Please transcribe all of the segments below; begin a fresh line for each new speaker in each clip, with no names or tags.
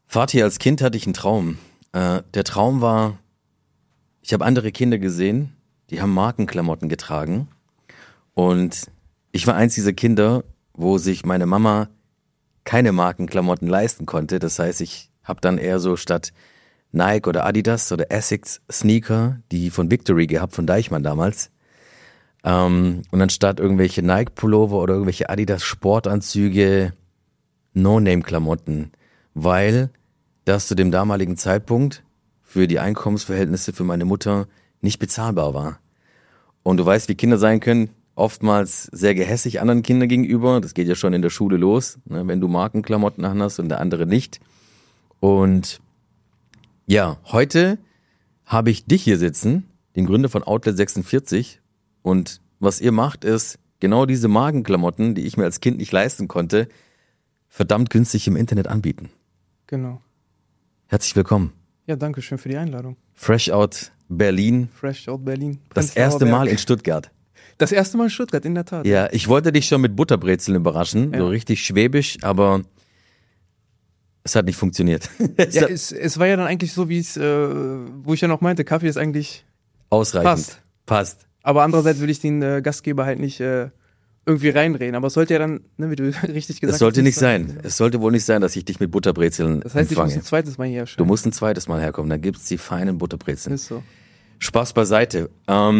Fatih, als Kind hatte ich einen Traum. Der Traum war, ich habe andere Kinder gesehen, die haben Markenklamotten getragen. Und ich war eins dieser Kinder, wo sich meine Mama keine Markenklamotten leisten konnte. Das heißt, ich habe dann eher so statt Nike oder Adidas oder Essex Sneaker, die von Victory gehabt, von Deichmann damals. Und anstatt irgendwelche Nike Pullover oder irgendwelche Adidas Sportanzüge, No-Name-Klamotten, weil das zu dem damaligen Zeitpunkt für die Einkommensverhältnisse für meine Mutter nicht bezahlbar war. Und du weißt, wie Kinder sein können, oftmals sehr gehässig anderen Kindern gegenüber. Das geht ja schon in der Schule los, ne, wenn du Markenklamotten anhast und der andere nicht. Und ja, heute habe ich dich hier sitzen, den Gründer von Outlet 46. Und was ihr macht, ist genau diese Markenklamotten, die ich mir als Kind nicht leisten konnte, verdammt günstig im Internet anbieten.
Genau.
Herzlich willkommen.
Ja, danke schön für die Einladung.
Fresh Out Berlin.
Fresh Out Berlin.
Das erste Mal in Stuttgart.
Das erste Mal in Stuttgart, in der Tat.
Ja, ich wollte dich schon mit Butterbrezeln überraschen, so richtig schwäbisch, aber es hat nicht funktioniert.
Es war ja dann eigentlich so, wie es, wo ich ja noch meinte, Kaffee ist eigentlich
ausreichend. Passt.
Aber andererseits will ich den Gastgeber halt nicht irgendwie reinreden. Aber es sollte ja dann, ne, wie du richtig gesagt hast.
Es sollte nicht sein. Es sollte wohl nicht sein, dass ich dich mit Butterbrezeln
Das heißt,
empfange.
ich muss ein zweites Mal hier erscheinen.
Du musst ein zweites Mal herkommen, dann gibt's die feinen Butterbrezeln.
Ist so.
Spaß beiseite.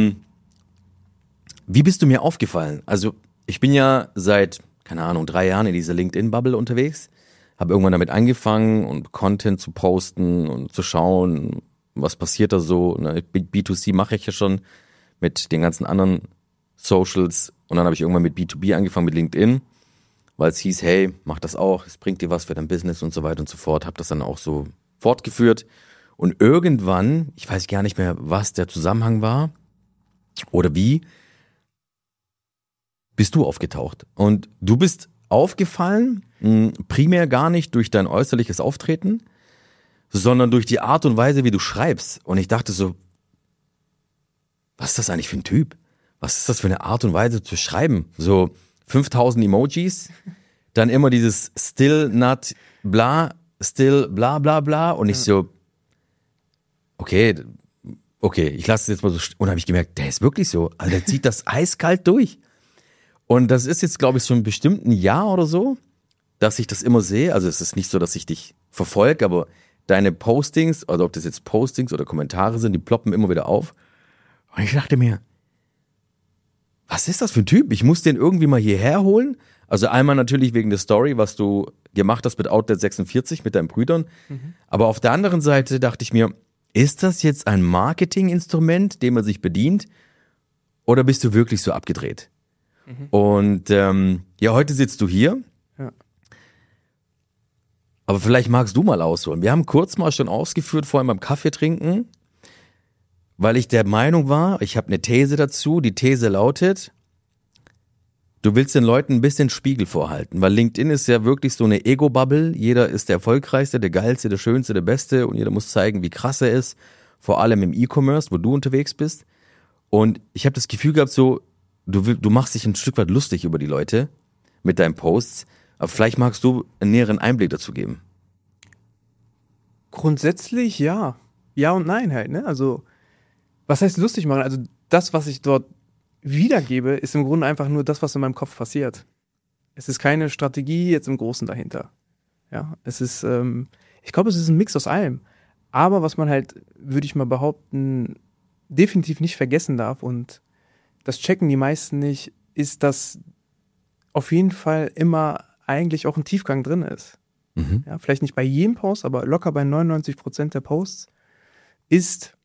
Wie bist du mir aufgefallen? Also ich bin ja seit, keine Ahnung, 3 Jahren in dieser LinkedIn-Bubble unterwegs. Habe irgendwann damit angefangen und Content zu posten und zu schauen, was passiert da so. B2C mache ich ja schon mit den ganzen anderen Socials. Und dann habe ich irgendwann mit B2B angefangen, mit LinkedIn, weil es hieß, hey, mach das auch, es bringt dir was für dein Business und so weiter und so fort. Habe das dann auch so fortgeführt. Und irgendwann, ich weiß gar nicht mehr, was der Zusammenhang war oder wie, bist du aufgetaucht. Und du bist aufgefallen, primär gar nicht durch dein äußerliches Auftreten, sondern durch die Art und Weise, wie du schreibst. Und ich dachte so, was ist das eigentlich für ein Typ? Was ist das für eine Art und Weise zu schreiben? So 5000 Emojis, dann immer dieses still not bla, still bla bla bla. Und ich so, okay, ich lasse es jetzt mal so. Und habe ich gemerkt, der ist wirklich so. Also der zieht das eiskalt durch. Und das ist jetzt, glaube ich, schon bestimmt ein Jahr oder so, dass ich das immer sehe. Also es ist nicht so, dass ich dich verfolge, aber deine Postings, also ob das jetzt Postings oder Kommentare sind, die ploppen immer wieder auf. Und ich dachte mir, was ist das für ein Typ? Ich muss den irgendwie mal hierher holen. Also einmal natürlich wegen der Story, was du gemacht hast mit Outlet 46, mit deinen Brüdern. Aber auf der anderen Seite dachte ich mir, ist das jetzt ein Marketinginstrument, dem man sich bedient? Oder bist du wirklich so abgedreht? Und ja, heute sitzt du hier.
Ja.
Aber vielleicht magst du mal ausholen. Wir haben kurz mal schon ausgeführt, vorhin beim Kaffee trinken, weil ich der Meinung war, ich habe eine These dazu. Die These lautet, du willst den Leuten ein bisschen Spiegel vorhalten, weil LinkedIn ist ja wirklich so eine Ego-Bubble. Jeder ist der Erfolgreichste, der Geilste, der Schönste, der Beste und jeder muss zeigen, wie krass er ist. Vor allem im E-Commerce, wo du unterwegs bist. Und ich habe das Gefühl gehabt, so, du machst dich ein Stück weit lustig über die Leute mit deinen Posts. Aber vielleicht magst du einen näheren Einblick dazu geben.
Grundsätzlich ja. Ja und nein halt, ne? Also, was heißt lustig machen? Also, das, was ich dort wiedergebe, ist im Grunde einfach nur das, was in meinem Kopf passiert. Es ist keine Strategie jetzt im Großen dahinter. Ja, es ist, ich glaube, es ist ein Mix aus allem. Aber was man halt, würde ich mal behaupten, definitiv nicht vergessen darf und das checken die meisten nicht, ist, dass auf jeden Fall immer eigentlich auch ein Tiefgang drin ist. Ja, vielleicht nicht bei jedem Post, aber locker bei 99% der Posts ist,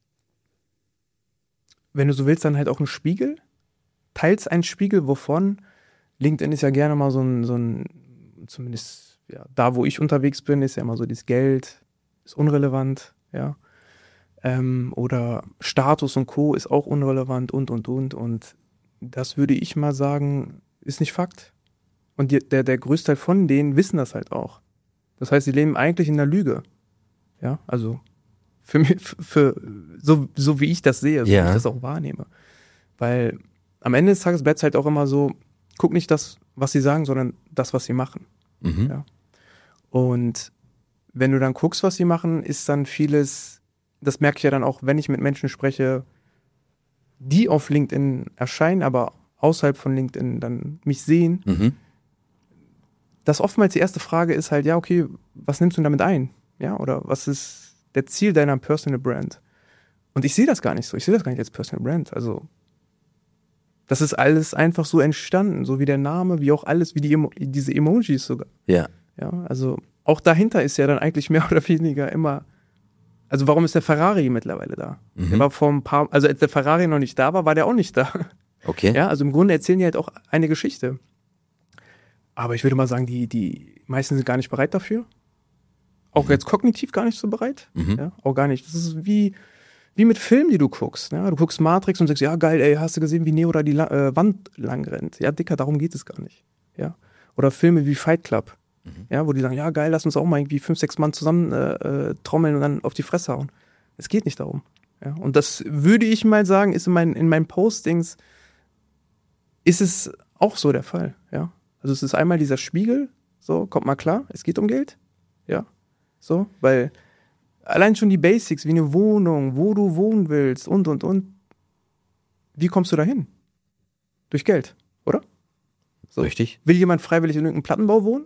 wenn du so willst, dann halt auch ein Spiegel. Teils ein Spiegel, wovon LinkedIn ist ja gerne mal so ein zumindest ja, da, wo ich unterwegs bin, ist ja immer so, das Geld ist unrelevant, ja. Oder Status und Co. ist auch unrelevant und. Und das würde ich mal sagen, ist nicht Fakt. Und der Größteil von denen wissen das halt auch. Das heißt, sie leben eigentlich in der Lüge. Ja, also für mich, so wie ich das sehe, so wie ich das auch wahrnehme. Weil am Ende des Tages bleibt es halt auch immer so, guck nicht das, was sie sagen, sondern das, was sie machen. Ja. Und wenn du dann guckst, was sie machen, ist dann vieles, das merke ich ja dann auch, wenn ich mit Menschen spreche, die auf LinkedIn erscheinen, aber außerhalb von LinkedIn dann mich sehen, dass oftmals die erste Frage ist halt, ja, okay, was nimmst du damit ein? Ja, oder was ist der Ziel deiner Personal Brand? Und ich sehe das gar nicht so. Ich sehe das gar nicht als Personal Brand. Also, das ist alles einfach so entstanden, so wie der Name, wie auch alles, wie diese Emojis sogar.
Ja.
Ja, also auch dahinter ist ja dann eigentlich mehr oder weniger immer, also warum ist der Ferrari mittlerweile da? Der war vor ein paar, also als der Ferrari noch nicht da war, war der auch nicht da.
Okay.
Ja, also im Grunde erzählen die halt auch eine Geschichte. Aber ich würde mal sagen, die meisten sind gar nicht bereit dafür. Auch jetzt kognitiv gar nicht so bereit. Ja, auch gar nicht. Das ist wie mit Filmen, die du guckst. Ja, du guckst Matrix und sagst, ja geil, ey, hast du gesehen, wie Neo da die Wand lang rennt? Ja, Dicker, darum geht es gar nicht. Ja. Oder Filme wie Fight Club. Ja, wo die sagen, ja geil, lass uns auch mal irgendwie 5, 6 Mann zusammen trommeln und dann auf die Fresse hauen. Es geht nicht darum. Ja. Und das würde ich mal sagen, ist in meinen Postings ist es auch so der Fall. Ja. Also es ist einmal dieser Spiegel, so, kommt mal klar, es geht um Geld. Ja. So, weil allein schon die Basics, wie eine Wohnung, wo du wohnen willst und. Wie kommst du da hin? Durch Geld, oder? So.
Richtig.
Will jemand freiwillig in irgendeinem Plattenbau wohnen?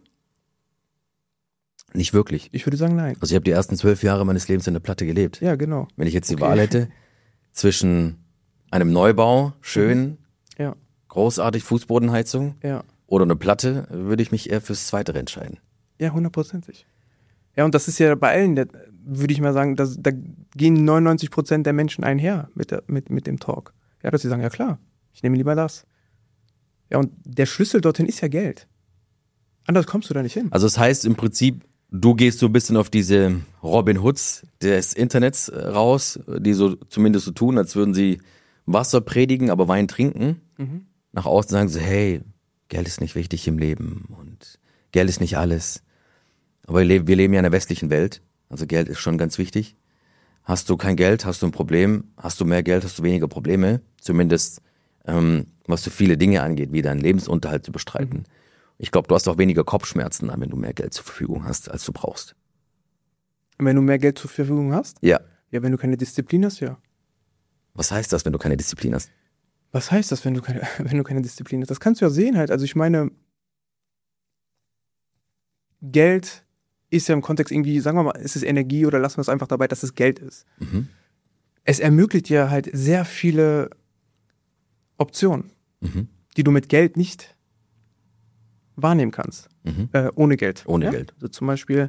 Nicht wirklich.
Ich würde sagen, nein.
Also ich habe die ersten 12 Jahre meines Lebens in der Platte gelebt.
Ja, genau.
Wenn ich jetzt die Wahl hätte zwischen einem Neubau, schön,
Ja,
großartig, Fußbodenheizung
ja.
oder eine Platte, würde ich mich eher fürs Zweitere entscheiden.
Ja, 100%. Ja, und das ist ja bei allen, würde ich mal sagen, da gehen 99% der Menschen einher mit dem Talk. Ja, dass sie sagen, ja klar, ich nehme lieber das. Ja, und der Schlüssel dorthin ist ja Geld. Anders kommst du da nicht hin.
Also das heißt im Prinzip, du gehst so ein bisschen auf diese Robin Hoods des Internets raus, die so zumindest so tun, als würden sie Wasser predigen, aber Wein trinken. Nach außen sagen sie, hey, Geld ist nicht wichtig im Leben und Geld ist nicht alles. Aber wir leben ja in einer westlichen Welt, also Geld ist schon ganz wichtig. Hast du kein Geld, hast du ein Problem. Hast du mehr Geld, hast du weniger Probleme. Zumindest was so viele Dinge angeht, wie deinen Lebensunterhalt zu bestreiten. Ich glaube, du hast auch weniger Kopfschmerzen, wenn du mehr Geld zur Verfügung hast, als du brauchst.
Wenn du mehr Geld zur Verfügung hast?
Ja.
Ja, wenn du keine Disziplin hast, ja.
Was heißt das, wenn du keine Disziplin hast?
Was heißt das, wenn du keine Disziplin hast? Das kannst du ja sehen halt. Also ich meine, Geld ist ja im Kontext irgendwie, sagen wir mal, ist es Energie oder lassen wir es einfach dabei, dass es Geld ist. Es ermöglicht dir halt sehr viele Optionen, die du mit Geld nicht wahrnehmen kannst. Ohne Geld.
Ohne
ja?
Geld.
Also zum Beispiel,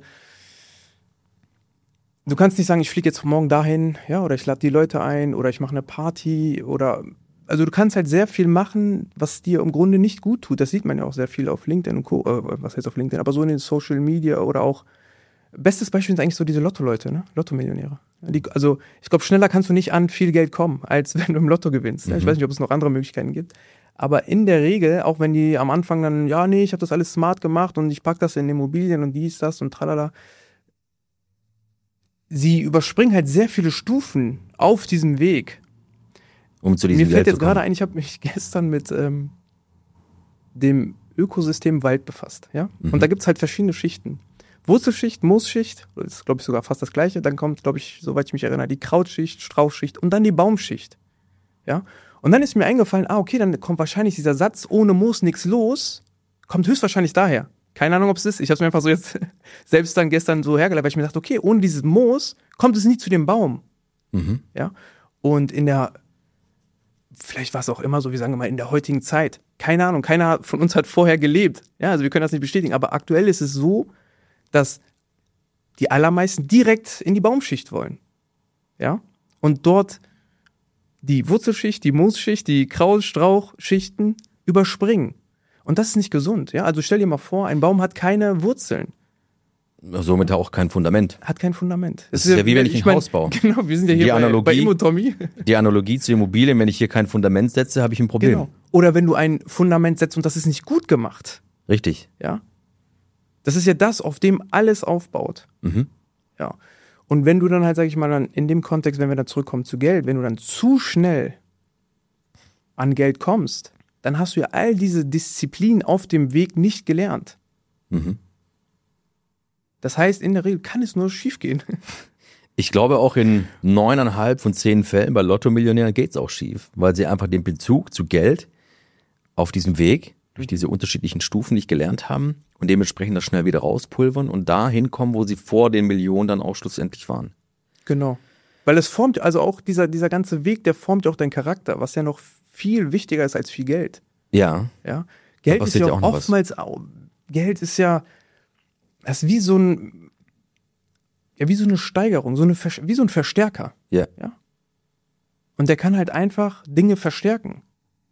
du kannst nicht sagen, ich fliege jetzt morgen dahin, ja, oder ich lade die Leute ein oder ich mache eine Party oder, also du kannst halt sehr viel machen, was dir im Grunde nicht gut tut. Das sieht man ja auch sehr viel auf LinkedIn und Co. Was heißt auf LinkedIn, aber so in den Social Media oder auch, bestes Beispiel sind eigentlich so diese Lotto-Leute, ne? Lotto-Millionäre. Also ich glaube, schneller kannst du nicht an viel Geld kommen, als wenn du im Lotto gewinnst. Ich weiß nicht, ob es noch andere Möglichkeiten gibt. Aber in der Regel, auch wenn die am Anfang dann, ja, nee, ich habe das alles smart gemacht und ich packe das in Immobilien und dies, das und tralala. Sie überspringen halt sehr viele Stufen auf diesem Weg.
Um zu diesem
Mir fällt
Geld
jetzt
zu kommen.
gerade ein, ich habe mich gestern mit dem Ökosystem Wald befasst. Ja? Und da gibt es halt verschiedene Schichten. Wurzelschicht, Moosschicht, das ist, glaube ich, sogar fast das Gleiche. Dann kommt, glaube ich, soweit ich mich erinnere, die Krautschicht, Strauchschicht und dann die Baumschicht. Ja? Und dann ist mir eingefallen, okay, dann kommt wahrscheinlich dieser Satz, ohne Moos nichts los, kommt höchstwahrscheinlich daher. Keine Ahnung, ob es ist. Ich habe es mir einfach so jetzt selbst dann gestern so hergeleitet, weil ich mir dachte, okay, ohne dieses Moos kommt es nie zu dem Baum. Ja? Und vielleicht war es auch immer so, wie sagen wir mal, in der heutigen Zeit. Keine Ahnung, keiner von uns hat vorher gelebt. Ja, also wir können das nicht bestätigen. Aber aktuell ist es so, dass die allermeisten direkt in die Baumschicht wollen. Ja? Und dort die Wurzelschicht, die Moosschicht, die Strauchschichten überspringen. Und das ist nicht gesund. Ja? Also stell dir mal vor, ein Baum hat keine Wurzeln.
Somit auch kein Fundament.
Hat kein Fundament.
Das ist ja wie wenn ich ein Haus baue.
Genau, wir sind ja hier bei Immotomie.
Die Analogie zu Immobilien, wenn ich hier kein Fundament setze, habe ich ein Problem.
Genau. Oder wenn du ein Fundament setzt und das ist nicht gut gemacht.
Richtig.
Ja. Das ist ja das, auf dem alles aufbaut. Ja. Und wenn du dann halt, sag ich mal, dann in dem Kontext, wenn wir dann zurückkommen zu Geld, wenn du dann zu schnell an Geld kommst, dann hast du ja all diese Disziplinen auf dem Weg nicht gelernt. Das heißt, in der Regel kann es nur schief gehen.
Ich glaube auch in 9,5 von 10 Fällen bei Lotto-Millionären geht's auch schief, weil sie einfach den Bezug zu Geld auf diesem Weg, durch diese unterschiedlichen Stufen nicht gelernt haben und dementsprechend das schnell wieder rauspulvern und da hinkommen, wo sie vor den Millionen dann auch schlussendlich waren.
Genau. Weil es formt, also auch dieser ganze Weg, der formt ja auch deinen Charakter, was ja noch viel wichtiger ist als viel Geld.
Ja.
Ja. Geld ist ja
passiert ja auch noch
oftmals, Geld ist ja, das ist wie so eine Steigerung, wie so ein Verstärker.
Ja.
Ja. Und der kann halt einfach Dinge verstärken.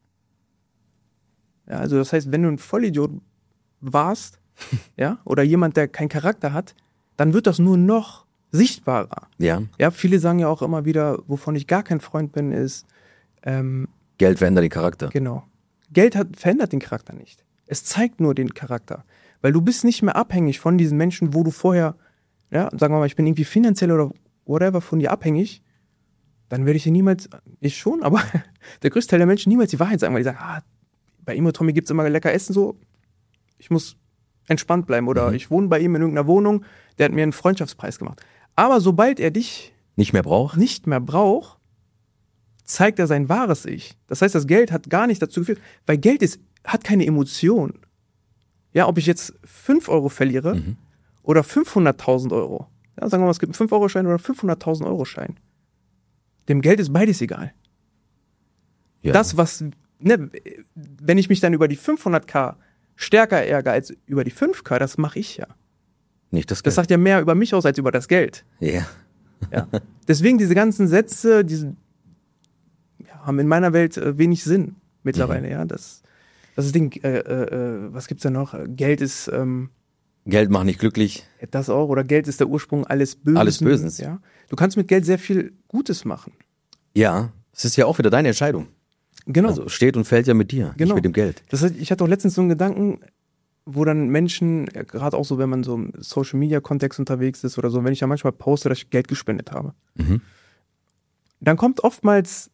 Ja, also das heißt, wenn du ein Vollidiot warst, ja, oder jemand, der keinen Charakter hat, dann wird das nur noch sichtbarer.
Ja.
Ja, viele sagen ja auch immer wieder, wovon ich gar kein Freund bin, ist
Geld verändert den Charakter.
genau. Geld verändert den Charakter nicht. Es zeigt nur den Charakter. Weil du bist nicht mehr abhängig von diesen Menschen, wo du vorher, ja, sagen wir mal, ich bin irgendwie finanziell oder whatever von dir abhängig, dann werde ich dir niemals, ich schon, aber der größte Teil der Menschen niemals die Wahrheit sagen, weil die sagen, bei ihm und Tommy gibt es immer lecker Essen, so, ich muss entspannt bleiben oder ich wohne bei ihm in irgendeiner Wohnung, der hat mir einen Freundschaftspreis gemacht. Aber sobald er dich
Nicht mehr braucht?
nicht mehr braucht, zeigt er sein wahres Ich. Das heißt, das Geld hat gar nicht dazu geführt, weil Geld hat keine Emotion. Ja, ob ich jetzt 5 Euro verliere oder 500.000 Euro. Ja, sagen wir mal, es gibt einen 5-Euro-Schein oder einen 500.000 Euro Schein. Dem Geld ist beides egal.
Ja.
Das, was, ne, wenn ich mich dann über die 500k stärker ärgere als über die 5k, das mache ich ja.
Nicht das
Das
Geld.
sagt ja mehr über mich aus als über das Geld.
Ja.
Ja. Deswegen diese ganzen Sätze, haben in meiner Welt wenig Sinn mittlerweile. Ja, das Ding. Was gibt's da noch? Geld ist
Geld macht nicht glücklich.
das auch oder Geld ist der Ursprung alles Bösen.
Alles Bösens.
Ja, du kannst mit Geld sehr viel Gutes machen.
Ja. Es ist ja auch wieder deine Entscheidung.
Genau.
Also steht und fällt ja mit dir,
Genau.
nicht mit dem Geld.
Das heißt, ich hatte auch letztens so einen Gedanken, wo dann Menschen, gerade auch so, wenn man so im Social-Media-Kontext unterwegs ist oder so, wenn ich ja manchmal poste, dass ich Geld gespendet habe, dann kommt oftmals,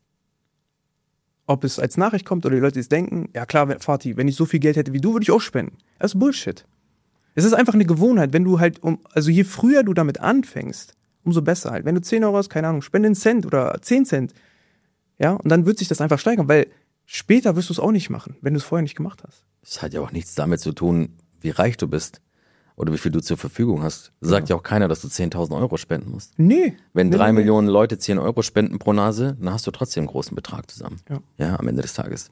ob es als Nachricht kommt oder die Leute, die es denken, ja klar, Fatih, wenn ich so viel Geld hätte wie du, würde ich auch spenden. Das ist Bullshit. Es ist einfach eine Gewohnheit, wenn du halt, also je früher du damit anfängst, umso besser halt. Wenn du 10 Euro hast, keine Ahnung, spende einen Cent oder 10 Cent, ja, und dann wird sich das einfach steigern, weil später wirst du es auch nicht machen, wenn du es vorher nicht gemacht hast.
Es hat ja auch nichts damit zu tun, wie reich du bist oder wie viel du zur Verfügung hast. Sagt ja auch keiner, dass du 10.000 Euro spenden musst.
Nee.
Wenn
Nee,
3
nee.
Millionen Leute 10 Euro spenden pro Nase, dann hast du trotzdem einen großen Betrag zusammen.
Ja.
Am Ende des Tages.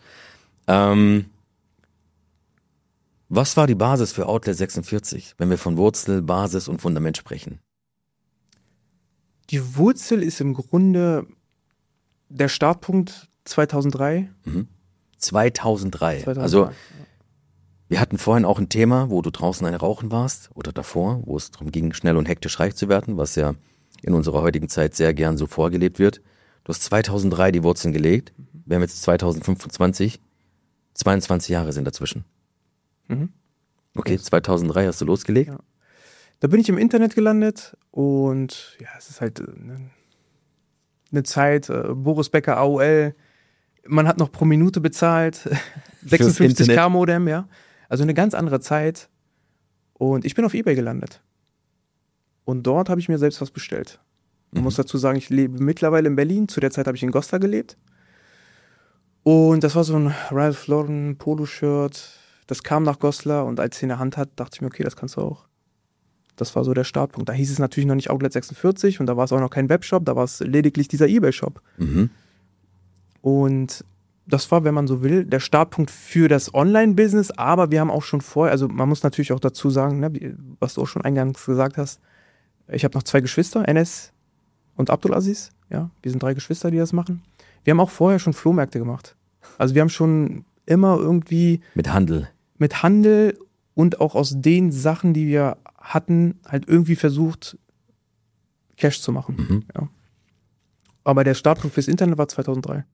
Was war die Basis für Outlet 46, wenn wir von Wurzel, Basis und Fundament sprechen?
Die Wurzel ist im Grunde der Startpunkt 2003.
2003. Also wir hatten vorhin auch ein Thema, wo du draußen eine Rauchen warst oder davor, wo es darum ging, schnell und hektisch reich zu werden, was ja in unserer heutigen Zeit sehr gern so vorgelebt wird. Du hast 2003 die Wurzeln gelegt. Wir haben jetzt 2025. 22 Jahre sind dazwischen. Okay, 2003 hast du losgelegt.
Ja. Da bin ich im Internet gelandet und ja, es ist halt eine Zeit, Boris Becker AOL, man hat noch pro Minute bezahlt, 56k Modem, ja. Also eine ganz andere Zeit. Und ich bin auf eBay gelandet. Und dort habe ich mir selbst was bestellt. Man muss dazu sagen, ich lebe mittlerweile in Berlin. Zu der Zeit habe ich in Goslar gelebt. Und das war so ein Ralph Lauren Poloshirt. Das kam nach Goslar und als ich in der Hand hatte, dachte ich mir, okay, das kannst du auch. Das war so der Startpunkt. Da hieß es natürlich noch nicht Outlet 46 und da war es auch noch kein Webshop, da war es lediglich dieser eBay-Shop. Und das war, wenn man so will, der Startpunkt für das Online-Business, aber wir haben auch schon vorher, also man muss natürlich auch dazu sagen, ne, was du auch schon eingangs gesagt hast, ich habe noch 2 Geschwister, Enes und Abdulaziz, ja, wir sind 3 Geschwister, die das machen. Wir haben auch vorher schon Flohmärkte gemacht. Also wir haben schon immer irgendwie
Mit Handel
und auch aus den Sachen, die wir hatten, halt irgendwie versucht, Cash zu machen. Ja. Aber der Startpunkt fürs Internet war 2003.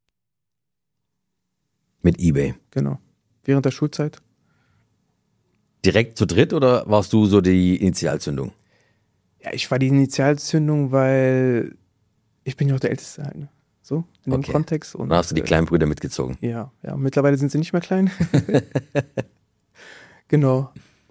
mit eBay.
Genau. Während der Schulzeit.
Direkt zu dritt oder warst du so die Initialzündung?
Ja, ich war die Initialzündung, weil ich bin ja auch der Älteste halt. Ne? So, in dem Kontext. Und
dann hast du die kleinen Brüder mitgezogen.
Ja, mittlerweile sind sie nicht mehr klein. Genau.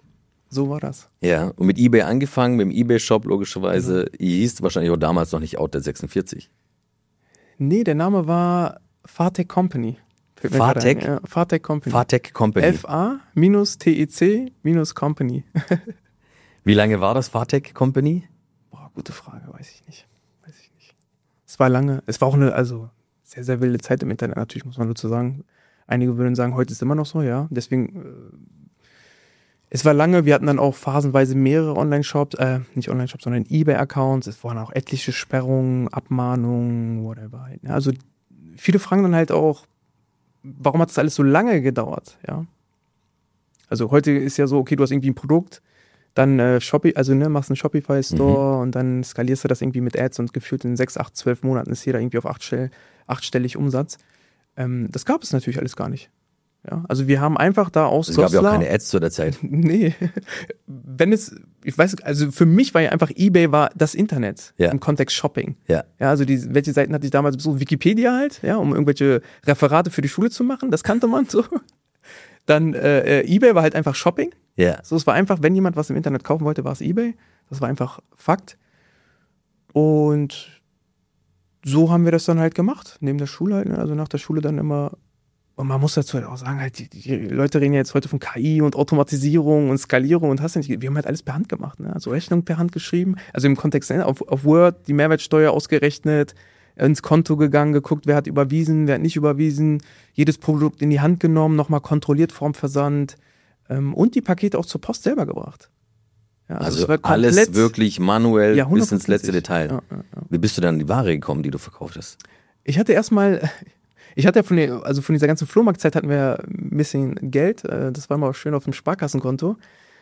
So war das.
Ja, und mit eBay angefangen, mit dem eBay-Shop logischerweise. Ihr hieß wahrscheinlich auch damals noch nicht Outlet46.
Nee, der Name war Fartec Company. Fällt mir gerade
Fartec?
ein. Ja, Fartec Company.
Fartec Company.
FA-TEC-Company.
Wie lange war das Fartec Company?
Boah, gute Frage, weiß ich nicht. Es war lange, es war auch eine, also sehr, sehr wilde Zeit im Internet, natürlich muss man dazu sagen. Einige würden sagen, heute ist es immer noch so, ja. Deswegen, es war lange, wir hatten dann auch phasenweise mehrere Online-Shops, nicht Online-Shops, sondern eBay-Accounts. Es waren auch etliche Sperrungen, Abmahnungen, whatever. Halt, ne? Also viele fragen dann halt auch, warum hat das alles so lange gedauert, ja. Also heute ist ja so, okay, du hast irgendwie ein Produkt, dann machst einen Shopify-Store und dann skalierst du das irgendwie mit Ads und gefühlt in 6, 8, 12 Monaten ist jeder irgendwie auf achtstellig Umsatz. Das gab es natürlich alles gar nicht. Ja, also wir haben einfach da aus
Es gab ja auch keine Ads zu der Zeit.
Nee. Ich weiß, also für mich war ja einfach eBay war das Internet im Kontext Shopping.
Ja.
Ja, also welche Seiten hatte ich damals besucht? Wikipedia halt, ja, um irgendwelche Referate für die Schule zu machen, das kannte man so. Dann eBay war halt einfach Shopping.
Ja.
So, es war einfach, wenn jemand was im Internet kaufen wollte, war es eBay. Das war einfach Fakt. Und so haben wir das dann halt gemacht, neben der Schule halt, ne? Also nach der Schule dann immer. Und man muss dazu halt auch sagen, halt, die Leute reden ja jetzt heute von KI und Automatisierung und Skalierung und hast du nicht, wir haben halt alles per Hand gemacht, ne? Also Rechnung per Hand geschrieben, also im Kontext, ne? Auf Word die Mehrwertsteuer ausgerechnet, ins Konto gegangen, geguckt, wer hat überwiesen, wer hat nicht überwiesen, jedes Produkt in die Hand genommen, nochmal kontrolliert vorm Versand und die Pakete auch zur Post selber gebracht. Ja,
also alles wirklich manuell bis ins letzte Detail.
Ja.
Wie bist du dann an die Ware gekommen, die du verkauft hast?
Ich hatte ja von dieser ganzen Flohmarktzeit hatten wir ein bisschen Geld. Das war immer schön auf dem Sparkassenkonto.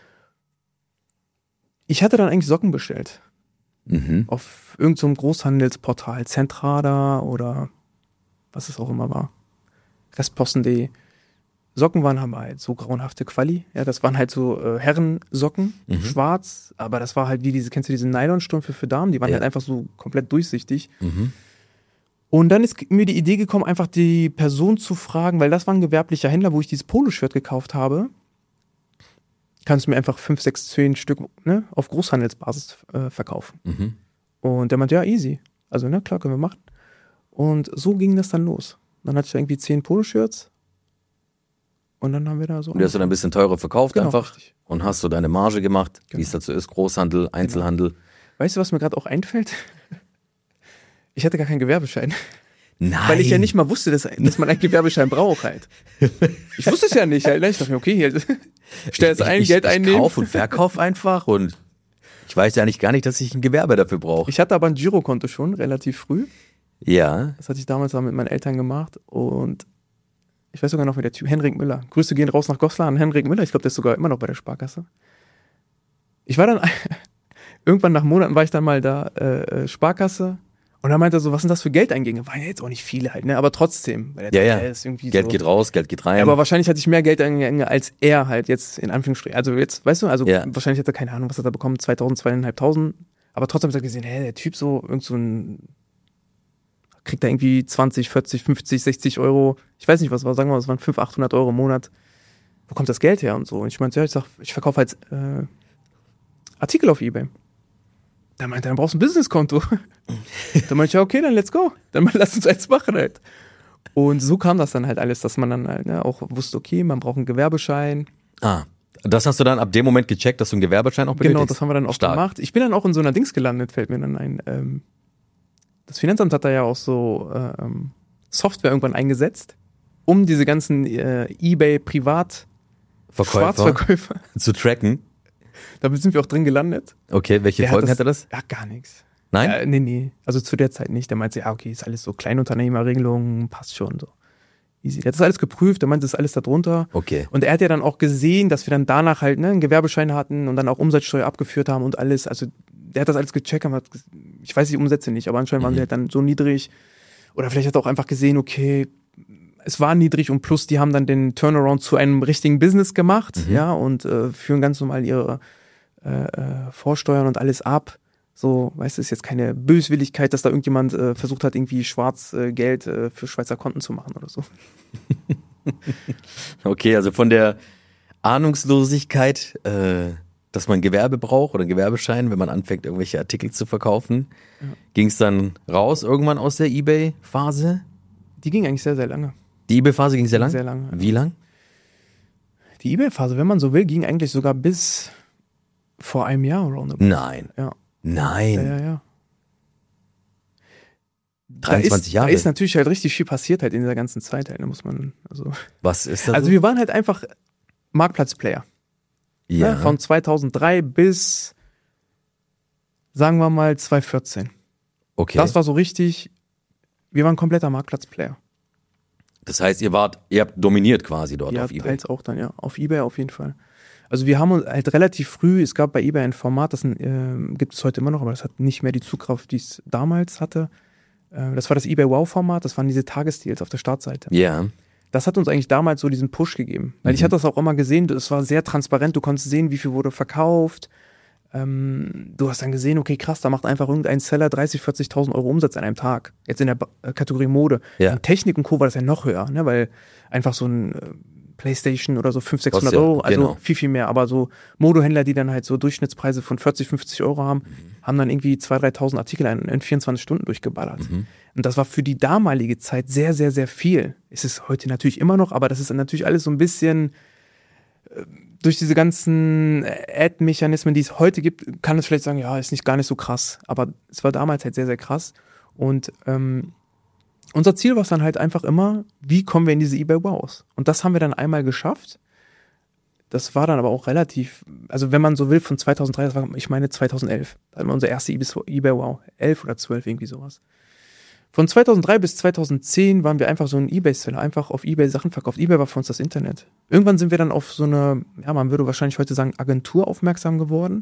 Ich hatte dann eigentlich Socken bestellt. Auf irgendeinem Großhandelsportal, Zentrada oder was es auch immer war. Restposten.de. Socken waren halt so grauenhafte Quali. Ja, das waren halt so Herrensocken, schwarz, aber das war halt wie kennst du diese Nylonstrümpfe für Damen? Die waren halt einfach so komplett durchsichtig. Und dann ist mir die Idee gekommen, einfach die Person zu fragen, weil das war ein gewerblicher Händler, wo ich dieses Poloshirt gekauft habe. Kannst du mir einfach 5, 6, 10 Stück, ne, auf Großhandelsbasis verkaufen. Und der meinte, ja, easy. Also, ne, klar, können wir machen. Und so ging das dann los. Dann hatte ich irgendwie 10 Poloshirts. Und dann haben wir da so.
Und die hast du dann ein bisschen teurer verkauft,
genau,
einfach.
Richtig.
Und hast du deine Marge gemacht, wie es dazu ist, Großhandel, Einzelhandel.
Weißt du, was mir gerade auch einfällt? Ich hatte gar keinen Gewerbeschein.
Nein.
Weil ich ja nicht mal wusste, dass man einen Gewerbeschein braucht halt. Ich wusste es ja nicht. Halt. Ich dachte mir, okay, hier, stell jetzt ein, Geld einnehmen.
Ich kauf und verkauf einfach und ich weiß ja nicht gar nicht, dass ich ein Gewerbe dafür brauche.
Ich hatte aber ein Girokonto schon, relativ früh.
Ja.
Das hatte ich damals auch mit meinen Eltern gemacht und ich weiß sogar noch, wie der Typ, Henrik Müller. Grüße gehen raus nach Goslar an Henrik Müller. Ich glaube, der ist sogar immer noch bei der Sparkasse. Ich war dann, irgendwann nach Monaten war ich dann mal da, Sparkasse. Und dann meinte er so, was sind das für Geldeingänge? Waren ja jetzt auch nicht viele halt, ne? Aber trotzdem. Weil
Ist irgendwie Geld so. Geht raus, Geld geht rein.
Aber wahrscheinlich hatte ich mehr Geldeingänge als er halt jetzt in Anführungsstrichen. Also jetzt, weißt du, wahrscheinlich hat er keine Ahnung, was er da bekommen, 2.000, 2.500. Aber trotzdem hat er gesehen, der Typ kriegt da irgendwie 20, 40, 50, 60 Euro. Ich weiß nicht, was war, sagen wir mal, es waren 500, 800 Euro im Monat. Wo kommt das Geld her und so? Und ich meinte, ich verkaufe halt Artikel auf eBay. Da meinte er, dann brauchst du ein Businesskonto. Dann meinte ich, ja, okay, dann let's go. Dann lass uns eins machen halt. Und so kam das dann halt alles, dass man dann halt auch wusste, okay, man braucht einen Gewerbeschein.
Das hast du dann ab dem Moment gecheckt, dass du einen Gewerbeschein auch benötigst?
Genau, das haben wir dann auch gemacht. Ich bin dann auch in so einer Dings gelandet, fällt mir dann ein. Das Finanzamt hat da ja auch so Software irgendwann eingesetzt, um diese ganzen eBay-Privat-Schwarzverkäufer
zu tracken.
Da sind wir auch drin gelandet.
Okay, welche Folgen hatte das?
Ja, gar nichts.
Nein?
Nee. Also zu der Zeit nicht. Der meinte, ja, okay, ist alles so Kleinunternehmerregelungen, passt schon so. Easy. Der hat das alles geprüft, der meinte, das ist alles da drunter.
Okay.
Und er hat ja dann auch gesehen, dass wir dann danach halt einen Gewerbeschein hatten und dann auch Umsatzsteuer abgeführt haben und alles. Also der hat das alles gecheckt, ich weiß die Umsätze nicht, aber anscheinend waren die halt dann so niedrig. Oder vielleicht hat er auch einfach gesehen, okay, es war niedrig und plus die haben dann den Turnaround zu einem richtigen Business gemacht, ja, und führen ganz normal ihre Vorsteuern und alles ab. So, weißt du, ist jetzt keine Böswilligkeit, dass da irgendjemand versucht hat, irgendwie Schwarzgeld für Schweizer Konten zu machen oder so.
Okay, also von der Ahnungslosigkeit dass man Gewerbe braucht oder Gewerbeschein, wenn man anfängt, irgendwelche Artikel zu verkaufen.
Ja.
Ging es dann raus irgendwann aus der eBay-Phase?
Die ging eigentlich sehr, sehr lange.
Die eBay-Phase ging sehr lang?
Sehr lange.
Wie lang?
Die eBay-Phase, wenn man so will, ging eigentlich sogar bis vor einem Jahr roundabout.
Nein.
Ja.
Nein.
Ja.
23 Jahre.
Da ist natürlich halt richtig viel passiert halt in dieser ganzen Zeit halt, da muss man, also.
Was ist das?
Also wir waren halt einfach Marktplatzplayer.
ja.
Ne? Von 2003 bis, sagen wir mal, 2014.
Okay.
Das war so richtig, wir waren kompletter Marktplatzplayer.
Das heißt, ihr habt dominiert quasi dort
Ja,
auf eBay.
teils auch dann, ja. Auf eBay auf jeden Fall. Also wir haben uns halt relativ früh, es gab bei eBay ein Format, das gibt es heute immer noch, aber das hat nicht mehr die Zugkraft, die es damals hatte. Das war das eBay Wow-Format, das waren diese Tagesdeals auf der Startseite.
Ja.
Das hat uns eigentlich damals so diesen Push gegeben. Weil ich hatte das auch immer gesehen, es war sehr transparent, du konntest sehen, wie viel wurde verkauft. Du hast dann gesehen, okay, krass, da macht einfach irgendein Seller 30.000, 40.000 Euro Umsatz an einem Tag. Jetzt in der Kategorie Mode.
Ja.
In Technik und Co. war das ja noch höher, ne? Weil einfach so ein Playstation oder so 500, 600
Kostet ja,
Euro, also
genau.
viel, viel mehr. Aber so Modehändler, die dann halt so Durchschnittspreise von 40, 50 Euro haben, haben dann irgendwie 2.000, 3.000 Artikel in 24 Stunden durchgeballert. Und das war für die damalige Zeit sehr, sehr, sehr viel. Ist es heute natürlich immer noch, aber das ist natürlich alles so ein bisschen durch diese ganzen Ad-Mechanismen, die es heute gibt, kann es vielleicht sagen, ja, ist nicht gar nicht so krass. Aber es war damals halt sehr, sehr krass. Und unser Ziel war es dann halt einfach immer, wie kommen wir in diese eBay Wows? Und das haben wir dann einmal geschafft. Das war dann aber auch relativ, also wenn man so will, von 2003, das war, ich meine 2011. Da hatten wir unsere erste eBay Wow. 11 oder 12, irgendwie sowas. Von 2003 bis 2010 waren wir einfach so ein eBay-Seller, einfach auf eBay Sachen verkauft. eBay war für uns das Internet. Irgendwann sind wir dann auf so eine, ja, man würde wahrscheinlich heute sagen, Agentur aufmerksam geworden.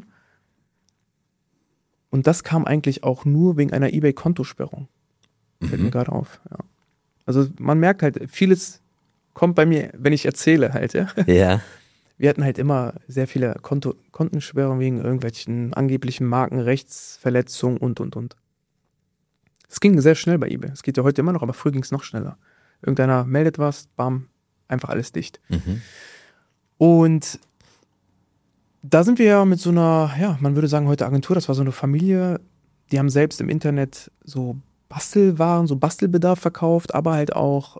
Und das kam eigentlich auch nur wegen einer eBay-Kontosperrung. Fällt mir gerade auf, ja. Also man merkt halt, vieles kommt bei mir, wenn ich erzähle halt, ja.
Ja.
Wir hatten halt immer sehr viele Kontensperrungen wegen irgendwelchen angeblichen Markenrechtsverletzungen und. Es ging sehr schnell bei eBay. Es geht ja heute immer noch, aber früher ging es noch schneller. Irgendeiner meldet was, bam, einfach alles dicht. Und da sind wir ja mit so einer, ja, man würde sagen heute Agentur, das war so eine Familie, die haben selbst im Internet so Bastelwaren, so Bastelbedarf verkauft, aber halt auch,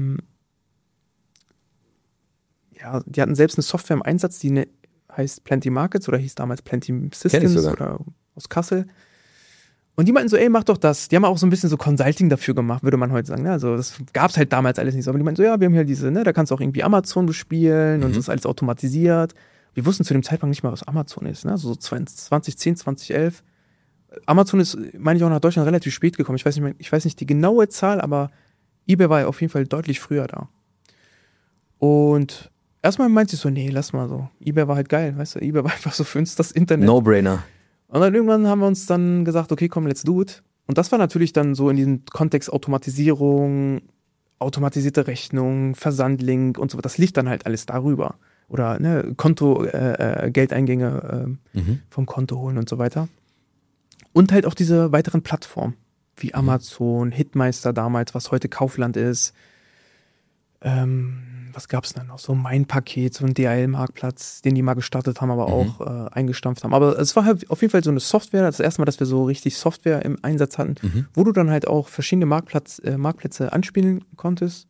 ja, die hatten selbst eine Software im Einsatz, die heißt Plenty Markets oder hieß damals Plenty Systems oder aus Kassel. Und die meinten so, ey, mach doch das. Die haben auch so ein bisschen so Consulting dafür gemacht, würde man heute sagen. Ne? Also das gab's halt damals alles nicht so. Aber die meinten so, ja, wir haben hier diese, ne, da kannst du auch irgendwie Amazon bespielen und das ist alles automatisiert. Wir wussten zu dem Zeitpunkt nicht mal, was Amazon ist. Ne? So 2010, 2011. Amazon ist, meine ich, auch nach Deutschland relativ spät gekommen. Ich weiß nicht die genaue Zahl, aber eBay war ja auf jeden Fall deutlich früher da. Und erstmal meinte ich so, nee, lass mal so. eBay war halt geil, weißt du, eBay war einfach so für uns das Internet.
No-brainer.
Und dann irgendwann haben wir uns dann gesagt, okay, komm, let's do it. Und das war natürlich dann so in diesem Kontext Automatisierung, automatisierte Rechnung, Versandlink und so. Das liegt dann halt alles darüber. Oder ne, Konto, Geldeingänge vom Konto holen und so weiter. Und halt auch diese weiteren Plattformen, wie Amazon, Hitmeister damals, was heute Kaufland ist. Was gab es denn noch? So mein Paket, so ein DHL-Marktplatz, den die mal gestartet haben, aber auch eingestampft haben. Aber es war halt auf jeden Fall so eine Software, das erste Mal, dass wir so richtig Software im Einsatz hatten, wo du dann halt auch verschiedene Marktplätze anspielen konntest.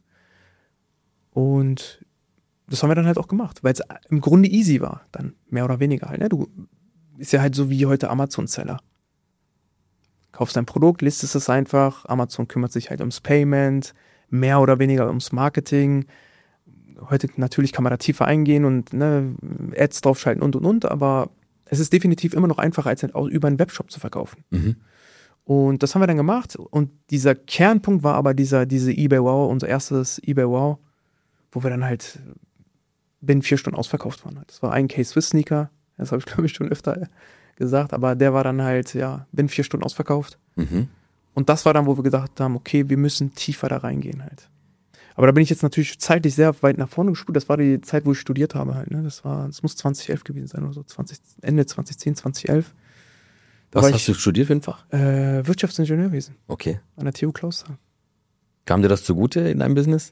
Und das haben wir dann halt auch gemacht, weil es im Grunde easy war, dann mehr oder weniger halt. Ne? Du ist ja halt so wie heute Amazon-Seller. Kaufst dein Produkt, listest es einfach, Amazon kümmert sich halt ums Payment, mehr oder weniger ums Marketing. Heute natürlich kann man da tiefer eingehen und ne, Ads draufschalten und, aber es ist definitiv immer noch einfacher, als über einen Webshop zu verkaufen. Und das haben wir dann gemacht und dieser Kernpunkt war aber diese eBay Wow, unser erstes eBay Wow, wo wir dann halt binnen 4 Stunden ausverkauft waren. Das war ein K-Swiss-Sneaker, das habe ich glaube ich schon öfter gesagt, aber der war dann halt, ja, binnen 4 Stunden ausverkauft. Und das war dann, wo wir gesagt haben, okay, wir müssen tiefer da reingehen halt. Aber da bin ich jetzt natürlich zeitlich sehr weit nach vorne gespult. Das war die Zeit, wo ich studiert habe halt. Ne? Das muss 2011 gewesen sein oder so. Ende 2010, 2011.
Was hast du studiert für ein Fach?
Wirtschaftsingenieurwesen.
Okay.
An der TU Clausthal.
Kam dir das zugute in deinem Business?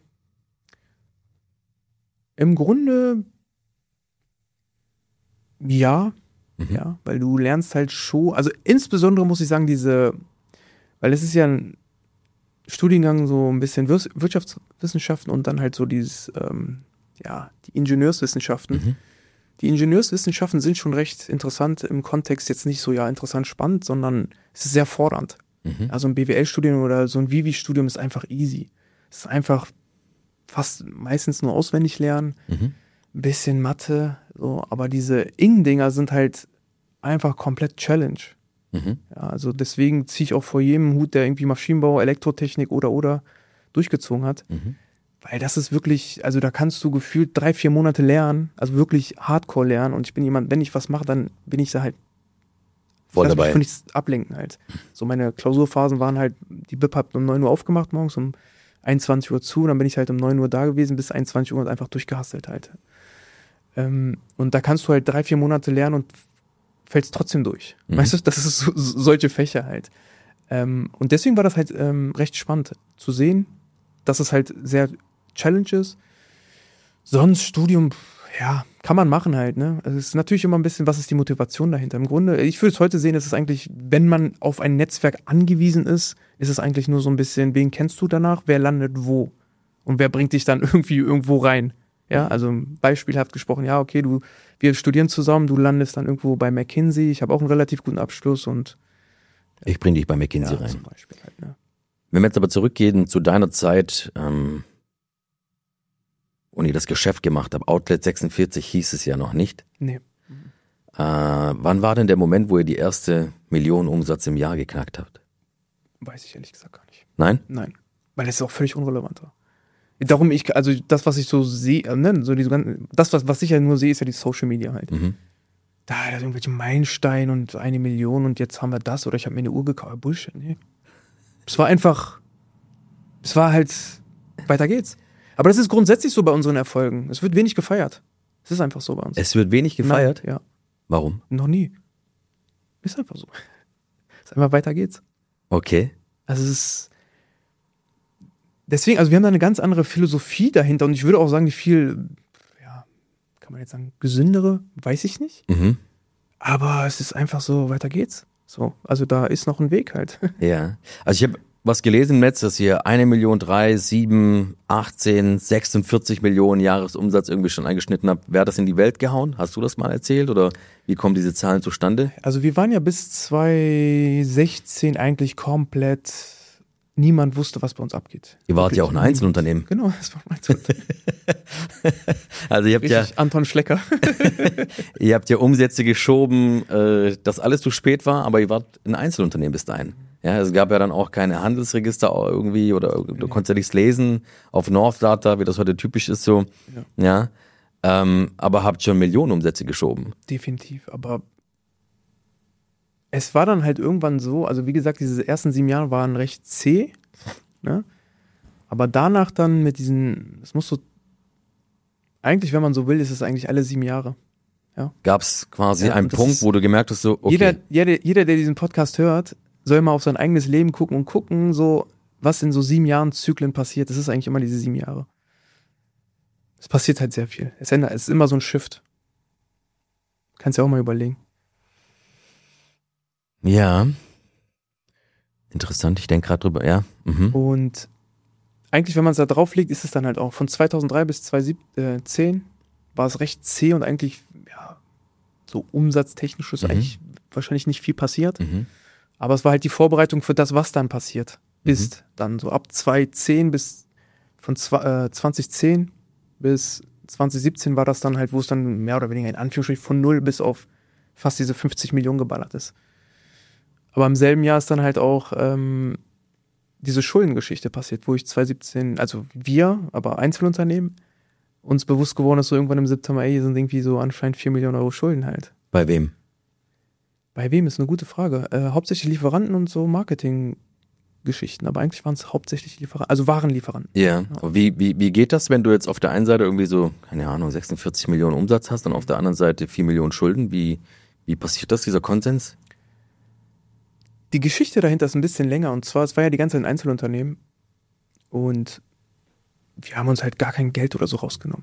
Im Grunde, ja. Ja, weil du lernst halt schon, also insbesondere muss ich sagen, weil es ist ja ein Studiengang so ein bisschen Wirtschaftswissenschaften und dann halt so dieses, die Ingenieurswissenschaften. Die Ingenieurswissenschaften sind schon recht interessant im Kontext, jetzt nicht so, interessant, spannend, sondern es ist sehr fordernd. Also ein BWL-Studium oder so ein Vivi-Studium ist einfach easy. Es ist einfach fast meistens nur auswendig lernen, ein bisschen Mathe, so, aber diese Ing-Dinger sind halt einfach komplett Challenge. Ja, also deswegen ziehe ich auch vor jedem Hut, der irgendwie Maschinenbau, Elektrotechnik oder durchgezogen hat. Weil das ist wirklich, also da kannst du gefühlt 3-4 Monate lernen, also wirklich Hardcore lernen. Und ich bin jemand, wenn ich was mache, dann bin ich da halt
voll dabei.
Ich will nichts ablenken halt. So meine Klausurphasen waren halt, die BIP hat um 9 Uhr aufgemacht morgens, um 21 Uhr zu. Dann bin ich halt um 9 Uhr da gewesen, bis 21 Uhr und einfach durchgehustelt halt. Und da kannst du halt 3-4 Monate lernen und fällst trotzdem durch. Weißt du, das ist solche Fächer halt. Und deswegen war das halt recht spannend zu sehen, dass es halt sehr Challenge ist. Sonst Studium, kann man machen halt, ne? Also es ist natürlich immer ein bisschen, was ist die Motivation dahinter? Im Grunde, ich würde es heute sehen, ist es eigentlich, wenn man auf ein Netzwerk angewiesen ist es eigentlich nur so ein bisschen, wen kennst du danach, wer landet wo? Und wer bringt dich dann irgendwie irgendwo rein? Ja, also beispielhaft gesprochen, okay, wir studieren zusammen, du landest dann irgendwo bei McKinsey, ich habe auch einen relativ guten Abschluss und
ich bringe dich bei McKinsey rein.
Zum Beispiel halt, ne?
Wenn wir jetzt aber zurückgehen zu deiner Zeit, und ihr das Geschäft gemacht habt, Outlet 46 hieß es ja noch nicht.
Nee.
Wann war denn der Moment, wo ihr die erste Million Umsatz im Jahr geknackt habt?
Weiß ich ehrlich gesagt gar nicht.
Nein?
Nein, weil das ist auch völlig unrelevant. Darum, also das, was ich so sehe, so was ich ja nur sehe, ist ja die Social Media halt. Da hat er irgendwelche Meilensteine und 1 Million und jetzt haben wir das oder ich habe mir eine Uhr gekauft. Bullshit, nee. Es war halt, weiter geht's. Aber das ist grundsätzlich so bei unseren Erfolgen. Es wird wenig gefeiert. Es ist einfach so bei uns.
Es wird wenig gefeiert?
Nein, ja.
Warum?
Noch nie. Ist einfach so. Es ist einfach, weiter geht's.
Okay.
Also es ist deswegen, also wir haben da eine ganz andere Philosophie dahinter und ich würde auch sagen, die viel, kann man jetzt sagen, gesündere, weiß ich nicht. Aber es ist einfach so, weiter geht's. So, also da ist noch ein Weg halt.
Ja, also ich habe was gelesen im Netz, dass ihr 1 Million, 3, 7, 18, 46 Millionen Jahresumsatz irgendwie schon eingeschnitten habt. Wer hat das in die Welt gehauen? Hast du das mal erzählt oder wie kommen diese Zahlen zustande?
Also wir waren ja bis 2016 eigentlich komplett, niemand wusste, was bei uns abgeht.
Ihr wart ja auch ein Einzelunternehmen.
Genau, das war ein Einzelunternehmen.
Also ihr habt
richtig, Anton Schlecker.
Ihr habt ja Umsätze geschoben, dass alles zu spät war, aber ihr wart ein Einzelunternehmen bis dahin. Ja, es gab ja dann auch keine Handelsregister irgendwie oder du konntest ja nichts lesen auf Northdata, wie das heute typisch ist so. Ja. Aber habt schon Millionen Umsätze geschoben.
Definitiv, aber es war dann halt irgendwann so, also wie gesagt, diese ersten 7 Jahre waren recht zäh, ne? Aber danach dann mit das musst du, eigentlich, wenn man so will, ist es eigentlich alle 7 Jahre. Ja?
Gab es quasi einen Punkt, wo du gemerkt hast, so,
okay. Jeder, der diesen Podcast hört, soll mal auf sein eigenes Leben gucken, so, was in so 7 Jahren Zyklen passiert. Das ist eigentlich immer diese 7 Jahre. Es passiert halt sehr viel. Es ist immer so ein Shift. Kannst ja auch mal überlegen.
Ja. Interessant, ich denke gerade drüber, ja.
Und eigentlich, wenn man es da drauf legt, ist es dann halt auch von 2003 bis 2010 war es recht zäh und eigentlich, so umsatztechnisch ist eigentlich wahrscheinlich nicht viel passiert. Aber es war halt die Vorbereitung für das, was dann passiert. Ist dann so ab 2010 von 2010 bis 2017 war das dann halt, wo es dann mehr oder weniger in Anführungsstrichen von 0 bis auf fast diese 50 Millionen geballert ist. Aber im selben Jahr ist dann halt auch diese Schuldengeschichte passiert, wo ich 2017, also wir, aber Einzelunternehmen, uns bewusst geworden ist, so irgendwann im September, hier sind irgendwie so anscheinend 4 Millionen Euro Schulden halt.
Bei wem?
Bei wem ist eine gute Frage. Hauptsächlich Lieferanten und so Marketinggeschichten, aber eigentlich waren es hauptsächlich Lieferanten, also Warenlieferanten.
Ja. Wie geht das, wenn du jetzt auf der einen Seite irgendwie so, keine Ahnung, 46 Millionen Umsatz hast und auf der anderen Seite 4 Millionen Schulden? Wie passiert das, dieser Konsens?
Die Geschichte dahinter ist ein bisschen länger und zwar, es war ja die ganze Zeit ein Einzelunternehmen und wir haben uns halt gar kein Geld oder so rausgenommen.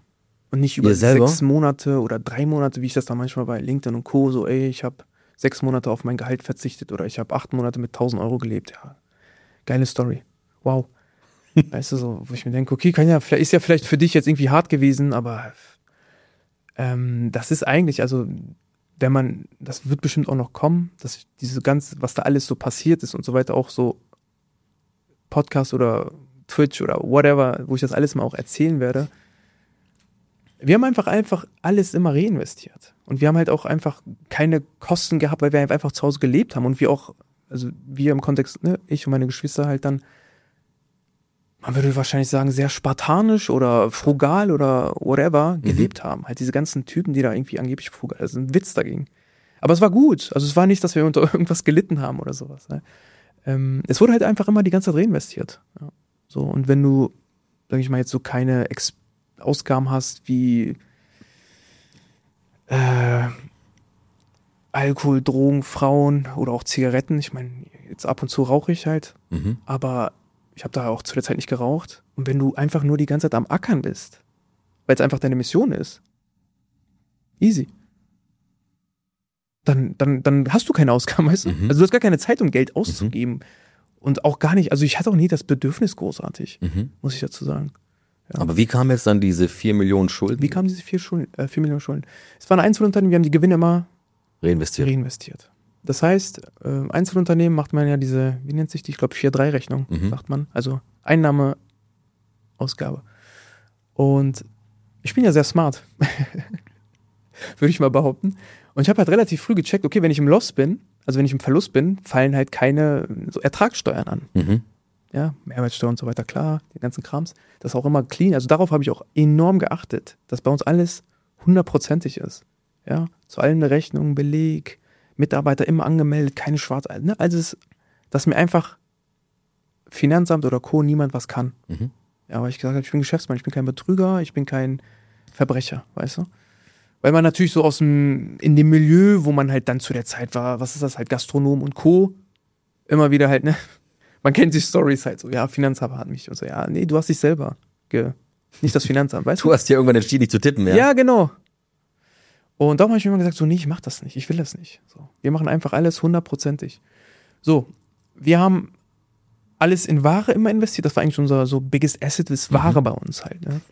Und nicht über
Ihr selber?
6 Monate oder 3 Monate, wie ich das da manchmal bei LinkedIn und Co. so, ey, ich habe 6 Monate auf mein Gehalt verzichtet oder ich habe 8 Monate mit 1.000 Euro gelebt. Ja, geile Story. Wow. Weißt du, so, wo ich mir denke, okay, ist ja vielleicht für dich jetzt irgendwie hart gewesen, aber das ist eigentlich, also das wird bestimmt auch noch kommen, dass was da alles so passiert ist und so weiter, auch so Podcast oder Twitch oder whatever, wo ich das alles mal auch erzählen werde. Wir haben einfach alles immer reinvestiert. Und wir haben halt auch einfach keine Kosten gehabt, weil wir einfach zu Hause gelebt haben. Und wir im Kontext, ne, ich und meine Geschwister halt dann, man würde wahrscheinlich sagen, sehr spartanisch oder frugal oder whatever gelebt haben. Halt diese ganzen Typen, die da irgendwie angeblich frugal, also ein Witz dagegen. Aber es war gut. Also es war nicht, dass wir unter irgendwas gelitten haben oder sowas. Ne? Es wurde halt einfach immer die ganze Zeit reinvestiert. Ja. So, und wenn du, sag ich mal, jetzt so keine Ausgaben hast wie Alkohol, Drogen, Frauen oder auch Zigaretten. Ich meine, jetzt ab und zu rauche ich halt, aber ich habe da auch zu der Zeit nicht geraucht. Und wenn du einfach nur die ganze Zeit am Ackern bist, weil es einfach deine Mission ist, easy. Dann hast du keine Ausgaben, weißt du? Also du hast gar keine Zeit, um Geld auszugeben. Und auch gar nicht, also ich hatte auch nie das Bedürfnis großartig, muss ich dazu sagen. Ja.
Aber wie kamen jetzt dann diese 4 Millionen Schulden?
Wie kamen diese 4 Millionen Schulden? Es waren Einzelunternehmen, wir haben die Gewinne immer reinvestiert. Das heißt, Einzelunternehmen macht man ja diese, wie nennt sich die? Ich glaube 4-3-Rechnung, sagt man. Also Einnahme, Ausgabe. Und ich bin ja sehr smart, würde ich mal behaupten. Und ich habe halt relativ früh gecheckt, okay, wenn ich im Loss bin, also wenn ich im Verlust bin, fallen halt keine so Ertragssteuern an. Ja, Mehrwertsteuer und so weiter, klar, den ganzen Krams. Das ist auch immer clean. Also darauf habe ich auch enorm geachtet, dass bei uns alles 100%ig ist. Ja, zu allem eine Rechnung, Beleg, Mitarbeiter immer angemeldet, keine Schwarz. Ne? Also dass mir einfach Finanzamt oder Co. niemand was kann. Ja, weil ich gesagt habe, ich bin Geschäftsmann, ich bin kein Betrüger, ich bin kein Verbrecher, weißt du? Weil man natürlich so in dem Milieu, wo man halt dann zu der Zeit war, was ist das halt, Gastronom und Co., immer wieder halt, ne? Man kennt die Storys halt so, ja, Finanzamt hat mich und so, ja, nee, du hast dich selber, nicht das Finanzamt, weißt du?
Du hast ja irgendwann entschieden, nicht zu tippen, ja?
Ja, genau. Und darum habe ich mir immer gesagt, so, nee, ich mach das nicht, ich will das nicht. So, wir machen einfach alles 100%ig. So, wir haben alles in Ware immer investiert, das war eigentlich unser so biggest asset, ist Ware bei uns halt, ne?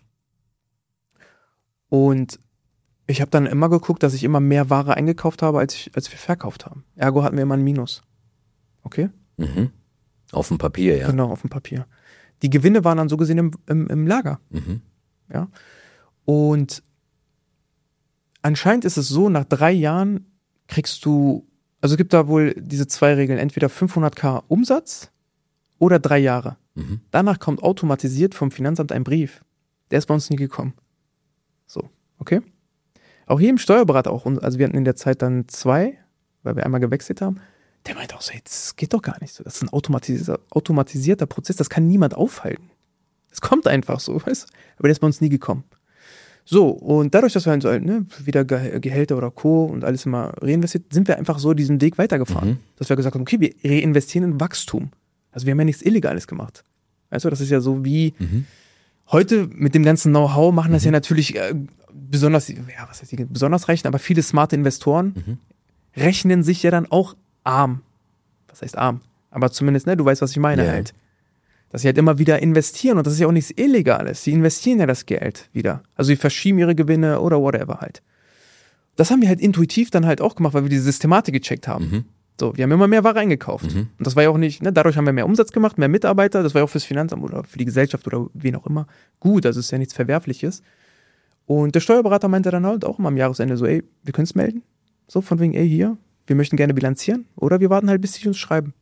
Und ich habe dann immer geguckt, dass ich immer mehr Ware eingekauft habe, als wir verkauft haben. Ergo hatten wir immer ein Minus. Okay?
Auf dem Papier, ja.
Genau, auf dem Papier. Die Gewinne waren dann so gesehen im Lager. Ja. Und anscheinend ist es so, nach 3 Jahren kriegst du, also es gibt da wohl diese 2 Regeln, entweder 500.000 Umsatz oder 3 Jahre. Danach kommt automatisiert vom Finanzamt ein Brief. Der ist bei uns nie gekommen. So, okay? Auch hier im Steuerberater also wir hatten in der Zeit dann 2, weil wir einmal gewechselt haben. Der meinte auch so, das geht doch gar nicht so. Das ist ein automatisierter Prozess, das kann niemand aufhalten. Das kommt einfach so, weißt du? Aber der ist bei uns nie gekommen. So, und dadurch, dass wir halt so, ne, wieder Gehälter oder Co. und alles immer reinvestiert, sind wir einfach so diesen Weg weitergefahren. Dass wir gesagt haben, okay, wir reinvestieren in Wachstum. Also wir haben ja nichts Illegales gemacht. Weißt du, das ist ja so wie heute mit dem ganzen Know-how machen das ja natürlich besonders reichen, aber viele smarte Investoren rechnen sich ja dann auch arm. Was heißt arm? Aber zumindest, ne, du weißt, was ich meine halt. Dass sie halt immer wieder investieren und das ist ja auch nichts Illegales. Sie investieren ja das Geld wieder. Also sie verschieben ihre Gewinne oder whatever halt. Das haben wir halt intuitiv dann halt auch gemacht, weil wir diese Systematik gecheckt haben. So, wir haben immer mehr Ware eingekauft. Und das war ja auch nicht, ne, dadurch haben wir mehr Umsatz gemacht, mehr Mitarbeiter, das war ja auch fürs Finanzamt oder für die Gesellschaft oder wen auch immer gut, also ist ja nichts Verwerfliches. Und der Steuerberater meinte dann halt auch immer am Jahresende so, ey, wir können es melden. So, von wegen, ey, hier, wir möchten gerne bilanzieren oder wir warten halt, bis sie uns schreiben.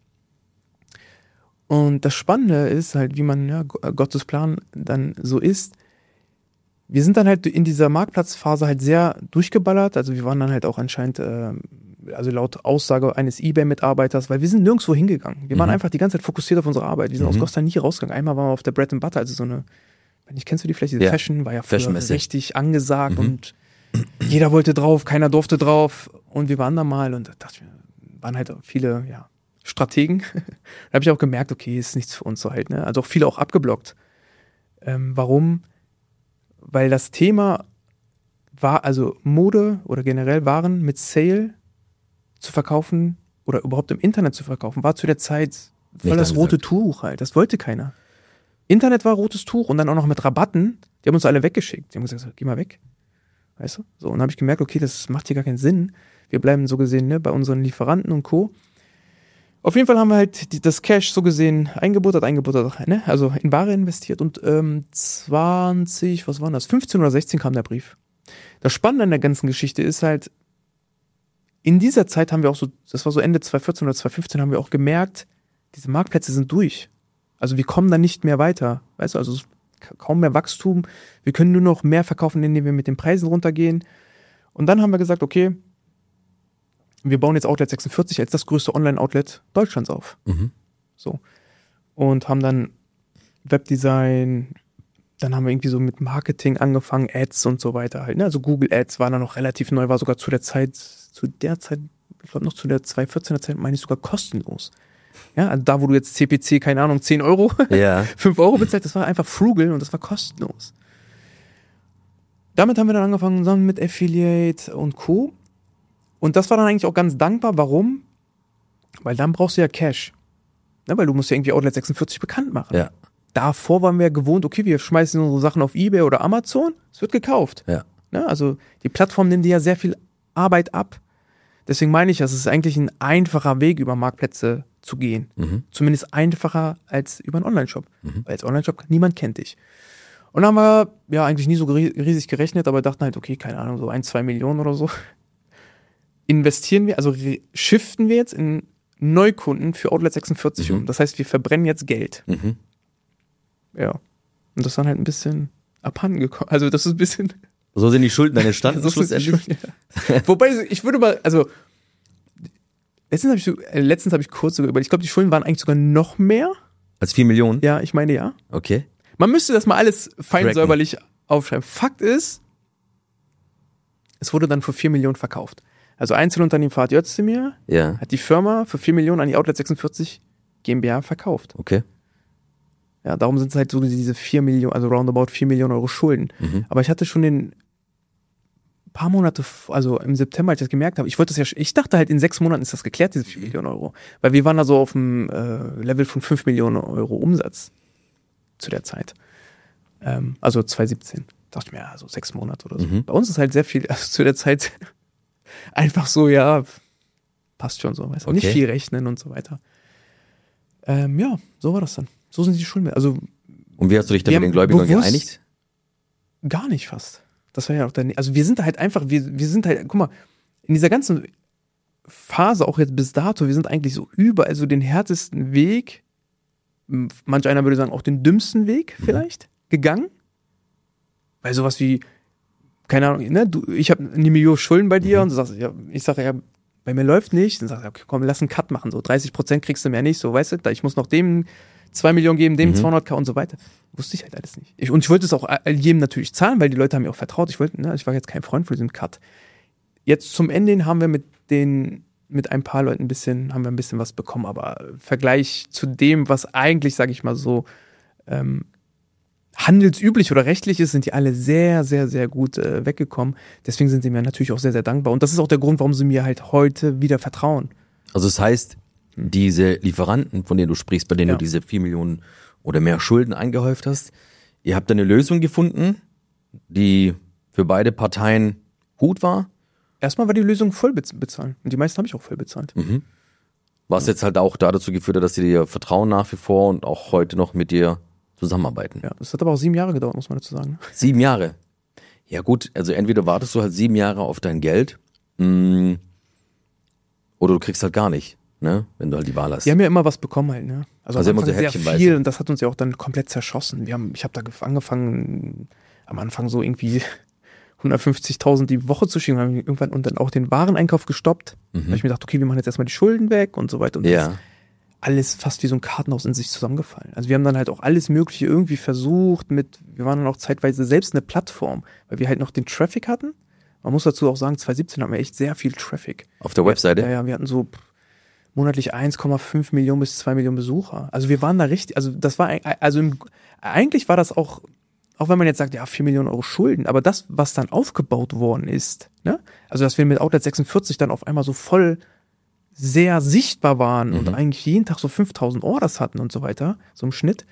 Und das Spannende ist halt, wie man, ja, Gottes Plan dann so ist, wir sind dann halt in dieser Marktplatzphase halt sehr durchgeballert, also wir waren dann halt auch anscheinend, also laut Aussage eines eBay-Mitarbeiters, weil wir sind nirgendwo hingegangen. Wir waren einfach die ganze Zeit fokussiert auf unsere Arbeit. Wir sind aus Costa nie rausgegangen. Einmal waren wir auf der Bread and Butter, also so eine, kennst du die vielleicht, diese Fashion, war ja früher richtig angesagt und jeder wollte drauf, keiner durfte drauf und wir waren da mal und da dachte ich, waren halt viele, ja, Strategen. Da habe ich auch gemerkt, okay, ist nichts für uns so halt, ne? Also auch viele auch abgeblockt. Warum? Weil das Thema also Mode oder generell Waren mit Sale zu verkaufen oder überhaupt im Internet zu verkaufen, war zu der Zeit voll das rote Tuch halt. Das wollte keiner. Internet war rotes Tuch und dann auch noch mit Rabatten. Die haben uns alle weggeschickt. Die haben gesagt, geh mal weg. Weißt du? So, und dann habe ich gemerkt, okay, das macht hier gar keinen Sinn. Wir bleiben so gesehen, ne, bei unseren Lieferanten und Co. Auf jeden Fall haben wir halt das Cash so gesehen eingebuttert, ne? Also in Ware investiert und 15 oder 16 kam der Brief. Das Spannende an der ganzen Geschichte ist halt, in dieser Zeit haben wir auch so, das war so Ende 2014 oder 2015, haben wir auch gemerkt, diese Marktplätze sind durch. Also wir kommen da nicht mehr weiter. Weißt du, also kaum mehr Wachstum. Wir können nur noch mehr verkaufen, indem wir mit den Preisen runtergehen. Und dann haben wir gesagt, okay, wir bauen jetzt Outlet 46 als das größte Online-Outlet Deutschlands auf. So. Und haben dann Webdesign, dann haben wir irgendwie so mit Marketing angefangen, Ads und so weiter halt. Ne? Also Google Ads war dann noch relativ neu, war sogar zu der Zeit, ich glaube noch zu der 2014er Zeit, meine ich sogar kostenlos. Ja, also da, wo du jetzt CPC, keine Ahnung, 10 Euro, 5 Euro bezahlt, das war einfach frugal und das war kostenlos. Damit haben wir dann angefangen, zusammen mit Affiliate und Co. Und das war dann eigentlich auch ganz dankbar. Warum? Weil dann brauchst du ja Cash. Ne, weil du musst ja irgendwie Outlet 46 bekannt machen.
Ja.
Davor waren wir gewohnt, okay, wir schmeißen unsere Sachen auf eBay oder Amazon, es wird gekauft.
Ja.
Ne, also die Plattform nimmt dir ja sehr viel Arbeit ab. Deswegen meine ich, das ist eigentlich ein einfacher Weg, über Marktplätze zu gehen. Zumindest einfacher als über einen Online-Shop. Weil als Online-Shop, niemand kennt dich. Und dann haben wir ja eigentlich nie so riesig gerechnet, aber dachten halt, okay, keine Ahnung, so 1-2 Millionen oder so. Investieren wir, also shiften wir jetzt in Neukunden für Outlet 46 um. Das heißt, wir verbrennen jetzt Geld. Ja. Und das ist dann halt ein bisschen abhanden gekommen. Also das ist ein bisschen...
So sind die Schulden dann entstanden,
so
schlussendlich.
Ja. Wobei, ich würde mal, also letztens habe ich kurz sogar überlegt, ich glaube, die Schulden waren eigentlich sogar noch mehr.
Als 4 Millionen?
Ja, ich meine ja.
Okay.
Man müsste das mal alles fein säuberlich aufschreiben. Fakt ist, es wurde dann für 4 Millionen verkauft. Also Einzelunternehmen Fahrt Özdemir hat die Firma für 4 Millionen an die Outlet 46 GmbH verkauft.
Okay.
Ja, darum sind es halt so diese 4 Millionen, also roundabout 4 Millionen Euro Schulden. Aber ich hatte schon den paar Monate, also im September, als ich das gemerkt habe, ich dachte halt, in 6 Monaten ist das geklärt, diese 4 Millionen Euro. Weil wir waren da so auf dem Level von 5 Millionen Euro Umsatz zu der Zeit. Also 2017. Dachte ich mir, ja, so 6 Monate oder so. Bei uns ist halt sehr viel, also zu der Zeit einfach so, ja, passt schon so, weißt du, nicht viel rechnen und so weiter. Ja, so war das dann. So sind die Schulden. Also,
und wie hast du dich dann mit den Gläubigern geeinigt?
Gar nicht fast. Das war ja auch dann, also wir sind da halt einfach, wir sind halt, guck mal, in dieser ganzen Phase, auch jetzt bis dato, wir sind eigentlich so überall so den härtesten Weg, manch einer würde sagen auch den dümmsten Weg vielleicht, gegangen. Weil sowas wie, keine Ahnung, ne, ich habe eine Million Schulden bei dir und du sagst, ja, ich sage ja, bei mir läuft nicht. Dann sagst du, okay, komm, lass einen Cut machen, so 30% kriegst du mehr nicht, so, weißt du, ich muss noch dem 2 Millionen geben, dem 200.000 und so weiter. Wusste ich halt alles nicht. Und ich wollte es auch jedem natürlich zahlen, weil die Leute haben mir auch vertraut. Ich war jetzt kein Freund von diesem Cut. Jetzt zum Ende hin haben wir mit ein paar Leuten ein bisschen was bekommen, aber im Vergleich zu dem, was eigentlich, sage ich mal so, handelsüblich oder rechtlich ist, sind die alle sehr, sehr, sehr gut weggekommen. Deswegen sind sie mir natürlich auch sehr, sehr dankbar. Und das ist auch der Grund, warum sie mir halt heute wieder vertrauen.
Also das heißt, diese Lieferanten, von denen du sprichst, bei denen du diese 4 Millionen oder mehr Schulden eingehäuft hast, ihr habt eine Lösung gefunden, die für beide Parteien gut war?
Erstmal war die Lösung voll bezahlen. Und die meisten habe ich auch voll bezahlt.
Was jetzt halt auch dazu geführt hat, dass sie dir vertrauen nach wie vor und auch heute noch mit dir zusammenarbeiten.
Ja, das hat aber auch 7 Jahre gedauert, muss man dazu sagen.
7 Jahre? Ja gut, also entweder wartest du halt 7 Jahre auf dein Geld oder du kriegst halt gar nicht, ne, wenn du halt die Wahl hast.
Wir haben ja immer was bekommen halt, ne. Also am
immer
Anfang
so
sehr
häppchenweise.
viel und das hat uns ja auch dann komplett zerschossen. Ich habe da angefangen, am Anfang so irgendwie 150.000 die Woche zu schicken, haben irgendwann und dann auch den Wareneinkauf gestoppt. Da habe ich mir gedacht, okay, wir machen jetzt erstmal die Schulden weg und so weiter und das ist alles fast wie so ein Kartenhaus in sich zusammengefallen. Also wir haben dann halt auch alles Mögliche irgendwie versucht wir waren dann auch zeitweise selbst eine Plattform, weil wir halt noch den Traffic hatten. Man muss dazu auch sagen, 2017 hatten wir echt sehr viel Traffic.
Auf der Webseite?
Ja, wir hatten so monatlich 1,5 Millionen bis 2 Millionen Besucher. Also wir waren da richtig, also das war, eigentlich war das auch auch wenn man jetzt sagt, ja, 4 Millionen Euro Schulden, aber das, was dann aufgebaut worden ist, ne? Also, dass wir mit Outlet 46 dann auf einmal so voll sehr sichtbar waren und eigentlich jeden Tag so 5000 Orders hatten und so weiter, so im Schnitt,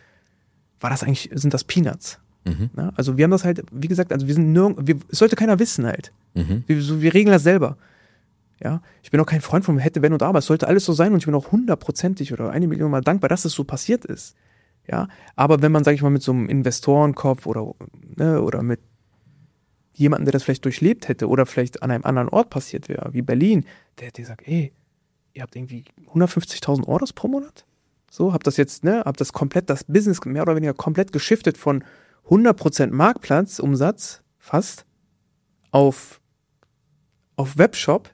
sind das Peanuts. Ne? Also wir haben das halt, wie gesagt, also es sollte keiner wissen halt. Wir regeln das selber. Ja, ich bin auch kein Freund von hätte, wenn und aber. Es sollte alles so sein und ich bin auch 100%ig oder 1 Million Mal dankbar, dass es so passiert ist. Ja, aber wenn man, sag ich mal, mit so einem Investorenkopf oder mit jemandem, der das vielleicht durchlebt hätte oder vielleicht an einem anderen Ort passiert wäre, wie Berlin, der hätte gesagt, ey, ihr habt irgendwie 150.000 Orders pro Monat? So, habt das komplett, das Business mehr oder weniger komplett geschiftet von 100% Marktplatzumsatz fast auf Webshop.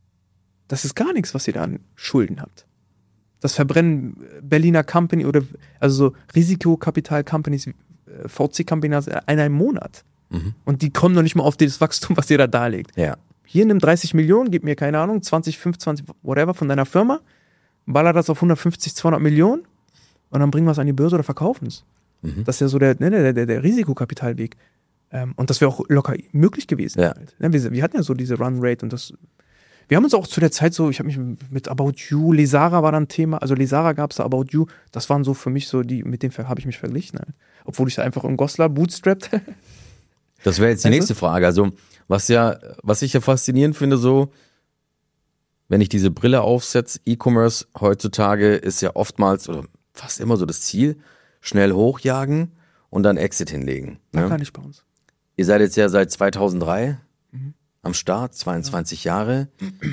Das ist gar nichts, was ihr da an Schulden habt. Das verbrennen Berliner Company oder also so Risikokapital-Companies, VC-Companies in einem Monat. Und die kommen noch nicht mal auf das Wachstum, was ihr da darlegt.
Ja.
Hier nimm 30 Millionen, gib mir, keine Ahnung, 20, 25, whatever von deiner Firma, baller das auf 150, 200 Millionen und dann bringen wir es an die Börse oder verkaufen es. Das ist ja so der Risikokapitalweg. Und das wäre auch locker möglich gewesen.
Ja.
Halt. Wir hatten ja so diese Run-Rate und wir haben uns auch zu der Zeit so, ich habe mich mit About You, Lesara war dann Thema, also Lesara gab es da, About You, das waren so für mich so mit denen habe ich mich verglichen. Halt. Obwohl ich da einfach im Goslar bootstrapped.
Das wäre jetzt die nächste Frage. Also, was ich ja faszinierend finde, so, wenn ich diese Brille aufsetze, E-Commerce heutzutage ist ja oftmals oder fast immer so das Ziel, schnell hochjagen und dann Exit hinlegen.
Ne? Gar nicht bei uns.
Ihr seid jetzt ja seit 2003 am Start, 22 Jahre.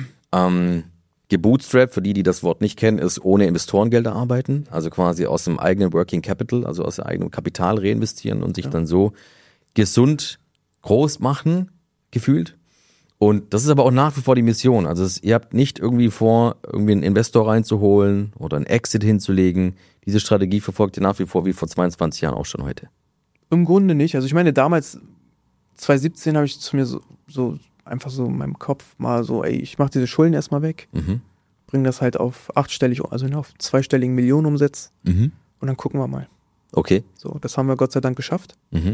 Gebootstrapped, für die das Wort nicht kennen, ist ohne Investorengelder arbeiten, also quasi aus dem eigenen Working Capital, also aus dem eigenen Kapital reinvestieren und sich dann so gesund groß machen, gefühlt. Und das ist aber auch nach wie vor die Mission. Also ihr habt nicht irgendwie vor, irgendwie einen Investor reinzuholen oder einen Exit hinzulegen. Diese Strategie verfolgt ihr nach wie vor wie vor 22 Jahren auch schon heute.
Im Grunde nicht. Also ich meine, damals, 2017, habe ich zu mir so einfach so in meinem Kopf mal so, ey, ich mache diese Schulden erstmal weg, bringe das halt auf 8-stellig, also auf 2-stelligen Millionenumsatz und dann gucken wir mal.
Okay.
So, das haben wir Gott sei Dank geschafft.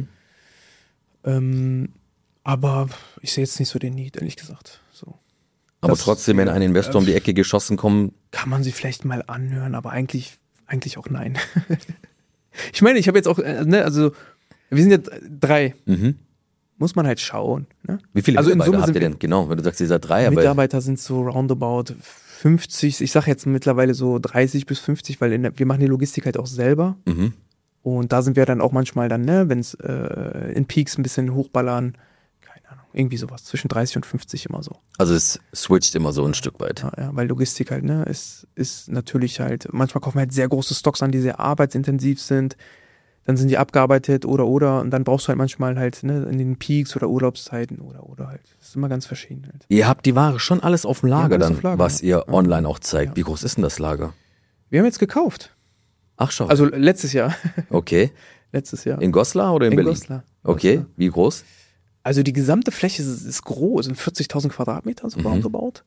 Aber ich sehe jetzt nicht so den Need, ehrlich gesagt. So.
Aber trotzdem, wenn ein Investor um die Ecke geschossen kommt,
kann man sie vielleicht mal anhören, aber eigentlich auch nein. Ich meine, ich habe jetzt auch, also wir sind jetzt 3. Muss man halt schauen. Ne?
Wie viele Mitarbeiter habt ihr denn? Genau, wenn du sagst, ihr seid 3.
Mitarbeiter sind so roundabout 50, ich sage jetzt mittlerweile so 30 bis 50, weil wir machen die Logistik halt auch selber. Und da sind wir dann auch manchmal dann, wenn es in Peaks ein bisschen hochballern, keine Ahnung, irgendwie sowas, zwischen 30 und 50 immer so.
Also es switcht immer so ein Stück weit.
Ja, weil Logistik halt, ist natürlich halt, manchmal kaufen wir halt sehr große Stocks an, die sehr arbeitsintensiv sind. Dann sind die abgearbeitet oder und dann brauchst du halt manchmal halt in den Peaks oder Urlaubszeiten oder halt. Das ist immer ganz verschieden halt.
Ihr habt die Ware schon alles auf dem Lager dann, was ihr online auch zeigt.
Ja.
Wie groß ist denn das Lager?
Wir haben jetzt gekauft.
Ach schon.
Also letztes Jahr.
Okay.
Letztes Jahr.
In Goslar oder in Berlin?
Goslar.
Okay, wie groß?
Also die gesamte Fläche ist groß, sind 40.000 Quadratmeter so roundabout.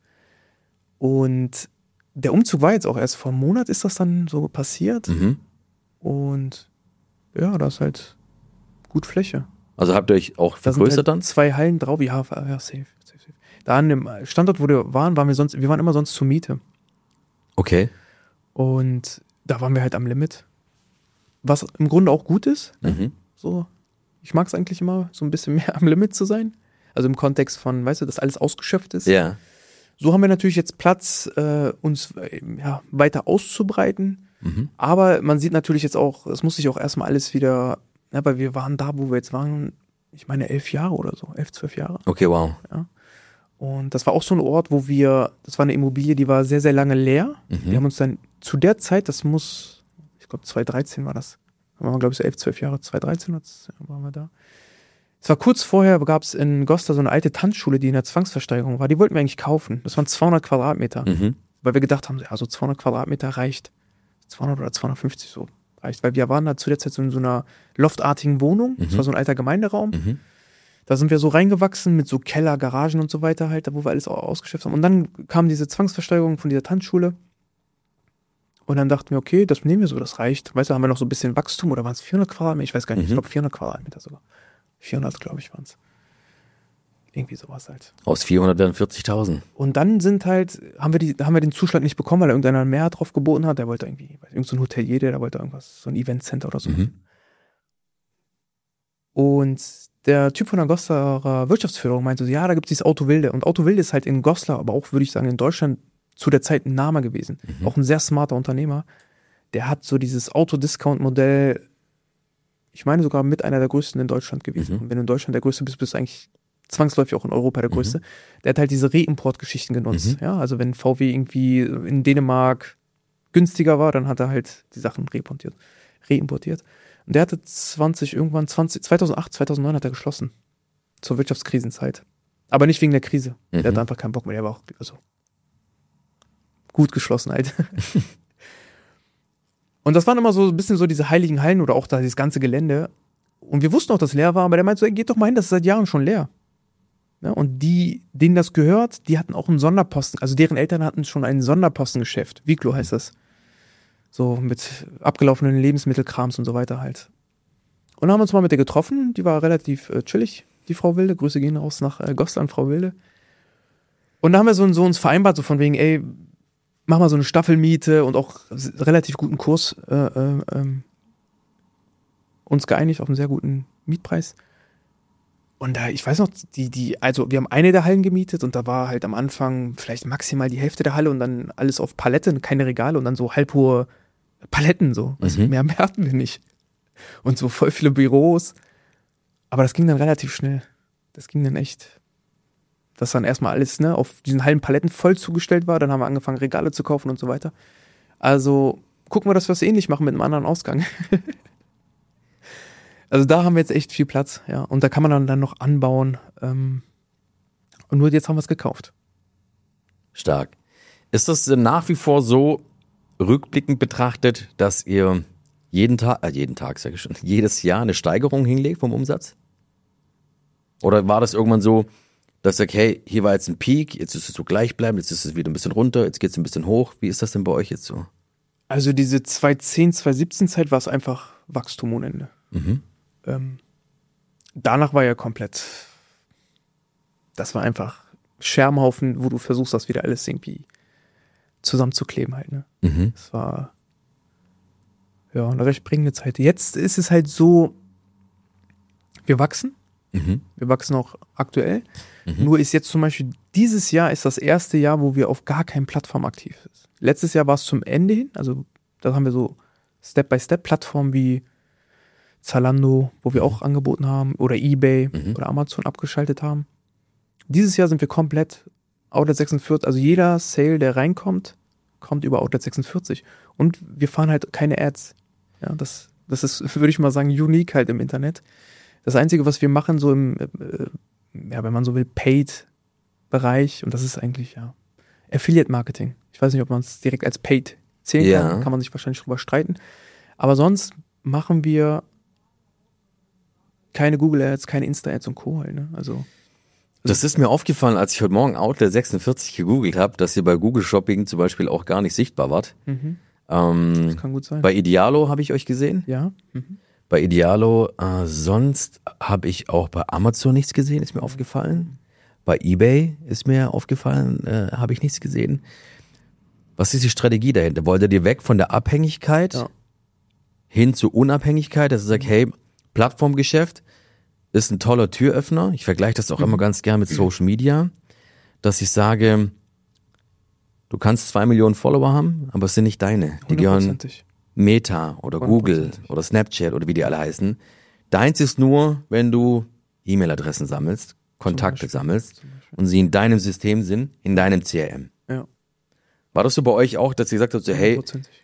Und der Umzug war jetzt auch erst vor einem Monat, ist das dann so passiert. Und ja, da ist halt gut Fläche.
Also habt ihr euch auch vergrößert
halt
dann?
2 Hallen drauf, ja, safe. Da an dem Standort, wo wir waren wir waren immer sonst zur Miete.
Okay.
Und da waren wir halt am Limit. Was im Grunde auch gut ist. So, ich mag es eigentlich immer, so ein bisschen mehr am Limit zu sein. Also im Kontext von, weißt du, dass alles ausgeschöpft ist.
Ja.
So haben wir natürlich jetzt Platz, uns weiter auszubreiten. Aber man sieht natürlich jetzt auch, es muss sich auch erstmal alles wieder, weil wir waren da, wo wir jetzt waren, ich meine 11 Jahre oder so, 11, 12 Jahre.
Okay, wow.
Ja. Und das war auch so ein Ort, das war eine Immobilie, die war sehr, sehr lange leer. Wir haben uns dann zu der Zeit, ich glaube 2013 war das, da waren wir glaube ich so 11, 12 Jahre, 2013 waren wir da. Es war kurz vorher, gab es in Goslar so eine alte Tanzschule, die in der Zwangsversteigerung war. Die wollten wir eigentlich kaufen. Das waren 200 Quadratmeter. Weil wir gedacht haben, ja, so 200 Quadratmeter reicht. 200 oder 250 so reicht. Weil wir waren da zu der Zeit so in so einer loftartigen Wohnung. Das war so ein alter Gemeinderaum. Da sind wir so reingewachsen mit so Keller, Garagen und so weiter halt, da wo wir alles ausgeschöpft haben. Und dann kam diese Zwangsversteigerung von dieser Tanzschule. Und dann dachten wir, okay, das nehmen wir so, das reicht. Weißt du, haben wir noch so ein bisschen Wachstum oder waren es 400 Quadratmeter? Ich weiß gar nicht, ich glaube 400 Quadratmeter sogar. 400, glaube ich, waren es. Irgendwie sowas halt.
Aus 400 werden 40.000.
Und dann haben wir den Zuschlag nicht bekommen, weil irgendeiner mehr drauf geboten hat. Der wollte irgendwie, irgend so ein Hotelier, der wollte irgendwas, so ein Eventcenter oder so. Und der Typ von der Goslar Wirtschaftsförderung meinte so, ja, da gibt es dieses Auto Wilde. Und Auto Wilde ist halt in Goslar, aber auch, würde ich sagen, in Deutschland zu der Zeit ein Name gewesen. Auch ein sehr smarter Unternehmer. Der hat so dieses Auto-Discount-Modell, ich meine sogar mit einer der größten in Deutschland gewesen. Und wenn du in Deutschland der Größte bist, bist du eigentlich zwangsläufig auch in Europa der Größte. Der hat halt diese Reimport-Geschichten genutzt. Ja, also wenn VW irgendwie in Dänemark günstiger war, dann hat er halt die Sachen reimportiert. Und der hatte 2008, 2009 hat er geschlossen. Zur Wirtschaftskrisenzeit. Aber nicht wegen der Krise. Der hatte einfach keinen Bock mehr. Der war auch gut geschlossen halt. Und das waren immer so ein bisschen so diese heiligen Hallen oder auch da dieses ganze Gelände. Und wir wussten auch, dass es leer war, aber der meinte so, ey, geht doch mal hin, das ist seit Jahren schon leer. Ja, und denen das gehört, die hatten auch einen Sonderposten. Also deren Eltern hatten schon ein Sonderpostengeschäft. Viglo heißt das. So mit abgelaufenen Lebensmittelkrams und so weiter halt. Und dann haben wir uns mal mit der getroffen. Die war relativ chillig, die Frau Wilde. Grüße gehen raus nach Goslar an Frau Wilde. Und da haben wir so uns vereinbart, so von wegen, ey, mach mal so eine Staffelmiete und auch relativ guten Kurs uns geeinigt auf einen sehr guten Mietpreis. Und da, ich weiß noch, also wir haben eine der Hallen gemietet und da war halt am Anfang vielleicht maximal die Hälfte der Halle und dann alles auf Paletten, keine Regale und dann so halbhohe Paletten so. Also mehr hatten wir nicht. Und so voll viele Büros. Aber das ging dann relativ schnell. Das ging dann echt, dass dann erstmal alles auf diesen halben Paletten voll zugestellt war. Dann haben wir angefangen, Regale zu kaufen und so weiter. Also gucken wir, dass wir es ähnlich machen mit einem anderen Ausgang. Also da haben wir jetzt echt viel Platz, ja. Und da kann man dann noch anbauen. Und nur jetzt haben wir es gekauft.
Stark. Ist das nach wie vor so rückblickend betrachtet, dass ihr jedes Jahr eine Steigerung hinlegt vom Umsatz? Oder war das irgendwann so, dass ihr sagt, hey, hier war jetzt ein Peak, jetzt ist es so gleichbleibend, jetzt ist es wieder ein bisschen runter, jetzt geht es ein bisschen hoch. Wie ist das denn bei euch jetzt so?
Also diese 2010, 2017 Zeit war es einfach Wachstum ohne Ende. Danach war ja komplett, das war einfach Scherbenhaufen, wo du versuchst, das wieder alles irgendwie zusammenzukleben halt, ne? Das war eine recht prägende Zeit. Jetzt ist es halt so, wir wachsen auch aktuell, nur ist jetzt zum Beispiel, dieses Jahr ist das erste Jahr, wo wir auf gar keinen Plattform aktiv sind. Letztes Jahr war es zum Ende hin, also da haben wir so Step-by-Step-Plattformen wie Zalando, wo wir auch angeboten haben, oder eBay oder Amazon abgeschaltet haben. Dieses Jahr sind wir komplett Outlet 46, also jeder Sale, der reinkommt, kommt über Outlet 46. Und wir fahren halt keine Ads. Ja, das ist, würde ich mal sagen, unique halt im Internet. Das Einzige, was wir machen, so im, wenn man so will, Paid-Bereich, und das ist eigentlich, Affiliate-Marketing. Ich weiß nicht, ob man es direkt als Paid zählen kann man sich wahrscheinlich drüber streiten. Aber sonst machen wir keine Google Ads, keine Insta Ads und Co. Halt, ne? Also
das ist mir aufgefallen, als ich heute Morgen Outlet 46 gegoogelt habe, dass ihr bei Google Shopping zum Beispiel auch gar nicht sichtbar wart.
Das kann gut sein.
Bei Idealo habe ich euch gesehen.
Ja.
Bei Idealo, sonst habe ich auch bei Amazon nichts gesehen, ist mir aufgefallen. Bei eBay ist mir aufgefallen, habe ich nichts gesehen. Was ist die Strategie dahinter? Wollt ihr weg von der Abhängigkeit hin zur Unabhängigkeit, dass ihr sagt, hey, Plattformgeschäft ist ein toller Türöffner. Ich vergleiche das auch immer ganz gern mit Social Media, dass ich sage, du kannst 2 Millionen Follower haben, aber es sind nicht deine. Die gehören Meta oder Google oder Snapchat oder wie die alle heißen. Deins ist nur, wenn du E-Mail-Adressen sammelst, Kontakte sammelst und sie in deinem System sind, in deinem CRM.
Ja.
War das so bei euch auch, dass ihr gesagt habt, so, hey,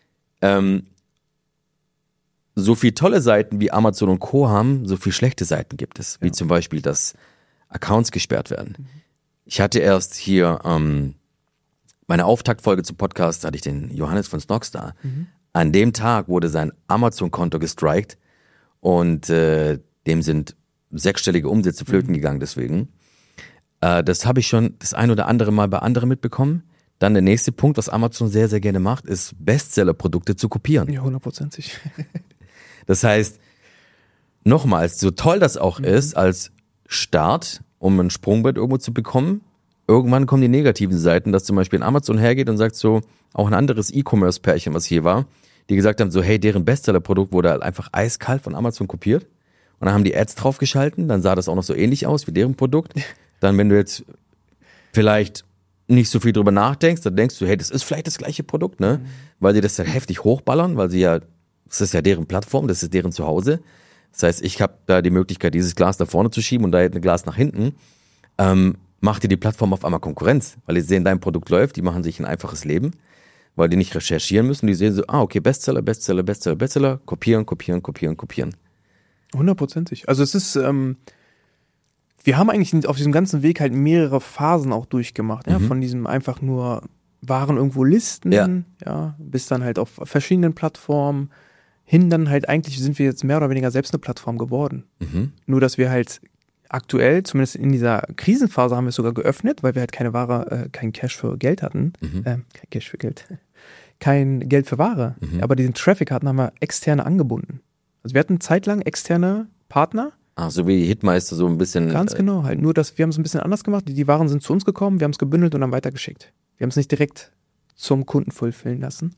so viele tolle Seiten wie Amazon und Co. haben, so viele schlechte Seiten gibt es, wie zum Beispiel, dass Accounts gesperrt werden. Ich hatte erst hier meine Auftaktfolge zum Podcast, da hatte ich den Johannes von Snox da. An dem Tag wurde sein Amazon-Konto gestrikt und dem sind 6-stellige Umsätze flöten gegangen deswegen. Das habe ich schon das ein oder andere Mal bei anderen mitbekommen. Dann der nächste Punkt, was Amazon sehr, sehr gerne macht, ist Bestseller-Produkte zu kopieren.
Ja, 100%.
Das heißt, nochmals, so toll das auch ist, als Start, um ein Sprungbrett irgendwo zu bekommen, irgendwann kommen die negativen Seiten, dass zum Beispiel Amazon hergeht und sagt so, auch ein anderes E-Commerce-Pärchen, was hier war, die gesagt haben so, hey, deren Bestseller-Produkt wurde halt einfach eiskalt von Amazon kopiert. Und dann haben die Ads draufgeschalten, dann sah das auch noch so ähnlich aus wie deren Produkt. Dann, wenn du jetzt vielleicht nicht so viel drüber nachdenkst, dann denkst du, hey, das ist vielleicht das gleiche Produkt, ne? Weil sie das dann heftig hochballern, weil sie ja, das ist ja deren Plattform, das ist deren Zuhause. Das heißt, ich habe da die Möglichkeit, dieses Glas da vorne zu schieben und da ein Glas nach hinten. Macht dir die Plattform auf einmal Konkurrenz, weil die sehen, dein Produkt läuft, die machen sich ein einfaches Leben, weil die nicht recherchieren müssen, die sehen so, okay, Bestseller, Bestseller, Bestseller, Bestseller, kopieren, kopieren, kopieren, kopieren.
100%. Also es ist, wir haben eigentlich auf diesem ganzen Weg halt mehrere Phasen auch durchgemacht, ja, von diesem einfach nur Waren irgendwo listen, ja, bis dann halt auf verschiedenen Plattformen, hin dann halt eigentlich sind wir jetzt mehr oder weniger selbst eine Plattform geworden. Nur, dass wir halt aktuell, zumindest in dieser Krisenphase, haben wir es sogar geöffnet, weil wir halt keine Ware, kein Cash für Geld hatten. Kein Cash für Geld. Kein Geld für Ware. Aber diesen Traffic haben wir externe angebunden. Also wir hatten zeitlang externe Partner.
Ach, so wie Hitmeister, so ein bisschen.
Ganz genau, halt. Nur, dass wir haben es ein bisschen anders gemacht. Die Waren sind zu uns gekommen, wir haben es gebündelt und dann weitergeschickt. Wir haben es nicht direkt zum Kunden fulfillen lassen.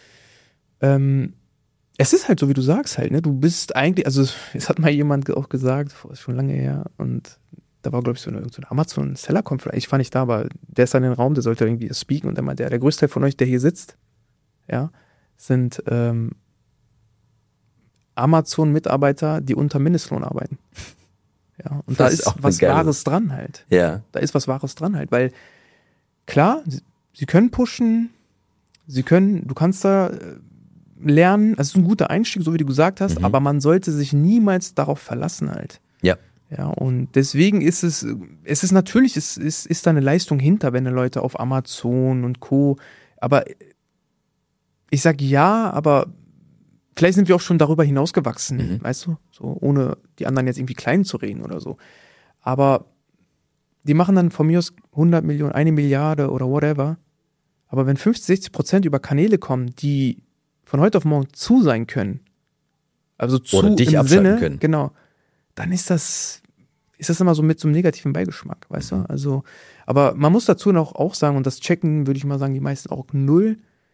Es ist halt so, wie du sagst halt, ne? Du bist eigentlich, also es hat mal jemand auch gesagt, ist schon lange her, und da war, glaube ich, so eine Amazon-Seller-Konferenz. Ich war nicht da, aber der ist dann in den Raum, der sollte irgendwie speaken, und der meinte, der größte Teil von euch, der hier sitzt, ja, sind Amazon-Mitarbeiter, die unter Mindestlohn arbeiten. Ja, und da ist was Wahres dran halt.
Ja.
Da ist was Wahres dran halt, weil klar, sie können pushen, du kannst da lernen, also es ist ein guter Einstieg, so wie du gesagt hast, aber man sollte sich niemals darauf verlassen halt.
Ja.
Ja, und deswegen ist es ist natürlich, es ist da eine Leistung hinter, wenn Leute auf Amazon und Co., aber ich sag ja, aber vielleicht sind wir auch schon darüber hinausgewachsen, weißt du, so ohne die anderen jetzt irgendwie klein zu reden oder so. Aber die machen dann von mir aus 100 Millionen, 1 Milliarde oder whatever. Aber wenn 50-60% über Kanäle kommen, die von heute auf morgen zu sein können, also zu
oder dich
im
abschalten
Sinne,
können,
genau, dann ist das immer so mit so einem negativen Beigeschmack, weißt du? Also, aber man muss dazu noch auch sagen, und das checken, würde ich mal sagen, die meisten auch null,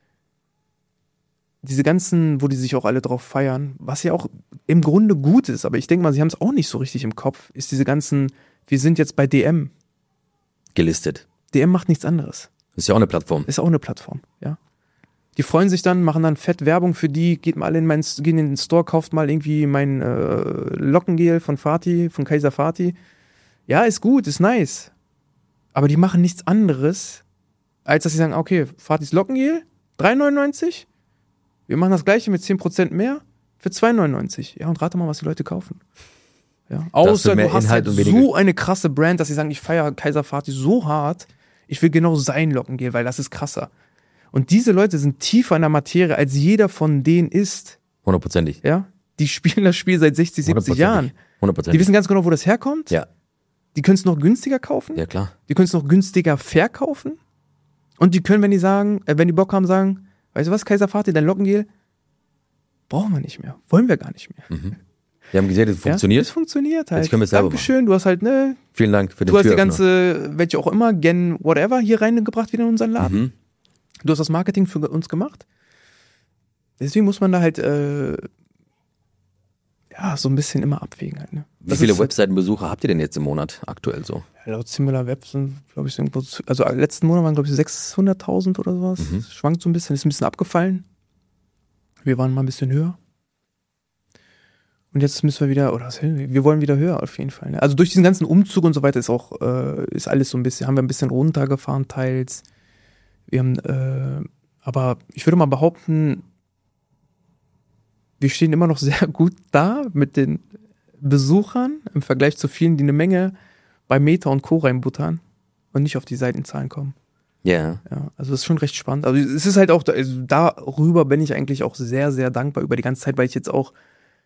diese ganzen, wo die sich auch alle drauf feiern, was ja auch im Grunde gut ist, aber ich denke mal, sie haben es auch nicht so richtig im Kopf, ist diese ganzen, wir sind jetzt bei DM.
gelistet.
DM macht nichts anderes.
Ist ja auch eine Plattform.
Ist auch eine Plattform, ja. Die freuen sich dann, machen dann fett Werbung für die, geht mal in den Store, kauft mal irgendwie mein Lockengel von Fatih, von Kaiser Fatih. Ja, ist gut, ist nice. Aber die machen nichts anderes, als dass sie sagen, okay, Fatihs Lockengel, 3,99. Wir machen das gleiche mit 10% mehr für 2,99. Ja, und rate mal, was die Leute kaufen. Ja. Außer du hast halt so eine krasse Brand, dass sie sagen, ich feiere Kaiser Fatih so hart, ich will genau sein Lockengel, weil das ist krasser. Und diese Leute sind tiefer in der Materie, als jeder von denen ist.
100%.
Ja? Die spielen das Spiel seit 60, 70 Jahren.
100%.
Die wissen ganz genau, wo das herkommt.
Ja.
Die können es noch günstiger kaufen.
Ja, klar.
Die können es noch günstiger verkaufen. Und die können, wenn die Bock haben, sagen, weißt du was, Kaiser Fatih, dein Lockengel brauchen wir nicht mehr. Wollen wir gar nicht mehr.
Wir haben gesehen, das funktioniert.
Ja, das funktioniert halt.
Jetzt können wir es selber
Dankeschön, du hast halt, ne.
Vielen Dank für den
Du hast die ganze, welche auch immer, Gen whatever hier reingebracht wieder in unseren Laden. Du hast das Marketing für uns gemacht. Deswegen muss man da halt, so ein bisschen immer abwägen halt, ne.
Wie viele Webseitenbesucher habt ihr denn jetzt im Monat aktuell so?
Ja, laut Similar Web sind, glaube ich, irgendwo, also letzten Monat waren, glaube ich, 600.000 oder sowas. Schwankt so ein bisschen, ist ein bisschen abgefallen. Wir waren mal ein bisschen höher. Und jetzt müssen wir wieder, wir wollen wieder höher auf jeden Fall. Ne? Also durch diesen ganzen Umzug und so weiter ist alles so ein bisschen, haben wir ein bisschen runtergefahren teils. Wir haben, aber ich würde mal behaupten, wir stehen immer noch sehr gut da mit den Besuchern im Vergleich zu vielen, die eine Menge bei Meta und Co. reinbuttern und nicht auf die Seitenzahlen kommen.
Yeah.
Ja, also das ist schon recht spannend. Also es ist halt auch, also darüber bin ich eigentlich auch sehr, sehr dankbar über die ganze Zeit, weil ich jetzt auch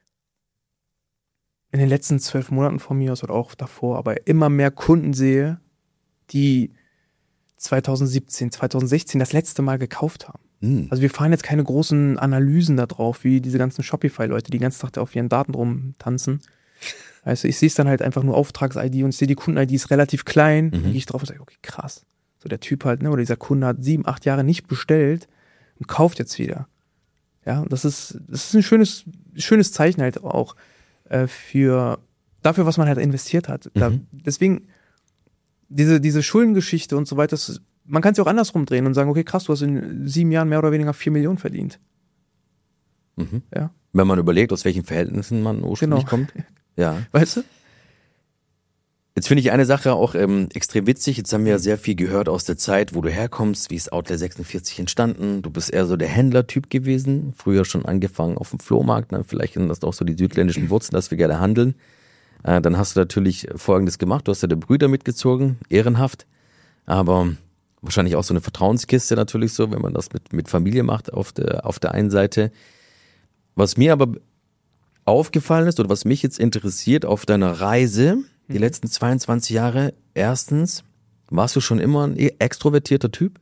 in den letzten 12 Monaten von mir aus oder auch davor, aber immer mehr Kunden sehe, die 2017, 2016 das letzte Mal gekauft haben.
Hm.
Also wir fahren jetzt keine großen Analysen da drauf, wie diese ganzen Shopify-Leute, die den ganzen Tag da auf ihren Daten rumtanzen. Weißt du, ich sehe es dann halt einfach nur Auftrags-ID und ich sehe die Kunden-ID ist relativ klein. Dann gehe ich drauf und sage, okay, krass. So der Typ halt, ne, oder dieser Kunde hat 7, 8 Jahre nicht bestellt und kauft jetzt wieder. Ja, und das ist ein schönes Zeichen halt auch dafür, was man halt investiert hat. Deswegen diese Schuldengeschichte und so weiter, man kann es ja auch andersrum drehen und sagen, okay, krass, du hast in 7 Jahren mehr oder weniger 4 Millionen verdient. Ja.
Wenn man überlegt, aus welchen Verhältnissen man ursprünglich kommt. Ja.
Weißt du?
Jetzt finde ich eine Sache auch extrem witzig. Jetzt haben wir ja sehr viel gehört aus der Zeit, wo du herkommst. Wie ist Outlet 46 entstanden? Du bist eher so der Händlertyp gewesen. Früher schon angefangen auf dem Flohmarkt. Ne? Vielleicht sind das auch so die südländischen Wurzeln, dass wir gerne handeln. Dann hast du natürlich Folgendes gemacht. Du hast ja deine Brüder mitgezogen. Ehrenhaft. Aber wahrscheinlich auch so eine Vertrauenskiste natürlich so, wenn man das mit Familie macht auf der einen Seite. Was mir aber aufgefallen ist oder was mich jetzt interessiert auf deiner Reise, die letzten 22 Jahre, erstens, warst du schon immer ein extrovertierter Typ?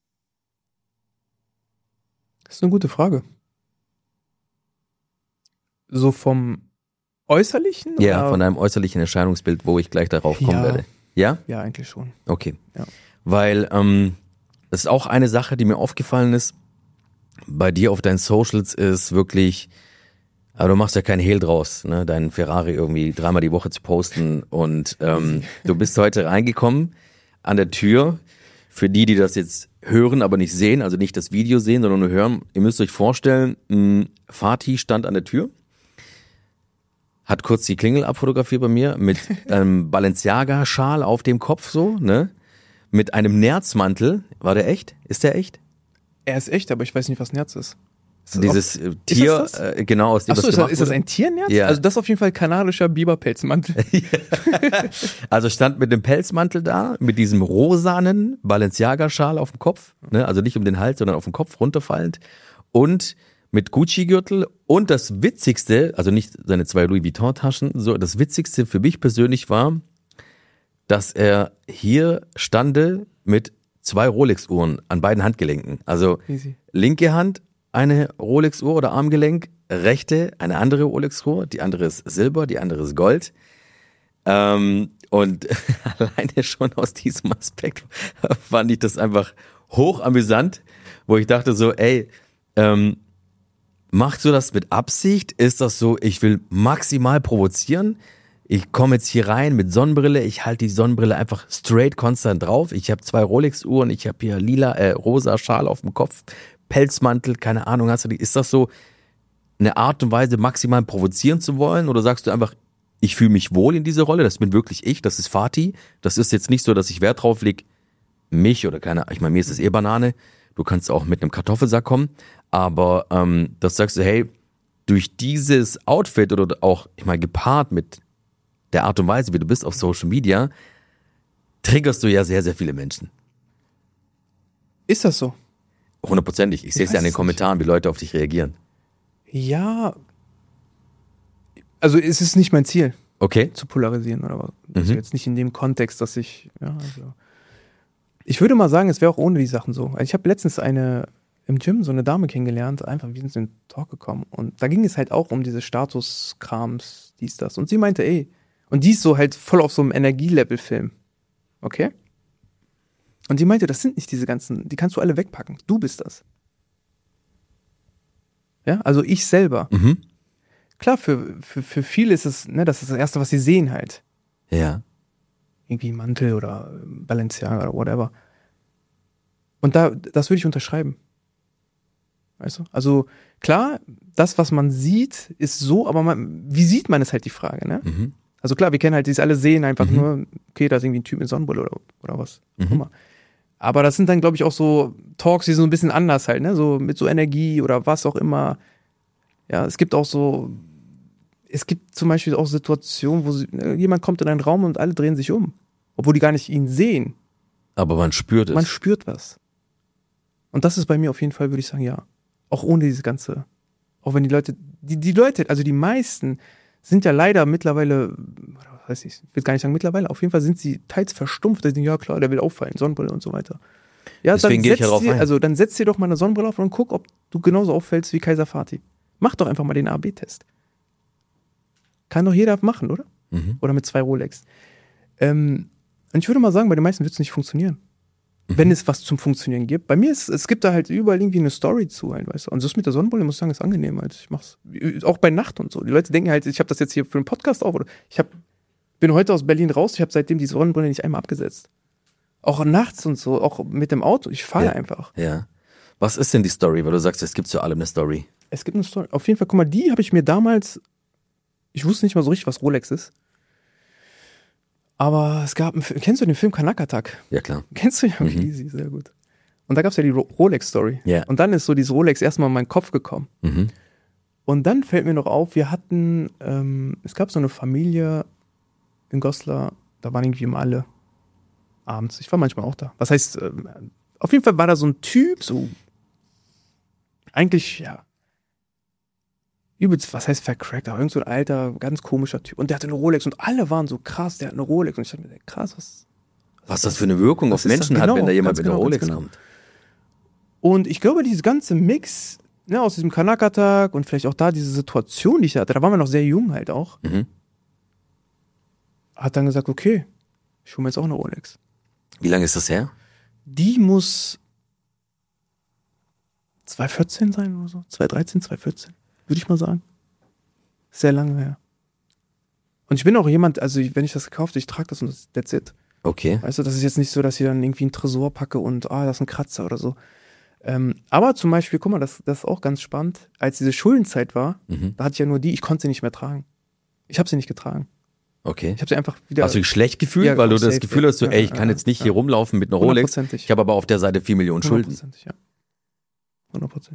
Das ist eine gute Frage. So vom Äußerlichen?
Ja,
oder?
von deinem äußerlichen Erscheinungsbild, wo ich gleich darauf kommen werde. Ja?
Ja, eigentlich schon.
Okay.
Ja.
Weil das ist auch eine Sache, die mir aufgefallen ist, bei dir auf deinen Socials ist wirklich, aber du machst ja keinen Hehl draus, ne, deinen Ferrari irgendwie 3-mal die Woche zu posten und du bist heute reingekommen an der Tür, für die das jetzt hören, aber nicht sehen, also nicht das Video sehen, sondern nur hören, ihr müsst euch vorstellen, Fatih stand an der Tür, hat kurz die Klingel abfotografiert bei mir mit einem Balenciaga-Schal auf dem Kopf so, ne, mit einem Nerzmantel, war der echt? Ist der echt?
Er ist echt, aber ich weiß nicht, was Nerz ist.
Dieses Tier, genau, aus dem
Achso, ist das ein Tiernerz?
Ja.
Also das ist auf jeden Fall kanadischer Biberpelzmantel.
Also stand mit dem Pelzmantel da, mit diesem rosanen Balenciaga-Schal auf dem Kopf, ne? Also nicht um den Hals, sondern auf den Kopf runterfallend und mit Gucci-Gürtel und das Witzigste, also nicht seine 2 Louis Vuitton-Taschen, so das Witzigste für mich persönlich war, dass er hier stande mit 2 Rolex-Uhren an beiden Handgelenken. Also
Easy.
Linke Hand eine Rolex-Uhr oder Armgelenk, rechte eine andere Rolex-Uhr, die andere ist Silber, die andere ist Gold. Und alleine schon aus diesem Aspekt fand ich das einfach hoch amüsant, wo ich dachte so, ey, machst du das mit Absicht? Ist das so, ich will maximal provozieren? Ich komme jetzt hier rein mit Sonnenbrille, ich halte die Sonnenbrille einfach straight konstant drauf. Ich habe 2 Rolex-Uhren, ich habe hier rosa Schal auf dem Kopf, Pelzmantel, keine Ahnung, ist das so eine Art und Weise, maximal provozieren zu wollen? Oder sagst du einfach, ich fühle mich wohl in dieser Rolle, das bin wirklich ich, das ist Fatih. Das ist jetzt nicht so, dass ich Wert drauf lege, mich oder keine, ich meine, mir ist es Banane. Du kannst auch mit einem Kartoffelsack kommen. Aber das sagst du, hey, durch dieses Outfit oder auch, ich meine, gepaart mit der Art und Weise, wie du bist auf Social Media, triggerst du ja sehr, sehr viele Menschen.
Ist das so?
100%ig. Ich sehe es ja in den Kommentaren, wie Leute auf dich reagieren.
Ja. Also es ist nicht mein Ziel,
Okay.
zu polarisieren oder was. Also jetzt nicht in dem Kontext, dass ich, ich würde mal sagen, es wäre auch ohne die Sachen so. Also ich habe letztens im Gym so eine Dame kennengelernt, einfach, wir sind in den Talk gekommen und da ging es halt auch um diese Statuskrams, dies, das. Und sie meinte, ey, und die ist so halt voll auf so einem Energielevel-Film. Okay? Und die meinte, das sind nicht diese ganzen, die kannst du alle wegpacken. Du bist das. Ja, also ich selber. Klar, für viele ist es, ne, das ist das Erste, was sie sehen halt.
Ja.
Irgendwie Mantel oder Balenciaga oder whatever. Und das würde ich unterschreiben. Weißt du? Also klar, das, was man sieht, ist so, aber wie sieht man es halt die Frage, ne? Also klar, wir kennen halt, die alle sehen einfach nur, okay, da ist irgendwie ein Typ mit Sonnenbrille oder was auch immer. Aber das sind dann, glaube ich, auch so Talks, die so ein bisschen anders halt, ne? So mit so Energie oder was auch immer. Ja, es gibt zum Beispiel auch Situationen, wo jemand kommt in einen Raum und alle drehen sich um. Obwohl die gar nicht ihn sehen.
Aber man spürt es.
Man spürt was. Und das ist bei mir auf jeden Fall, würde ich sagen, ja. Auch ohne dieses Ganze. Auch wenn die Leute, also die meisten sind ja leider mittlerweile, weiß ich will gar nicht sagen mittlerweile, auf jeden Fall sind sie teils verstumpft, dass sie denken, ja klar, der will auffallen, Sonnenbrille und so weiter. Ja,
Deswegen gehe ich ja drauf ein.
Also dann setz dir doch mal eine Sonnenbrille auf und guck, ob du genauso auffällst wie Kaiser Fatih. Mach doch einfach mal den A/B-Test. Kann doch jeder machen, oder? Oder mit 2 Rolex. Und ich würde mal sagen, bei den meisten wird es nicht funktionieren. Wenn es was zum Funktionieren gibt. Bei mir es gibt da halt überall irgendwie eine Story zu, halt, weißt du. Und das mit der Sonnenbrille, muss ich sagen, ist angenehm. Halt. Ich mach's auch bei Nacht und so. Die Leute denken halt, ich habe das jetzt hier für einen Podcast auf. Oder bin heute aus Berlin raus, ich habe seitdem die Sonnenbrille nicht einmal abgesetzt. Auch nachts und so, auch mit dem Auto. Ich fahre einfach.
Ja. Was ist denn die Story? Weil du sagst, es gibt zu allem eine Story.
Es gibt eine Story. Auf jeden Fall, guck mal, die habe ich mir damals, ich wusste nicht mal so richtig, was Rolex ist. Aber es gab kennst du den Film Kanakatak?
Ja, klar.
Kennst du ja? Easy, sehr gut. Und da gab es ja die Rolex-Story.
Ja.
Und dann ist so dieses Rolex erstmal in meinen Kopf gekommen. Und dann fällt mir noch auf, wir hatten, es gab so eine Familie in Goslar, da waren irgendwie immer alle abends. Ich war manchmal auch da. Was heißt, auf jeden Fall war da so ein Typ, so eigentlich, ja, übelst, was heißt vercrackt, aber irgend so ein alter, ganz komischer Typ. Und der hatte eine Rolex und alle waren so krass, der hat eine Rolex. Und ich dachte mir, krass,
was das für eine Wirkung auf Menschen hat, wenn da jemand mit einer Rolex kommt.
Und ich glaube, dieses ganze Mix, ne, aus diesem Kanakatak und vielleicht auch da diese Situation, die ich hatte, da waren wir noch sehr jung halt auch, hat dann gesagt, okay, ich hole mir jetzt auch eine Rolex.
Wie lange ist das her?
Die muss 2014 sein oder so. 2013, 2014, würde ich mal sagen. Sehr lange her. Und ich bin auch jemand, also wenn ich das gekauft habe, ich trage das und that's it.
Okay.
Weißt du, das ist jetzt nicht so, dass ich dann irgendwie einen Tresor packe und das ist ein Kratzer oder so. Aber zum Beispiel, guck mal, das ist auch ganz spannend. Als diese Schuldenzeit war, da hatte ich ja nur die, ich konnte sie nicht mehr tragen. Ich habe sie nicht getragen.
Okay.
Ich habe sie einfach wieder.
Hast du dich schlecht gefühlt,
Ja,
weil du
safe,
das Gefühl hast, ey, ich kann jetzt nicht hier rumlaufen mit einer Rolex. Ich habe aber auf der Seite 4 Millionen Schulden.
100%, ja. 100%.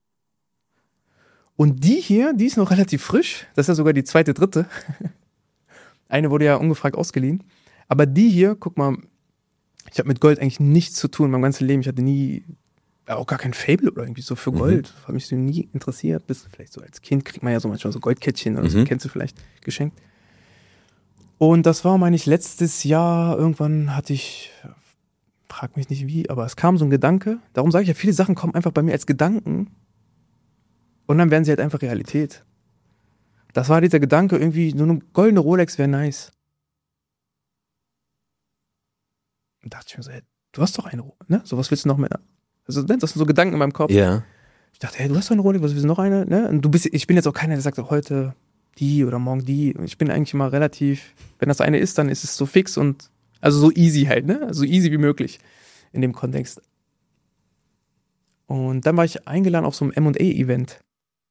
Und die hier, die ist noch relativ frisch. Das ist ja sogar die zweite, dritte. Eine wurde ja ungefragt ausgeliehen. Aber die hier, guck mal, ich habe mit Gold eigentlich nichts zu tun, mein ganzes Leben. Ich hatte nie, auch gar kein Faible oder irgendwie so für Gold. Hat mich so nie interessiert. Bis vielleicht so als Kind kriegt man ja so manchmal so Goldkettchen oder so, kennst du vielleicht, geschenkt. Und das war, meine ich, letztes Jahr, irgendwann hatte ich, frag mich nicht wie, aber es kam so ein Gedanke. Darum sage ich ja, viele Sachen kommen einfach bei mir als Gedanken und dann werden sie halt einfach Realität. Das war dieser Gedanke, irgendwie so eine goldene Rolex wäre nice. Und dachte ich mir so, hey, du hast doch eine Rolex, ne? So, was willst du noch mehr? Also, das sind so Gedanken in meinem Kopf.
Ja.
Ich dachte, hey, du hast doch eine Rolex, was willst du noch eine? Ne? Und ich bin jetzt auch keiner, der sagt, heute die oder morgen die. Ich bin eigentlich immer relativ, wenn das eine ist, dann ist es so fix und also so easy halt, ne? So easy wie möglich in dem Kontext. Und dann war ich eingeladen auf so einem M&A-Event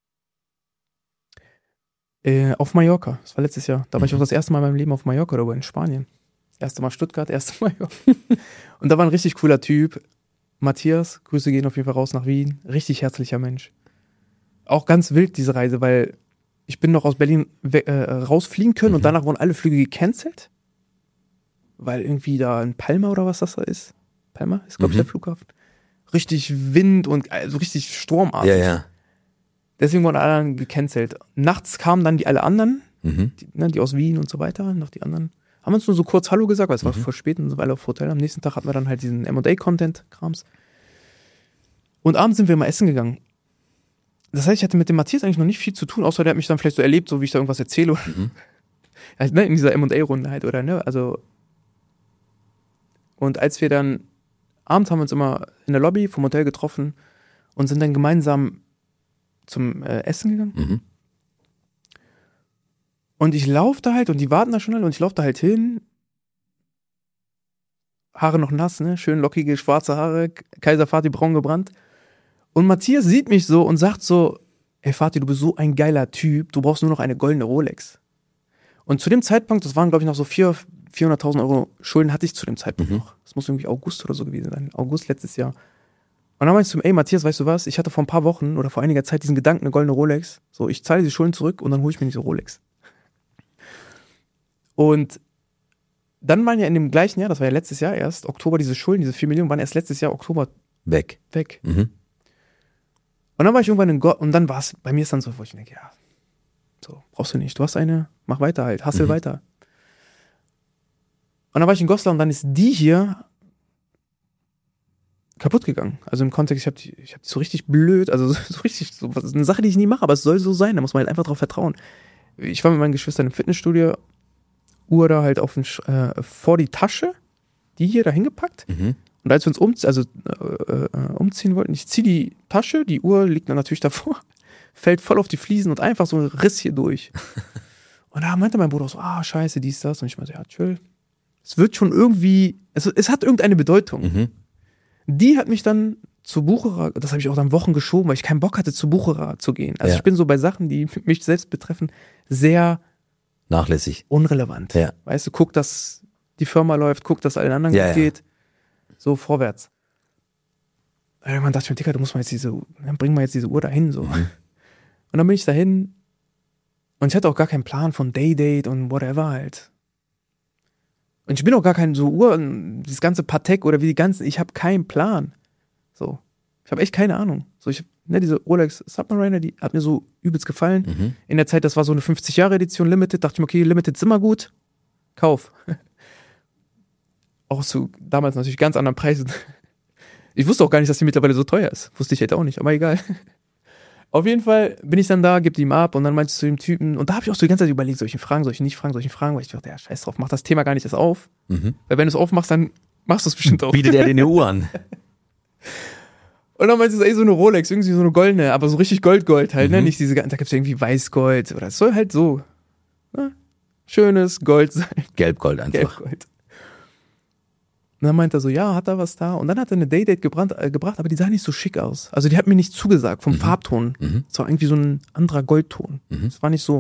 auf Mallorca. Das war letztes Jahr. Da war ich auch das erste Mal in meinem Leben auf Mallorca oder in Spanien. Erste Mal Stuttgart, erste Mal Mallorca. Und da war ein richtig cooler Typ. Matthias, Grüße gehen auf jeden Fall raus nach Wien. Richtig herzlicher Mensch. Auch ganz wild diese Reise, weil ich bin noch aus Berlin rausfliegen können und danach wurden alle Flüge gecancelt. Weil irgendwie da in Palma oder was das da ist. Palma ist, glaube ich, der Flughafen. Richtig Wind und also richtig sturmartig.
Ja, ja.
Deswegen wurden alle anderen gecancelt. Nachts kamen dann alle anderen, die aus Wien und so weiter, noch die anderen. Haben uns nur so kurz Hallo gesagt, weil es war voll spät und so weiter auf Hotel. Am nächsten Tag hatten wir dann halt diesen M&A-Content-Krams. Und abends sind wir mal essen gegangen. Das heißt, ich hatte mit dem Matthias eigentlich noch nicht viel zu tun, außer der hat mich dann vielleicht so erlebt, so wie ich da irgendwas erzähle. In dieser M&A-Runde halt, oder, ne? Also. Und als wir dann, abends haben wir uns immer in der Lobby vom Hotel getroffen und sind dann gemeinsam zum Essen gegangen. Und ich laufe da halt und die warten da schon alle und ich laufe da halt hin. Haare noch nass, ne? Schön lockige, schwarze Haare, Kaiser Fatih braun gebrannt. Und Matthias sieht mich so und sagt so, ey Fatih, du bist so ein geiler Typ, du brauchst nur noch eine goldene Rolex. Und zu dem Zeitpunkt, das waren glaube ich noch so 400.000 Euro Schulden hatte ich zu dem Zeitpunkt noch. Das muss irgendwie August oder so gewesen sein. August letztes Jahr. Und dann meinte ich zu ihm, ey Matthias, weißt du was, ich hatte vor ein paar Wochen oder vor einiger Zeit diesen Gedanken, eine goldene Rolex. So, ich zahle die Schulden zurück und dann hole ich mir diese Rolex. Und dann waren ja in dem gleichen Jahr, das war ja letztes Jahr erst, Oktober, diese Schulden, diese 4 Millionen waren erst letztes Jahr Oktober
weg.
Und dann war ich irgendwann in Gott und dann war es, bei mir ist dann so, wo ich denke, ja, so, brauchst du nicht, du hast eine, mach weiter halt, hustle weiter. Und dann war ich in Goslar und dann ist die hier kaputt gegangen. Also im Kontext, ich hab die so richtig blöd, also so richtig, so was, eine Sache, die ich nie mache, aber es soll so sein, da muss man halt einfach drauf vertrauen. Ich war mit meinen Geschwistern im Fitnessstudio, Uhr da halt vor die Tasche, die hier da hingepackt. Und als wir uns umziehen wollten, ich ziehe die Tasche, die Uhr liegt dann natürlich davor, fällt voll auf die Fliesen und einfach so ein Riss hier durch. Und da meinte mein Bruder so, scheiße, dies, das. Und ich meinte, ja, chill. Es wird schon irgendwie, es hat irgendeine Bedeutung. Die hat mich dann zu Bucherer, das habe ich auch dann Wochen geschoben, weil ich keinen Bock hatte, zu Bucherer zu gehen. Also ich bin so bei Sachen, die mich selbst betreffen, sehr
nachlässig.
Unrelevant.
Ja.
Weißt du, guck, dass die Firma läuft, guck, dass allen anderen gut geht. So vorwärts. Und irgendwann dachte ich mir, Digga, bring mal jetzt diese Uhr dahin. So. Und dann bin ich dahin und ich hatte auch gar keinen Plan von Daydate und whatever halt. Und ich bin auch gar kein so dieses ganze Patek oder ich habe keinen Plan. So. Ich habe echt keine Ahnung. So, diese Rolex Submariner, die hat mir so übelst gefallen. In der Zeit, das war so eine 50-Jahre-Edition Limited, dachte ich mir, okay, Limited ist immer gut. Kauf. Auch zu damals natürlich ganz anderen Preisen. Ich wusste auch gar nicht, dass die mittlerweile so teuer ist. Wusste ich halt auch nicht, aber egal. Auf jeden Fall bin ich dann da, gebe die ihm ab und dann meinte ich zu dem Typen, und da habe ich auch so die ganze Zeit überlegt, soll ich ihn fragen, soll ich ihn nicht fragen, weil ich dachte, ja, scheiß drauf, mach das Thema gar nicht erst auf. Weil wenn du es aufmachst, dann machst du es bestimmt auch.
Bietet er dir eine Uhr an.
Und dann meinte ich, so eine Rolex, irgendwie so eine goldene, aber so richtig Gold halt, ne? Nicht diese, da gibt's irgendwie Weißgold oder es soll halt so schönes Gold sein.
Gelbgold einfach.
Gelbgold. Und dann meinte er so, ja, hat er was da? Und dann hat er eine Daydate gebracht, aber die sah nicht so schick aus. Also die hat mir nicht zugesagt vom Farbton. Es war irgendwie so ein anderer Goldton. Es war nicht so.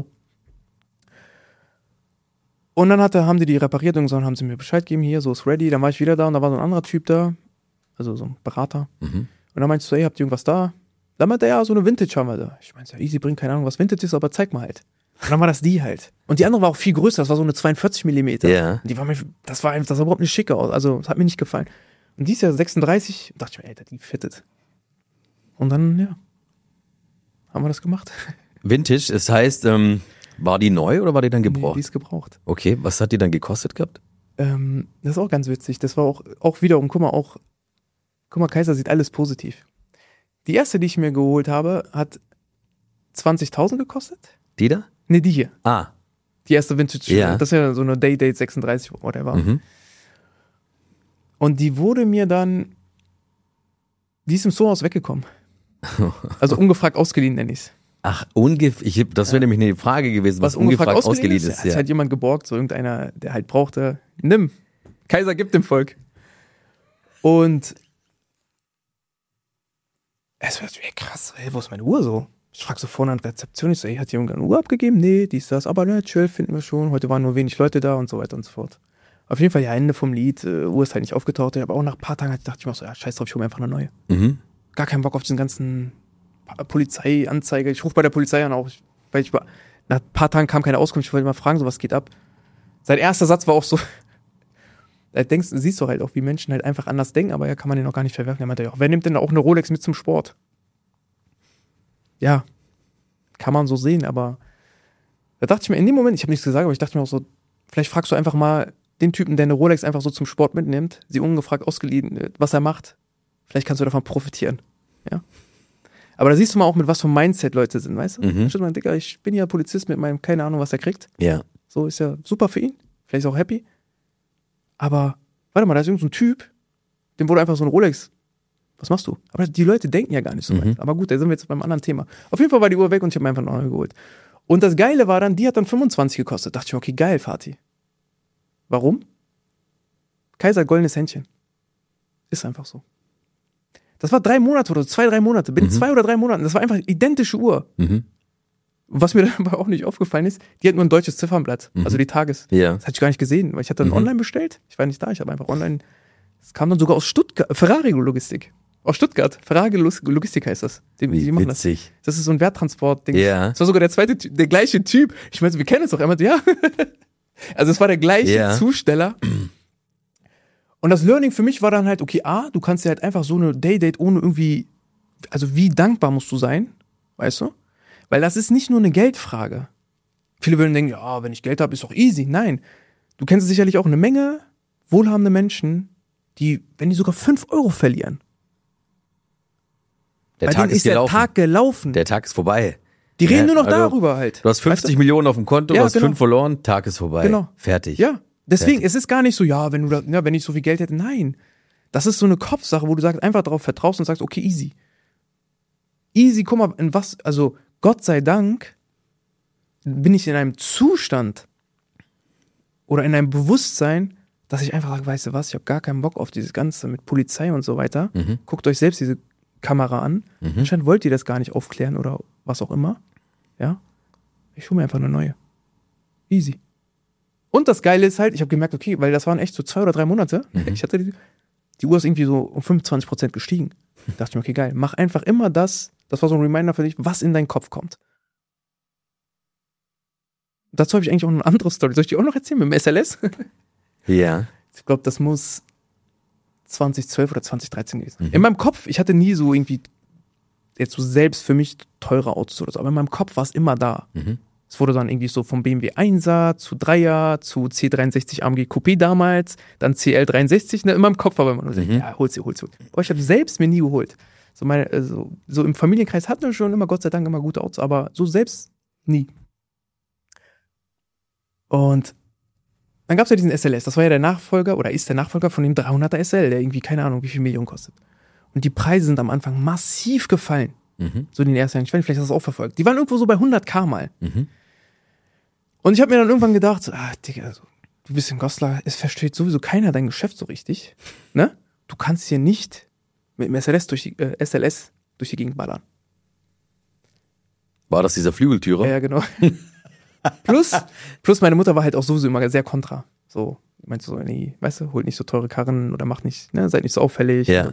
Und dann haben die repariert und so, haben sie mir Bescheid gegeben, hier, so ist ready. Dann war ich wieder da und da war so ein anderer Typ da, also so ein Berater. Und dann meinte ich so, ey, habt ihr irgendwas da? Dann meinte er, ja, so eine Vintage haben wir da. Ich meinte, ja, easy, bringt keine Ahnung, was Vintage ist, aber zeig mal halt. Und dann war das die halt. Und die andere war auch viel größer, das war so eine 42 Millimeter.
Ja.
Die das sah überhaupt nicht schick aus, also das hat mir nicht gefallen. Und die ist ja 36, dachte ich mir, Alter, die fittet. Und dann, ja, haben wir das gemacht.
Vintage, das heißt, war die neu oder war die dann gebraucht?
Nee, die ist gebraucht.
Okay, was hat die dann gekostet gehabt?
Das ist auch ganz witzig, das war auch wiederum, guck mal, Kaiser sieht alles positiv. Die erste, die ich mir geholt habe, hat 20.000 gekostet.
Die da?
Nee, die hier. Die erste Vintage.
Ja.
Das ist ja so eine Daydate 36, whatever. Und die wurde mir dann, die ist im Sohaus weggekommen. Also ungefragt ausgeliehen, nenne ich's.
Ach, das wäre nämlich eine Frage gewesen, was ungefragt ausgeliehen ist.
Hat halt jemand geborgt, so irgendeiner, der halt brauchte, nimm. Kaiser gibt dem Volk. Und es wird krass, ey, wo ist meine Uhr so? Ich frage so vorne an der Rezeption, ich so, ey, hat jemand eine Uhr abgegeben? Nee, dies, das, aber ne, chill, finden wir schon. Heute waren nur wenig Leute da und so weiter und so fort. Auf jeden Fall, ja, Ende vom Lied, Uhr ist halt nicht aufgetaucht, aber auch nach ein paar Tagen dachte ich mir so, ja, scheiß drauf, ich hole mir einfach eine neue. Gar keinen Bock auf diesen ganzen Polizeianzeige. Ich rufe bei der Polizei an auch, weil nach ein paar Tagen kam keine Auskunft, ich wollte mal fragen, so, was geht ab? Sein erster Satz war auch so, siehst du halt auch, wie Menschen halt einfach anders denken, aber ja, kann man den auch gar nicht verwerfen. Er meinte ja, wer nimmt denn auch eine Rolex mit zum Sport? Ja, kann man so sehen, aber da dachte ich mir in dem Moment, ich habe nichts gesagt, aber ich dachte mir auch so, vielleicht fragst du einfach mal den Typen, der eine Rolex einfach so zum Sport mitnimmt, sie ungefragt ausgeliehen, was er macht. Vielleicht kannst du davon profitieren. Ja. Aber da siehst du mal auch, mit was für Mindset Leute sind, weißt du? Statt mal, Digga, ich bin ja Polizist mit meinem, keine Ahnung, was er kriegt.
Ja.
So ist ja super für ihn. Vielleicht ist er auch happy. Aber, warte mal, da ist irgend so ein Typ, dem wurde einfach so eine Rolex. Was machst du? Aber die Leute denken ja gar nicht so weit. Aber gut, da sind wir jetzt beim anderen Thema. Auf jeden Fall war die Uhr weg und ich habe mir einfach eine neue geholt. Und das Geile war dann, die hat dann 25 gekostet. Dachte ich mir, okay, geil, Fatih. Warum? Kaiser goldenes Händchen. Ist einfach so. Das war 3 Monate oder 2-3 Monate. Binnen 2 oder 3 Monaten. Das war einfach identische Uhr. Was mir dann aber auch nicht aufgefallen ist, die hat nur ein deutsches Ziffernblatt. Also die Tages.
Ja.
Das hatte ich gar nicht gesehen, weil ich hatte dann online bestellt. Ich war nicht da, ich habe einfach online. Das kam dann sogar aus Stuttgart. Ferrari Logistik. Aus Stuttgart. Ferrari Logistik heißt das. Die machen das.
Witzig.
Das ist so ein Werttransport-Ding.
Ja.
Das war sogar der gleiche Typ. Ich meinte, wir kennen es doch. Er meinte, ja. Also es war der gleiche Zusteller. Und das Learning für mich war dann halt, okay, du kannst dir halt einfach so eine Daydate ohne irgendwie, also wie dankbar musst du sein, weißt du? Weil das ist nicht nur eine Geldfrage. Viele würden denken, ja, wenn ich Geld habe, ist doch easy. Nein, du kennst sicherlich auch eine Menge wohlhabende Menschen, die, wenn die sogar 5 Euro verlieren,
Der
bei
Tag
denen
ist
ist der
gelaufen.
Tag gelaufen.
Der Tag ist vorbei.
Die reden
Ja,
nur noch
also,
darüber halt.
Du hast 50
Weißt du?
Millionen auf dem Konto,
Ja,
du hast
genau.
5 verloren, Tag ist vorbei.
Genau.
Fertig.
Ja, deswegen,
Fertig.
es ist gar nicht so, wenn ich so viel Geld hätte, nein. Das ist so eine Kopfsache, wo du sagst, einfach darauf vertraust und sagst, okay, easy. Easy, guck mal, also Gott sei Dank bin ich in einem Zustand oder in einem Bewusstsein, dass ich einfach sage, weißt du was, ich habe gar keinen Bock auf dieses Ganze mit Polizei und so weiter. Guckt euch selbst diese Kamera an. Anscheinend wollt ihr das gar nicht aufklären oder was auch immer. Ja, ich hole mir einfach eine neue. Easy. Und das Geile ist halt, ich habe gemerkt, okay, weil das waren echt so 2 oder 3 Monate. Ich hatte die Uhr ist irgendwie so um 25% gestiegen. Da dachte ich mir, okay, geil, mach einfach immer das war so ein Reminder für dich, was in deinen Kopf kommt. Dazu habe ich eigentlich auch eine andere Story. Soll ich die auch noch erzählen mit dem SLS?
Ja.
Ich glaube, das muss 2012 oder 2013 gewesen sein. In meinem Kopf, ich hatte nie so irgendwie jetzt so selbst für mich teure Autos oder so, aber in meinem Kopf war es immer da. Es wurde dann irgendwie so vom BMW 1er zu 3er zu C63 AMG Coupé damals, dann CL63, ne, in meinem Kopf aber immer nur so, ja, hol's dir. Aber ich habe selbst mir nie geholt. So im Familienkreis hatten wir schon immer, Gott sei Dank, immer gute Autos, aber so selbst nie. Und dann gab es ja diesen SLS, das war ja der Nachfolger oder ist der Nachfolger von dem 300er SL, der irgendwie keine Ahnung wie viel Millionen kostet. Und die Preise sind am Anfang massiv gefallen. So in den ersten Jahren, ich weiß nicht, vielleicht hast du das auch verfolgt. Die waren irgendwo so bei 100.000 mal. Und ich habe mir dann irgendwann gedacht, so, Digga, du bist in Goslar, es versteht sowieso keiner dein Geschäft so richtig. Ne? Du kannst hier nicht mit dem SLS durch die Gegend ballern.
War das dieser Flügeltürer?
Ja, genau. Plus meine Mutter war halt auch sowieso immer sehr kontra. So, meinst du so, nee, weißt du, holt nicht so teure Karren oder macht nicht, ne, seid nicht so auffällig.
Ja.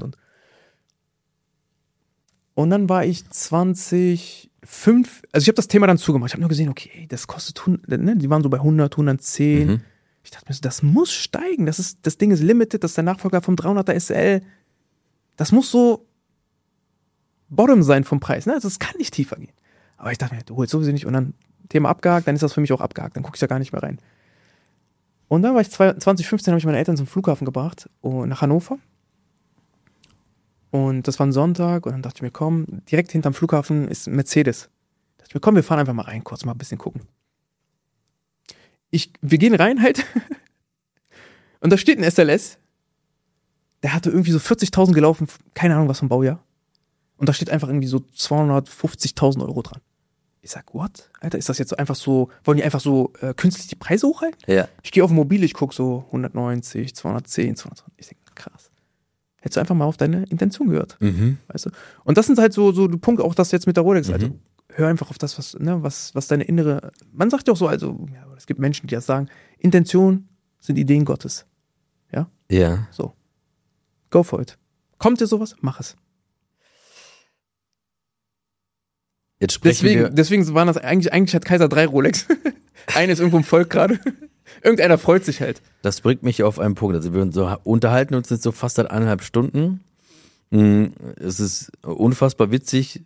Und dann war ich 2005, also ich habe das Thema dann zugemacht. Ich habe nur gesehen, okay, das kostet, ne, die waren so bei 100, 110. Ich dachte mir so, das muss steigen. Das Ding ist limited, das ist der Nachfolger vom 300er SL. Das muss so Bottom sein vom Preis, ne? Das kann nicht tiefer gehen. Aber ich dachte mir, du holst sowieso nicht. Und dann Thema abgehakt, dann ist das für mich auch abgehakt. Dann gucke ich da gar nicht mehr rein. Und dann war ich 2015, habe ich meine Eltern zum Flughafen gebracht, nach Hannover. Und das war ein Sonntag und dann dachte ich mir, komm, direkt hinterm Flughafen ist ein Mercedes. Da dachte ich mir, komm, wir fahren einfach mal rein, kurz mal ein bisschen gucken. Wir gehen rein halt und da steht ein SLS, der hatte irgendwie so 40.000 gelaufen, keine Ahnung was vom Baujahr. Und da steht einfach irgendwie so 250.000 Euro dran. Ich sag, what? Alter, ist das jetzt so einfach so, wollen die einfach so künstlich die Preise hochhalten?
Ja.
Ich gehe auf Mobile, ich gucke so 190, 210, 220. Ich denke, krass. Hättest du einfach mal auf deine Intention gehört. Weißt du? Und das sind halt so der Punkt, auch das jetzt mit der Rolex. Also, hör einfach auf das, was deine innere. Man sagt ja auch so, also, ja, es gibt Menschen, die das sagen, Intention sind Ideen Gottes. Ja?
Ja.
So. Go for it. Kommt dir sowas? Mach es.
Jetzt sprechen wir.
Deswegen waren das eigentlich hat Kaiser 3 Rolex. Eine ist irgendwo im Volk gerade. Irgendeiner freut sich halt.
Das bringt mich auf einen Punkt. Also wir unterhalten uns jetzt so fast seit 1,5 Stunden. Es ist unfassbar witzig,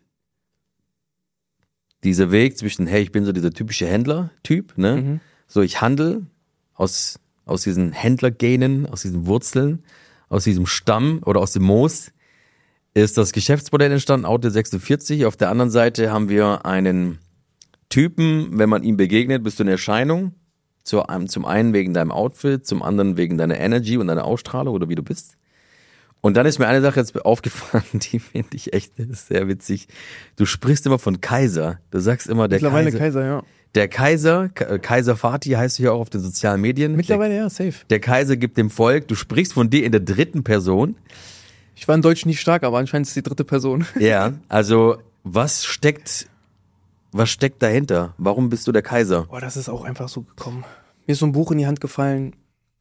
dieser Weg zwischen, hey, ich bin so dieser typische Händler-Typ, ne? So, ich handle aus diesen Händlergenen, aus diesen Wurzeln, aus diesem Stamm oder aus dem Moos ist das Geschäftsmodell entstanden, Auto 46. Auf der anderen Seite haben wir einen Typen, wenn man ihm begegnet, bist du eine Erscheinung. Zum einen wegen deinem Outfit, zum anderen wegen deiner Energy und deiner Ausstrahlung oder wie du bist. Und dann ist mir eine Sache jetzt aufgefallen, die finde ich echt sehr witzig. Du sprichst immer von Kaiser. Du sagst immer der
Mittlerweile
Kaiser.
Kaiser, ja.
Der Kaiser, Kaiser Fatih heißt du hier auch auf den sozialen Medien.
Mittlerweile ja, safe.
Der Kaiser gibt dem Volk, du sprichst von dir in der 3. Person.
Ich war in Deutsch nicht stark, aber anscheinend ist die 3. Person.
Ja, also was steckt dahinter? Warum bist du der Kaiser?
Boah, das ist auch einfach so gekommen. Mir ist so ein Buch in die Hand gefallen.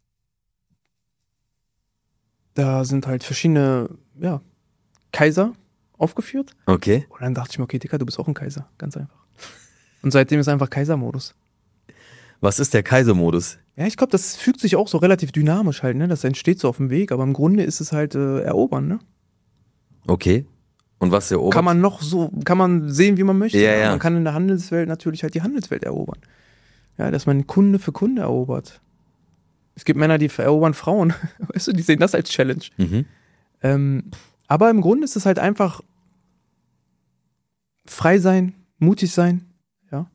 Da sind halt verschiedene, ja, Kaiser aufgeführt.
Okay.
Und dann dachte ich mir, okay, Dicker, du bist auch ein Kaiser. Ganz einfach. Und seitdem ist einfach Kaisermodus.
Was ist der Kaisermodus?
Ja, ich glaube, das fügt sich auch so relativ dynamisch halt, ne? Das entsteht so auf dem Weg, aber im Grunde ist es halt erobern, ne?
Okay. Und was erobert?
Kann man sehen, wie man möchte.
Ja, ja.
Man kann in der Handelswelt natürlich halt die Handelswelt erobern. Ja, dass man Kunde für Kunde erobert. Es gibt Männer, die erobern Frauen. Weißt du, die sehen das als Challenge. Aber im Grunde ist es halt einfach frei sein, mutig sein, ja.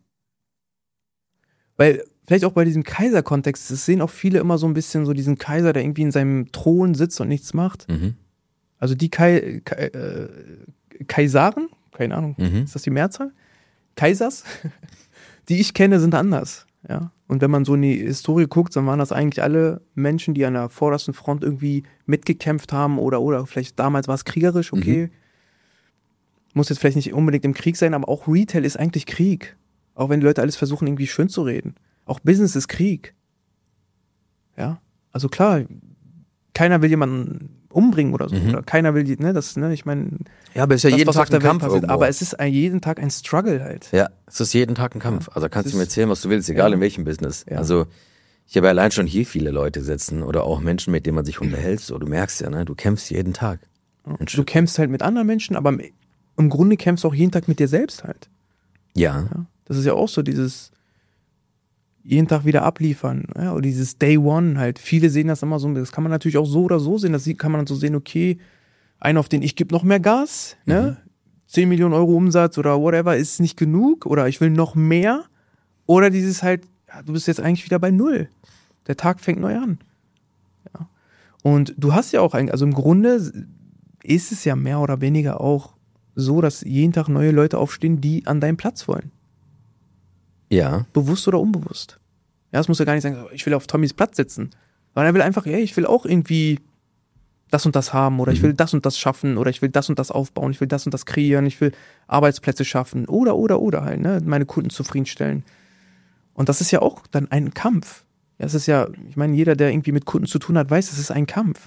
Weil vielleicht auch bei diesem Kaiser-Kontext, das sehen auch viele immer so ein bisschen so diesen Kaiser, der irgendwie in seinem Thron sitzt und nichts macht. Also die Kaisaren, keine Ahnung, ist das die Mehrzahl? Kaisers, die ich kenne, sind anders, ja. Und wenn man so in die Historie guckt, dann waren das eigentlich alle Menschen, die an der vordersten Front irgendwie mitgekämpft haben oder vielleicht damals war es kriegerisch, okay. Muss jetzt vielleicht nicht unbedingt im Krieg sein, aber auch Retail ist eigentlich Krieg. Auch wenn die Leute alles versuchen, irgendwie schön zu reden. Auch Business ist Krieg. Ja, also klar, keiner will jemanden umbringen oder so. Oder keiner will, ich meine.
Ja, aber es ist ja jeden Tag ein Kampf
passiert, aber es ist jeden Tag ein Struggle halt.
Ja, es ist jeden Tag ein Kampf. Also kannst du mir erzählen, was du willst, egal in welchem Business. Ja. Also ich habe ja allein schon hier viele Leute sitzen oder auch Menschen, mit denen man sich unterhält. So, du merkst ja, ne, du kämpfst jeden Tag.
Du kämpfst halt mit anderen Menschen, aber im Grunde kämpfst du auch jeden Tag mit dir selbst halt.
Ja.
Das ist ja auch so dieses jeden Tag wieder abliefern, ja, oder dieses Day One halt. Viele sehen das immer so, das kann man natürlich auch so oder so sehen, das kann man dann so sehen, okay, einer auf den ich gebe noch mehr Gas, ne? 10 Millionen Euro Umsatz oder whatever ist nicht genug oder ich will noch mehr oder dieses halt, ja, du bist jetzt eigentlich wieder bei Null. Der Tag fängt neu an. Ja. Und du hast ja auch also im Grunde ist es ja mehr oder weniger auch so, dass jeden Tag neue Leute aufstehen, die an deinen Platz wollen.
Ja.
Bewusst oder unbewusst. Ja, es muss ja gar nicht sagen, ich will auf Tommys Platz sitzen. Sondern er will einfach, ich will auch irgendwie das und das haben oder ich will das und das schaffen oder ich will das und das aufbauen, ich will das und das kreieren, ich will Arbeitsplätze schaffen oder halt, ne, meine Kunden zufriedenstellen. Und das ist ja auch dann ein Kampf. Ja, es ist ja, ich meine, jeder, der irgendwie mit Kunden zu tun hat, weiß, es ist ein Kampf.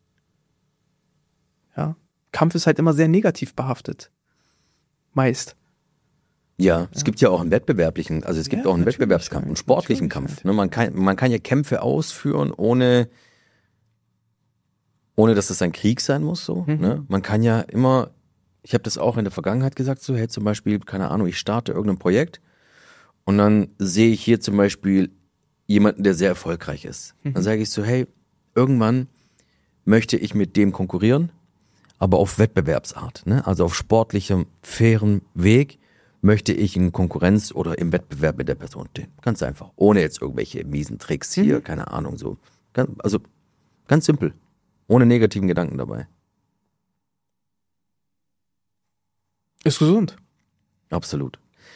Ja, Kampf ist halt immer sehr negativ behaftet. Meist.
Ja, es gibt ja auch einen wettbewerblichen, also es gibt auch einen Wettbewerbskampf, einen sportlichen Kampf. Ne, man kann ja Kämpfe ausführen, ohne dass es ein Krieg sein muss. So. Ne? Man kann ja immer, ich habe das auch in der Vergangenheit gesagt, so, hey, zum Beispiel, keine Ahnung, ich starte irgendein Projekt und dann sehe ich hier zum Beispiel jemanden, der sehr erfolgreich ist. Dann sage ich so, hey, irgendwann möchte ich mit dem konkurrieren, aber auf Wettbewerbsart, ne? Also auf sportlichem, fairen Weg möchte ich in Konkurrenz oder im Wettbewerb mit der Person stehen. Ganz einfach. Ohne jetzt irgendwelche miesen Tricks hier, keine Ahnung, so. Also ganz simpel. Ohne negativen Gedanken dabei.
Ist gesund.
Absolut.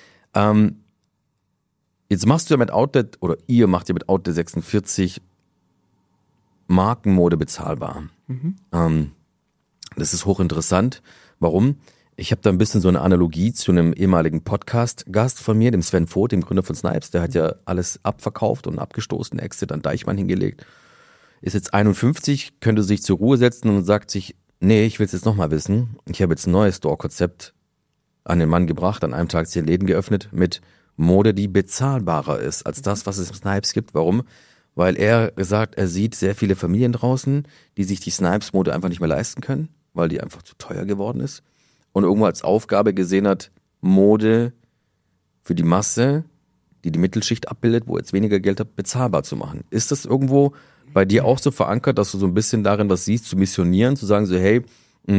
Jetzt machst du ja mit Outlet, oder ihr macht ja mit Outlet 46 Markenmode bezahlbar. Das ist hochinteressant. Warum? Ich habe da ein bisschen so eine Analogie zu einem ehemaligen Podcast-Gast von mir, dem Sven Voth, dem Gründer von Snipes. Der hat ja alles abverkauft und abgestoßen, Exit an Deichmann hingelegt. Ist jetzt 51, könnte sich zur Ruhe setzen und sagt sich, nee, ich will es jetzt nochmal wissen. Ich habe jetzt ein neues Store-Konzept an den Mann gebracht, an einem Tag 10 Läden geöffnet mit Mode, die bezahlbarer ist als das, was es im Snipes gibt. Warum? Weil er sagt, er sieht sehr viele Familien draußen, die sich die Snipes-Mode einfach nicht mehr leisten können, weil die einfach zu teuer geworden ist. Und irgendwo als Aufgabe gesehen hat, Mode für die Masse, die die Mittelschicht abbildet, wo jetzt weniger Geld hat, bezahlbar zu machen. Ist das irgendwo bei dir auch so verankert, dass du so ein bisschen darin was siehst, zu missionieren, zu sagen so, hey,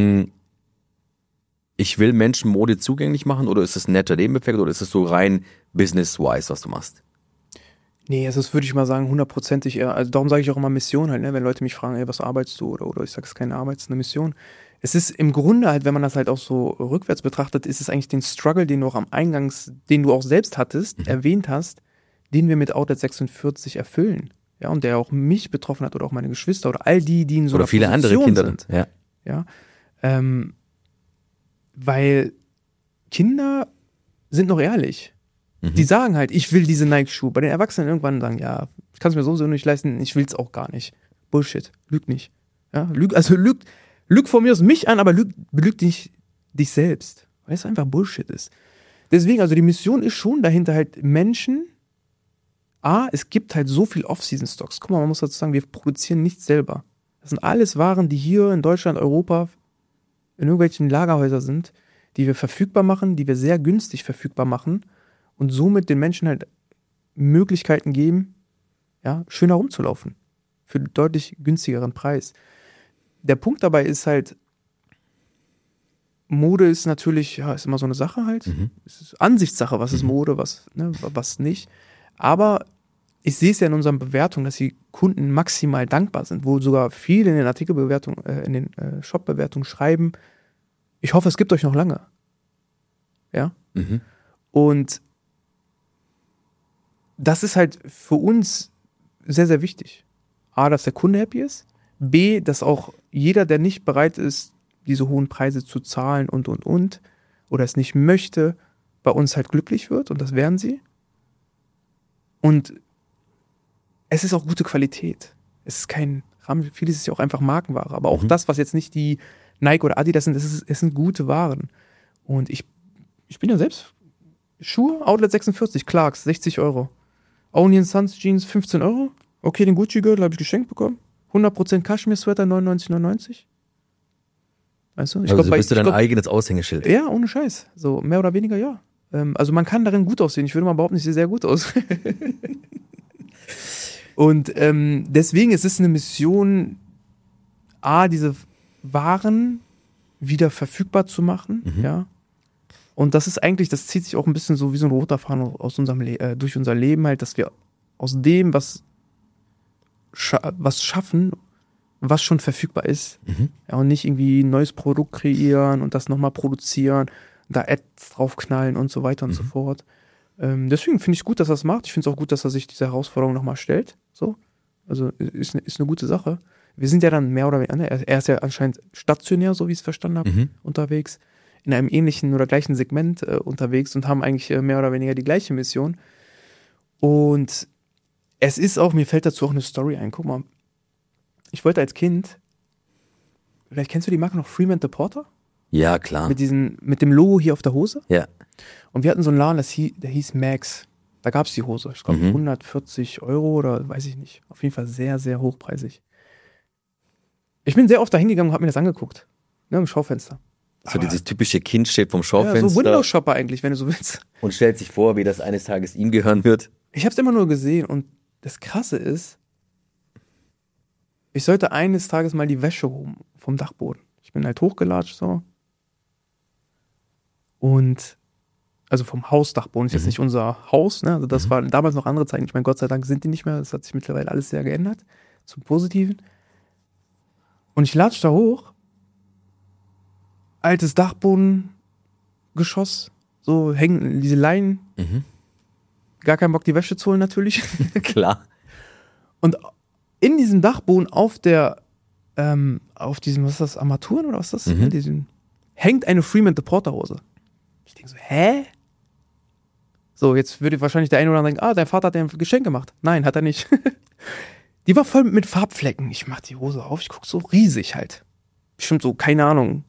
ich will Menschen Mode zugänglich machen, oder ist das ein netter Nebeneffekt oder ist es so rein business-wise, was du machst?
Nee, es ist, würde ich mal sagen, 100%ig eher, also darum sage ich auch immer Mission halt, ne, wenn Leute mich fragen, ey, was arbeitest du, oder ich sage, es ist keine Arbeit, es ist eine Mission. Es ist im Grunde halt, wenn man das halt auch so rückwärts betrachtet, ist es eigentlich den Struggle, den du auch am Eingangs, den du auch selbst hattest, erwähnt hast, den wir mit Outlet 46 erfüllen. Ja, und der auch mich betroffen hat oder auch meine Geschwister oder all die in so einer
Position oder viele andere Kinder sind.
Ja. Weil Kinder sind noch ehrlich. Die sagen halt, ich will diese Nike-Schuhe. Bei den Erwachsenen irgendwann sagen, ja, ich kann es mir so nicht leisten, ich will es auch gar nicht. Bullshit. Lüg nicht. Ja, lüg von mir aus mich an, aber belüg dich selbst. Weil es einfach Bullshit ist. Deswegen, also die Mission ist schon dahinter halt Menschen, es gibt halt so viel Off-Season-Stocks. Guck mal, man muss dazu sagen, wir produzieren nichts selber. Das sind alles Waren, die hier in Deutschland, Europa in irgendwelchen Lagerhäusern sind, die wir verfügbar machen, die wir sehr günstig verfügbar machen und somit den Menschen halt Möglichkeiten geben, ja, schön herumzulaufen. für einen deutlich günstigeren Preis. Der Punkt dabei ist halt, Mode ist natürlich, ja, ist immer so eine Sache halt. Es ist Ansichtssache, was ist Mode, was nicht. Aber ich sehe es ja in unseren Bewertungen, dass die Kunden maximal dankbar sind, wo sogar viele in den Artikelbewertungen, in den Shop-Bewertungen schreiben, ich hoffe, es gibt euch noch lange. Ja? Und das ist halt für uns sehr, sehr wichtig. A, dass der Kunde happy ist. B, dass auch jeder, der nicht bereit ist, diese hohen Preise zu zahlen und, oder es nicht möchte, bei uns halt glücklich wird. Und das werden sie. Und es ist auch gute Qualität. Es ist kein Rahmen, vieles ist ja auch einfach Markenware. Aber auch das, was jetzt nicht die Nike oder Adidas sind, es sind gute Waren. Und ich bin ja selbst Schuhe, Outlet 46, Clarks, 60 Euro. Only Sons Jeans, 15 Euro. Okay, den Gucci-Gürtel habe ich geschenkt bekommen. 100% Kaschmir-Sweater, 99,99. Weißt du?
Also bist du dein eigenes Aushängeschild.
Ja, ohne Scheiß. So mehr oder weniger, ja. Also man kann darin gut aussehen. Ich würde mal behaupten, ich sehe sehr gut aus. Und deswegen ist es eine Mission, diese Waren wieder verfügbar zu machen, ja. Und das ist eigentlich, das zieht sich auch ein bisschen so wie so ein roter Faden aus unserem durch unser Leben halt, dass wir aus dem, was schaffen, was schon verfügbar ist. Ja, und nicht irgendwie ein neues Produkt kreieren und das nochmal produzieren, da Ads draufknallen und so weiter und so fort. Deswegen finde ich es gut, dass er das macht. Ich finde es auch gut, dass er sich diese Herausforderung nochmal stellt. So. Also ist eine gute Sache. Wir sind ja dann mehr oder weniger, er ist ja anscheinend stationär, so wie ich es verstanden habe, unterwegs, in einem ähnlichen oder gleichen Segment unterwegs und haben eigentlich mehr oder weniger die gleiche Mission. Und es ist auch, mir fällt dazu auch eine Story ein. Guck mal, ich wollte als Kind, vielleicht kennst du die Marke noch, Freeman the Porter?
Ja, klar.
Mit dem Logo hier auf der Hose?
Ja.
Und wir hatten so einen Laden, der hieß Max. Da gab es die Hose. Ich glaube 140 Euro oder weiß ich nicht. Auf jeden Fall sehr, sehr hochpreisig. Ich bin sehr oft da hingegangen und habe mir das angeguckt. Ne, im Schaufenster.
So dieses typische Kind steht vom Schaufenster.
Ja, so Windows-Shopper eigentlich, wenn du so willst.
Und stellt sich vor, wie das eines Tages ihm gehören wird.
Ich habe es immer nur gesehen und das Krasse ist, ich sollte eines Tages mal die Wäsche holen vom Dachboden. Ich bin halt hochgelatscht so. Und also vom Hausdachboden, ist jetzt nicht unser Haus, ne? Also das waren damals noch andere Zeiten. Ich meine, Gott sei Dank sind die nicht mehr. Das hat sich mittlerweile alles sehr geändert. Zum Positiven. Und ich latsche da hoch. Altes Dachbodengeschoss. So hängen diese Leinen. Gar keinen Bock, die Wäsche zu holen natürlich.
Klar.
Und in diesem Dachboden auf diesem, was ist das, Armaturen oder was ist das? Hängt eine Freeman the Porter Hose. Ich denke so, hä? So, jetzt würde wahrscheinlich der eine oder andere denken, dein Vater hat dir ein Geschenk gemacht. Nein, hat er nicht. Die war voll mit Farbflecken. Ich mach die Hose auf, ich guck so riesig halt. Bestimmt so, keine Ahnung.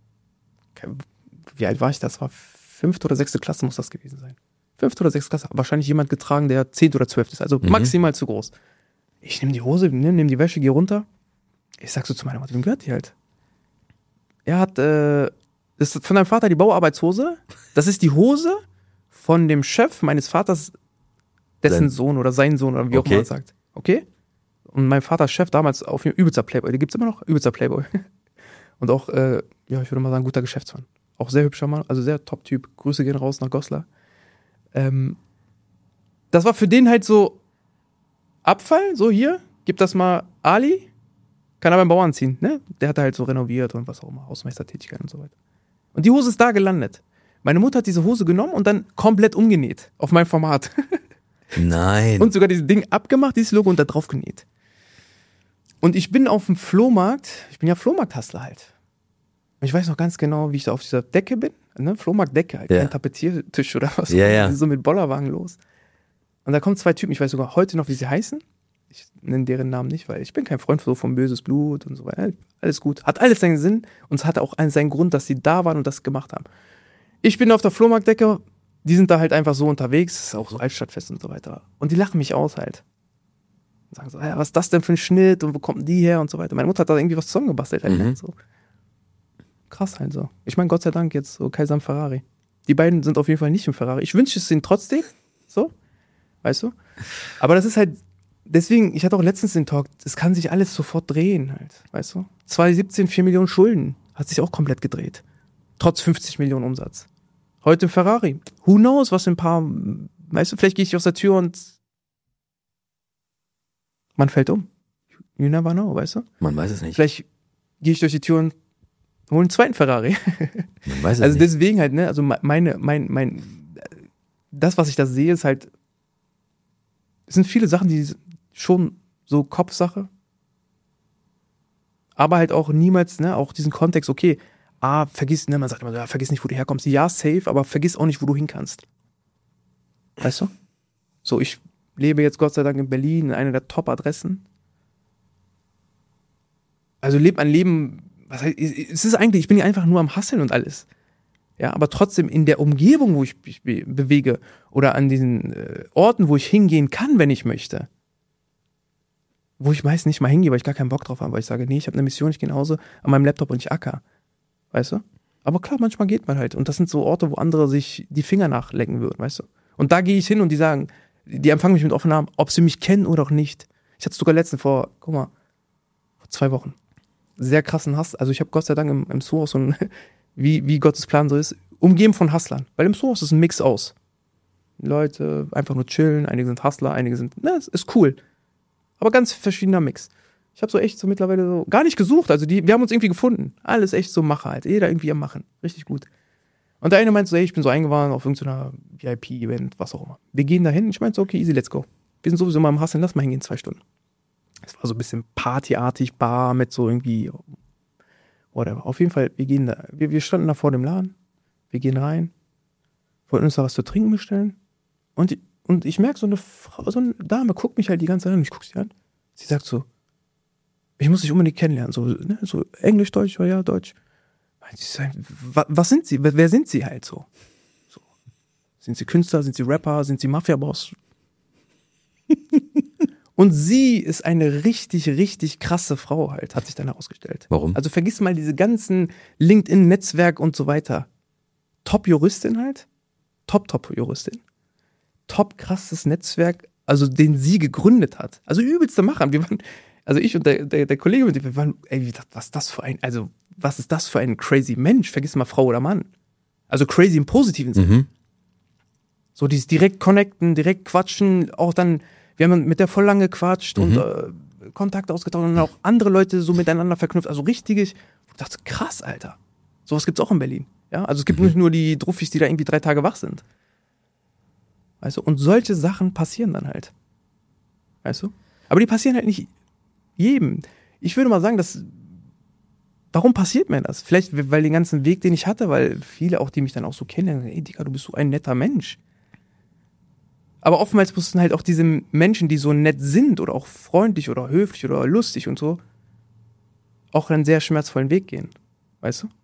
Wie alt war ich? Das war 5. oder 6. Klasse muss das gewesen sein. 5. oder 6. Klasse. Wahrscheinlich jemand getragen, der 10. oder 12. ist. Also maximal zu groß. Ich nehme die Hose, nehme die Wäsche, gehe runter. Ich sag so zu meiner Mutter, wem gehört die halt? Er hat, das ist von deinem Vater die Bauarbeitshose. Das ist die Hose von dem Chef meines Vaters, dessen Sohn oder sein Sohn oder wie auch immer man sagt. Okay? Und mein Vater ist Chef damals auf jeden Fall übelster Playboy. Die gibt's immer noch? Übelster Playboy. Und auch, ich würde mal sagen, guter Geschäftsmann. Auch sehr hübscher Mann, also sehr Top-Typ. Grüße gehen raus nach Goslar. Das war für den halt so Abfall, so hier, gib das mal Ali, kann er beim Bauern ziehen, ne? Der hat halt so renoviert und was auch immer, Hausmeistertätigkeit und so weiter. Und die Hose ist da gelandet. Meine Mutter hat diese Hose genommen und dann komplett umgenäht auf mein Format.
Nein.
Und sogar dieses Ding abgemacht, dieses Logo und da drauf genäht. Und ich bin auf dem Flohmarkt, ich bin ja Flohmarkt-Hustler halt. Und ich weiß noch ganz genau, wie ich da auf dieser Decke bin, ne? Flohmarkt-Decke halt, kein Tapeziertisch oder was.
Ja.
So mit Bollerwagen los. Und da kommen 2 Typen, ich weiß sogar heute noch, wie sie heißen. Ich nenne deren Namen nicht, weil ich bin kein Freund so von böses Blut und so weiter. Alles gut. Hat alles seinen Sinn und es hatte auch seinen Grund, dass sie da waren und das gemacht haben. Ich bin auf der Flohmarktdecke, die sind da halt einfach so unterwegs, ist auch so Altstadtfest und so weiter. Und die lachen mich aus halt. Und sagen so, was ist das denn für ein Schnitt und wo kommt die her und so weiter. Meine Mutter hat da irgendwie was zusammengebastelt. Halt, so. Krass halt so. Ich meine, Gott sei Dank jetzt so Kaiser im Ferrari. Die beiden sind auf jeden Fall nicht im Ferrari. Ich wünsche es ihnen trotzdem, so. Weißt du? Aber das ist halt deswegen, ich hatte auch letztens den Talk, es kann sich alles sofort drehen halt, weißt du? 2017 4 Millionen Schulden, hat sich auch komplett gedreht. Trotz 50 Millionen Umsatz. Heute ein Ferrari. Who knows, was in ein paar, weißt du, vielleicht gehe ich aus der Tür und man fällt um. You never know, weißt du?
Man weiß es nicht.
Vielleicht gehe ich durch die Tür und hole einen zweiten Ferrari.
Man weiß es
Also
nicht.
deswegen halt, ne, also das, was ich da sehe, ist halt, es sind viele Sachen, die schon so Kopfsache, aber halt auch niemals, ne, auch diesen Kontext, okay, vergiss, ne, man sagt immer, ja, vergiss nicht, wo du herkommst. Ja, safe, aber vergiss auch nicht, wo du hin kannst. Weißt du? So, ich lebe jetzt Gott sei Dank in Berlin, in einer der Top-Adressen. Also lebt ein Leben, was heißt, es ist eigentlich, ich bin ja einfach nur am Hasseln und alles. Ja, aber trotzdem in der Umgebung, wo ich mich bewege oder an diesen Orten, wo ich hingehen kann, wenn ich möchte, wo ich meist nicht mal hingehe, weil ich gar keinen Bock drauf habe, weil ich sage, nee, ich habe eine Mission, ich gehe nach Hause an meinem Laptop und ich acker. Weißt du? Aber klar, manchmal geht man halt. Und das sind so Orte, wo andere sich die Finger nachlecken würden, weißt du? Und da gehe ich hin und die sagen, die empfangen mich mit offenen Armen, ob sie mich kennen oder auch nicht. Ich hatte es sogar vor 2 Wochen. Sehr krassen Hass. Also ich habe Gott sei Dank im Sohaus so ein, wie Gottes Plan so ist, umgeben von Hustlern. Weil im Sohaus ist ein Mix aus. Leute einfach nur chillen, einige sind Hustler, einige sind, es ist cool. Aber ganz verschiedener Mix. Ich habe so echt so mittlerweile so gar nicht gesucht. Also wir haben uns irgendwie gefunden. Alles echt so Macher halt. Jeder irgendwie am Machen. Richtig gut. Und der eine meinte so, hey, ich bin so eingeladen auf irgendeiner VIP-Event, was auch immer. Wir gehen da hin. Ich meinte so, okay, easy, let's go. Wir sind sowieso mal am Hustlen, lass mal hingehen, 2 Stunden. Es war so ein bisschen partyartig, Bar mit so irgendwie, whatever. Auf jeden Fall, wir gehen da. Wir standen da vor dem Laden. Wir gehen rein. Wollten uns da was zu trinken bestellen. Und ich merke, so eine Frau, so eine Dame guckt mich halt die ganze Zeit an und ich gucke sie an. Sie sagt so, ich muss dich unbedingt kennenlernen. So, ne, so Englisch, Deutsch, ja, Deutsch. Was sind sie? Wer sind sie halt so? Sind sie Künstler? Sind sie Rapper? Sind sie Mafia-Boss? Und sie ist eine richtig, richtig krasse Frau halt, hat sich dann herausgestellt.
Warum?
Also vergiss mal diese ganzen LinkedIn-Netzwerk und so weiter. Top-Juristin halt. Top-Juristin. Top krasses Netzwerk, also den sie gegründet hat. Also übelste Macher. Wir waren, also ich und der Kollege mit dem, wir waren, ey, was ist das für ein crazy Mensch? Vergiss mal Frau oder Mann. Also crazy im positiven Sinne.
Mhm.
So dieses direkt connecten, direkt quatschen, auch dann, wir haben mit der voll lange gequatscht und Kontakte ausgetauscht und auch andere Leute so miteinander verknüpft. Also richtig, ich dachte, krass, Alter. Sowas gibt's auch in Berlin. Ja, also es gibt nicht nur die Druffis, die da irgendwie 3 Tage wach sind. Weißt du, und solche Sachen passieren dann halt. Weißt du? Aber die passieren halt nicht jedem. Ich würde mal sagen, warum passiert mir das? Vielleicht, weil den ganzen Weg, den ich hatte, weil viele auch, die mich dann auch so kennen, ey, Digga, du bist so ein netter Mensch. Aber oftmals mussten halt auch diese Menschen, die so nett sind oder auch freundlich oder höflich oder lustig und so, auch einen sehr schmerzvollen Weg gehen. Weißt du?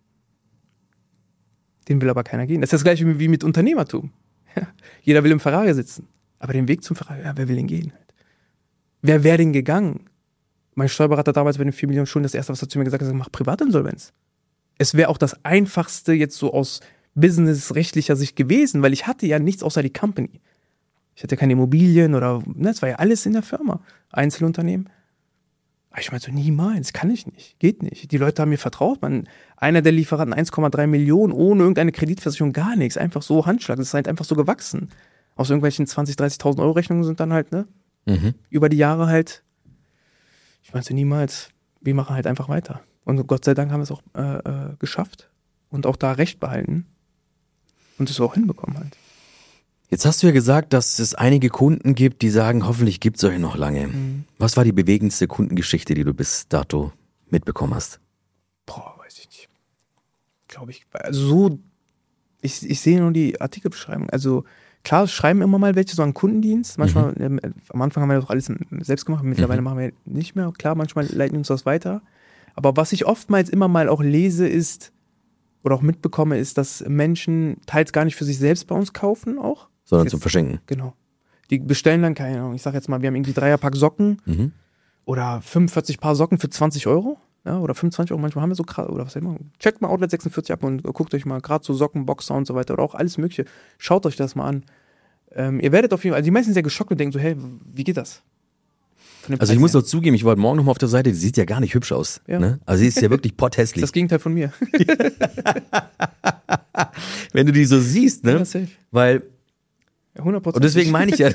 Den will aber keiner gehen. Das ist das gleiche wie mit Unternehmertum. Jeder will im Ferrari sitzen. Aber den Weg zum Ferrari, ja, wer will den gehen? Wer wäre denn gegangen? Mein Steuerberater damals bei den 4 Millionen Schulden, das erste, was er zu mir gesagt hat, mach Privatinsolvenz. Es wäre auch das Einfachste jetzt so aus businessrechtlicher Sicht gewesen, weil ich hatte ja nichts außer die Company. Ich hatte keine Immobilien oder, ne, es war ja alles in der Firma. Einzelunternehmen. Aber ich meinte so, niemals, kann ich nicht, geht nicht. Die Leute haben mir vertraut, einer der Lieferanten 1,3 Millionen ohne irgendeine Kreditversicherung, gar nichts, einfach so Handschlag, das ist halt einfach so gewachsen. Aus irgendwelchen 20.000, 30.000 Euro Rechnungen sind dann halt, ne, über die Jahre halt, ich meinte niemals, wir machen halt einfach weiter. Und Gott sei Dank haben wir es auch geschafft und auch da Recht behalten und es auch hinbekommen halt.
Jetzt hast du ja gesagt, dass es einige Kunden gibt, die sagen, hoffentlich gibt es euch noch lange. Was war die bewegendste Kundengeschichte, die du bis dato mitbekommen hast?
Boah, weiß ich nicht. Glaube ich, also so, ich sehe nur die Artikelbeschreibung. Also klar, es schreiben immer mal welche so an Kundendienst. Manchmal, am Anfang haben wir doch alles selbst gemacht, mittlerweile machen wir nicht mehr. Klar, manchmal leiten uns das weiter. Aber was ich oftmals immer mal auch lese ist, oder auch mitbekomme, ist, dass Menschen teils gar nicht für sich selbst bei uns kaufen auch.
Sondern zum Verschenken.
Genau. Die bestellen dann, keine Ahnung, ich sag jetzt mal, wir haben irgendwie 3er-Pack Socken oder 45 Paar Socken für 20 Euro. Ja, oder 25 Euro, manchmal haben wir so krass, oder was immer. Checkt mal Outlet 46 ab und guckt euch mal gerade so Socken, Boxer und so weiter oder auch alles mögliche. Schaut euch das mal an. Ihr werdet auf jeden Fall, also die meisten sind sehr geschockt und denken so, hey, wie geht das? den
Also ich
Preisen
muss
her.
doch zugeben, ich war heute Morgen nochmal auf der Seite, die sieht ja gar nicht hübsch aus.
Ja.
Ne? Also sie ist ja wirklich
Das ist
potthässlich.
das Gegenteil von mir.
Wenn du die so siehst, ne?
Ja, safe.
Weil,
Ja, 100%.
und deswegen meine ich ja,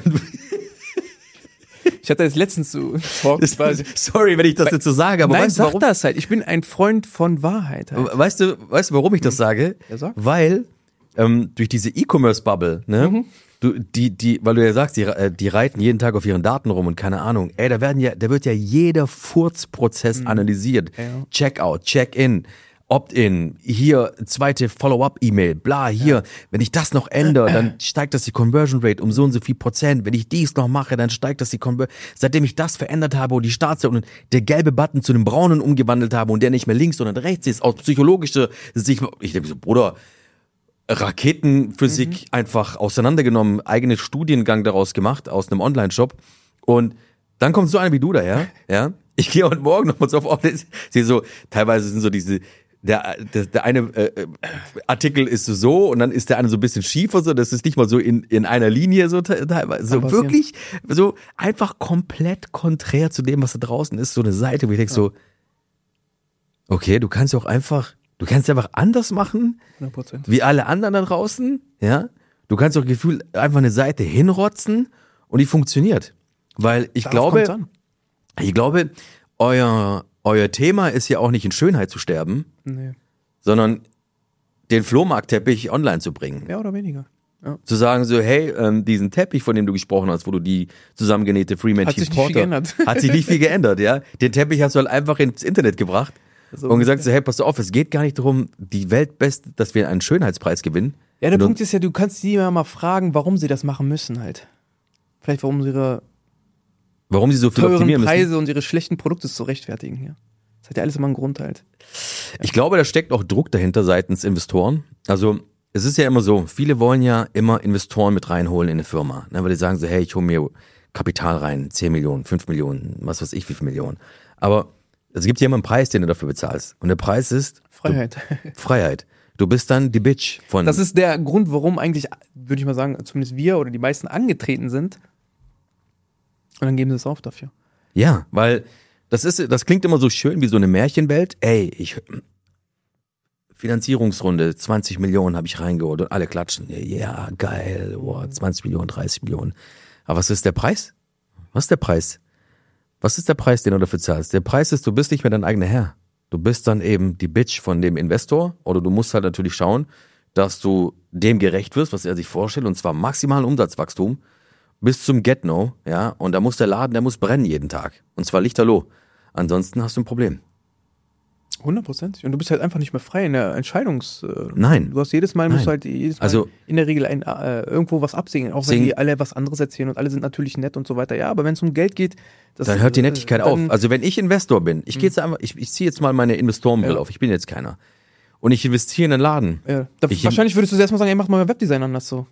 Ich hatte jetzt letztens so Talk quasi.
sorry, wenn ich das jetzt so sage, aber
Nein,
weißt du
sag
warum?
das halt. Ich bin ein Freund von Wahrheit halt.
Weißt du, warum ich das sage?
Ja, sag.
Weil durch diese E-Commerce-Bubble, ne, weil du ja sagst, die reiten jeden Tag auf ihren Daten rum und keine Ahnung, ey, da wird ja jeder Furzprozess analysiert.
Ja.
Checkout, Check-in, Opt-in, hier zweite Follow-up-E-Mail, bla, hier, wenn ich das noch ändere, dann steigt das die Conversion Rate um so und so viel Prozent. Wenn ich dies noch mache, dann steigt das die Conversion. Seitdem ich das verändert habe und die Startseite und der gelbe Button zu einem braunen umgewandelt habe und der nicht mehr links, sondern rechts ist, aus psychologischer Sicht, ich denke so, Bruder, Raketenphysik einfach auseinandergenommen, eigene Studiengang daraus gemacht aus einem Online-Shop und dann kommt so einer wie du daher, ja. Ich gehe heute Morgen noch mal so auf, sehe so, teilweise sind so diese, der eine Artikel ist so und dann ist der eine so ein bisschen schiefer, so, das ist nicht mal so in einer Linie so teilweise, so
Kann
wirklich, so einfach komplett konträr zu dem, was da draußen ist, so eine Seite, wo ich denke so, okay, du kannst einfach anders machen,
100%.
wie alle anderen da draußen, ja. Du kannst doch gefühlt einfach eine Seite hinrotzen und die funktioniert. Weil ich
Darauf kommt's
glaube,
an.
euer Thema ist ja auch nicht in Schönheit zu sterben,
Nee.
sondern den Flohmarktteppich online zu bringen.
Mehr oder weniger. Ja.
Zu sagen so, hey, diesen Teppich, von dem du gesprochen hast, wo du die zusammengenähte
Hat
Freeman
sich nicht viel geändert.
hat sich nicht viel geändert, ja. Den Teppich hast du halt einfach ins Internet gebracht
So
und gesagt so, hey, pass auf, es geht gar nicht darum, die Weltbeste, dass wir einen Schönheitspreis gewinnen.
Ja, der
Und-
Punkt ist ja, du kannst die ja mal fragen, warum sie das machen müssen halt. Vielleicht warum sie ihre
Warum sie so viel
teuren
optimieren müssen.
Preise und ihre schlechten Produkte zu rechtfertigen. Ja. Das hat ja alles immer einen Grund halt.
Ich glaube, da steckt auch Druck dahinter seitens Investoren. Also es ist ja immer so, viele wollen ja immer Investoren mit reinholen in eine Firma. Ne, weil die sagen so, hey, ich hole mir Kapital rein, 10 Millionen, 5 Millionen, was weiß ich, wie viel Millionen. Aber es gibt ja immer einen Preis, den du dafür bezahlst. Und der Preis ist
Freiheit.
Freiheit. Du bist dann die Bitch von...
Das ist der Grund, warum eigentlich, würde ich mal sagen, zumindest wir oder die meisten angetreten sind. Und dann geben sie es auf dafür.
Ja, weil das klingt immer so schön wie so eine Märchenwelt. Ey, Finanzierungsrunde, 20 Millionen habe ich reingeholt und alle klatschen. Ja, geil, wow, 20 Millionen, 30 Millionen. Aber was ist der Preis? Was ist der Preis? Was ist der Preis, den du dafür zahlst? Der Preis ist, du bist nicht mehr dein eigener Herr. Du bist dann eben die Bitch von dem Investor oder du musst halt natürlich schauen, dass du dem gerecht wirst, was er sich vorstellt, und zwar maximalen Umsatzwachstum bis zum Get-No, ja, und da muss der Laden, der muss brennen jeden Tag. Und zwar lichterloh. Ansonsten hast du ein Problem.
100%. Und du bist halt einfach nicht mehr frei in der
Nein.
Du hast musst
Nein.
halt jedes Mal
Also-
in der Regel irgendwo was absingen, auch wenn
Singen-
die alle was anderes erzählen und alle sind natürlich nett und so weiter. Ja, aber wenn es um Geld geht,
Dann hört die Nettigkeit auf.
dann-
Also wenn ich Investor bin, ich gehe jetzt einfach, ich ziehe jetzt mal meine Investorenbrille
Ja.
auf, ich bin jetzt keiner. Und ich investiere in einen Laden.
Ja,
Ich-
wahrscheinlich würdest du erstmal sagen, ey, mach mal Webdesign anders so.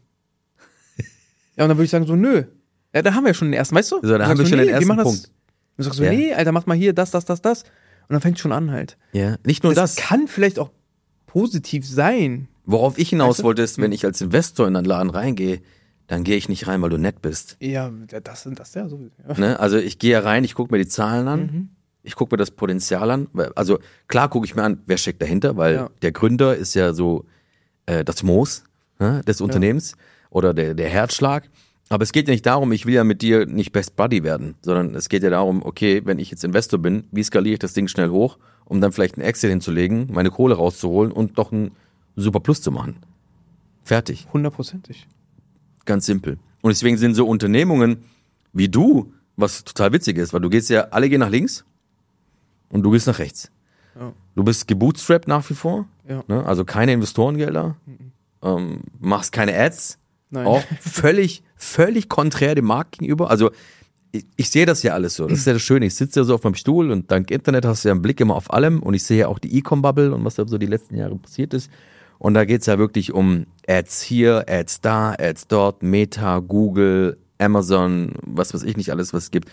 Ja, und dann würde ich sagen, so, nö. Ja, da haben wir ja schon den ersten, weißt du?
So, da
Du
haben
sagst
wir
so,
schon den
wir
ersten
machen das-
Punkt.
Du sagst so,
Ja.
nee, Alter, mach mal hier das. Und dann fängt schon an halt.
Ja, nicht nur das.
kann vielleicht auch positiv sein.
Worauf ich hinaus
Weißt du?
wollte, ist, wenn ich als Investor in einen Laden reingehe, dann gehe ich nicht rein, weil du nett bist.
Ja, das ja so. Ja.
Ne? Also ich gehe ja rein, ich gucke mir die Zahlen an, ich gucke mir das Potenzial an. Also klar gucke ich mir an, wer steckt dahinter, weil
Ja.
der Gründer ist ja so das Moos, ne, des Unternehmens oder der Herzschlag. Aber es geht ja nicht darum, ich will ja mit dir nicht Best Buddy werden, sondern es geht ja darum, okay, wenn ich jetzt Investor bin, wie skaliere ich das Ding schnell hoch, um dann vielleicht einen Exit hinzulegen, meine Kohle rauszuholen und doch einen Super Plus zu machen. Fertig.
100%.
Ganz simpel. Und deswegen sind so Unternehmungen wie du, was total witzig ist, weil du gehst ja, alle gehen nach links und du gehst nach rechts.
Ja.
Du bist gebootstrapped nach wie vor,
Ja.
ne? Also keine Investorengelder, machst keine Ads,
Nein.
auch völlig konträr dem Markt gegenüber. Also ich sehe das ja alles so, das ist ja das Schöne, ich sitze ja so auf meinem Stuhl und dank Internet hast du ja einen Blick immer auf allem und ich sehe ja auch die E-Com-Bubble und was da so die letzten Jahre passiert ist. Und da geht's ja wirklich um Ads hier, Ads da, Ads dort, Meta, Google, Amazon, was weiß ich nicht alles, was es gibt.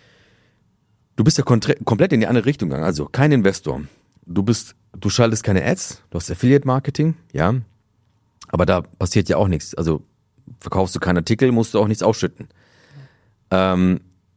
Du bist ja komplett in die andere Richtung gegangen. Also kein Investor. Du schaltest keine Ads, du hast Affiliate-Marketing, ja. Aber da passiert ja auch nichts. Also verkaufst du keinen Artikel, musst du auch nichts ausschütten.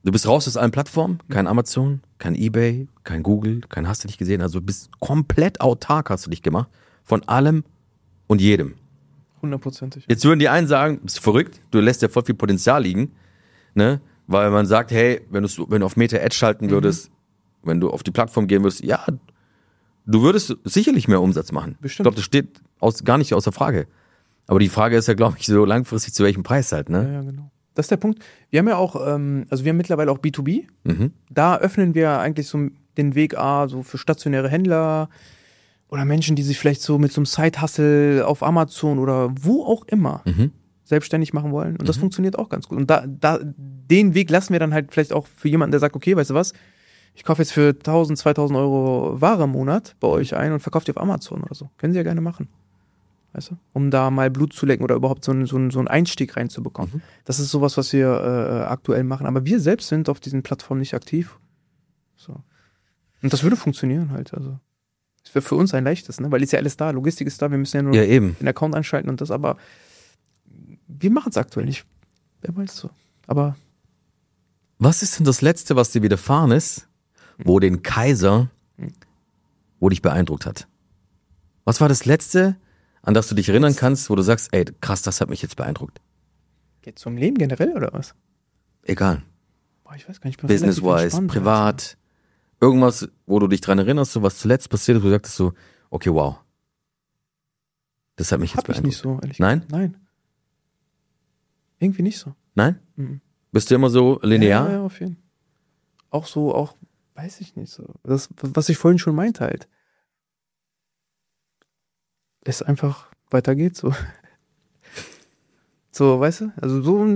Du bist raus aus allen Plattformen, kein Amazon, kein eBay, kein Google, kein hast du nicht gesehen. Also du bist komplett autark, hast du dich gemacht. Von allem und jedem.
100%.
Jetzt würden die einen sagen, bist du verrückt, du lässt ja voll viel Potenzial liegen, ne? Weil man sagt, hey, wenn du auf Meta Ads schalten würdest, wenn du auf die Plattform gehen würdest, ja, du würdest sicherlich mehr Umsatz machen.
Bestimmt.
Ich glaube, das steht gar nicht außer Frage. Aber die Frage ist ja, glaube ich, so langfristig zu welchem Preis halt, ne?
Ja, genau. Das ist der Punkt. Wir haben ja auch, also wir haben mittlerweile auch B2B.
Mhm.
Da öffnen wir eigentlich so den Weg so für stationäre Händler oder Menschen, die sich vielleicht so mit so einem Side-Hustle auf Amazon oder wo auch immer selbstständig machen wollen. Und das funktioniert auch ganz gut. Und den Weg lassen wir dann halt vielleicht auch für jemanden, der sagt, okay, weißt du was, ich kaufe jetzt für 1.000, 2.000 Euro Ware im Monat bei euch ein und verkaufe die auf Amazon oder so. Können Sie ja gerne machen. Weißt du? Um da mal Blut zu lecken oder überhaupt so einen Einstieg reinzubekommen. Das ist sowas, was wir aktuell machen. Aber wir selbst sind auf diesen Plattformen nicht aktiv. So. Und das würde funktionieren halt. Also, das wäre für uns ein leichtes, ne? Weil ist ja alles da. Logistik ist da. Wir müssen ja nur den Account einschalten und das. Aber wir machen es aktuell nicht. Wer weiß so. Aber
was ist denn das Letzte, was dir widerfahren ist, wo den Kaiser, wo dich beeindruckt hat? Was war das Letzte, an das du dich erinnern kannst, wo du sagst, ey, krass, das hat mich jetzt beeindruckt?
Geht es um Leben generell oder was?
Egal.
Boah, ich weiß gar nicht.
Business-wise, privat, irgendwas, wo du dich dran erinnerst, so was zuletzt passiert ist, wo du sagtest so, okay, wow. Das hat mich jetzt beeindruckt.
Hab ich nicht so, ehrlich
Nein?
gesagt. Nein. Irgendwie nicht so.
Nein?
Mhm.
Bist du immer so linear?
Ja, auf jeden Fall. Auch, weiß ich nicht so. Das, was ich vorhin schon meinte halt. Es einfach weitergeht so. So, weißt du? Also so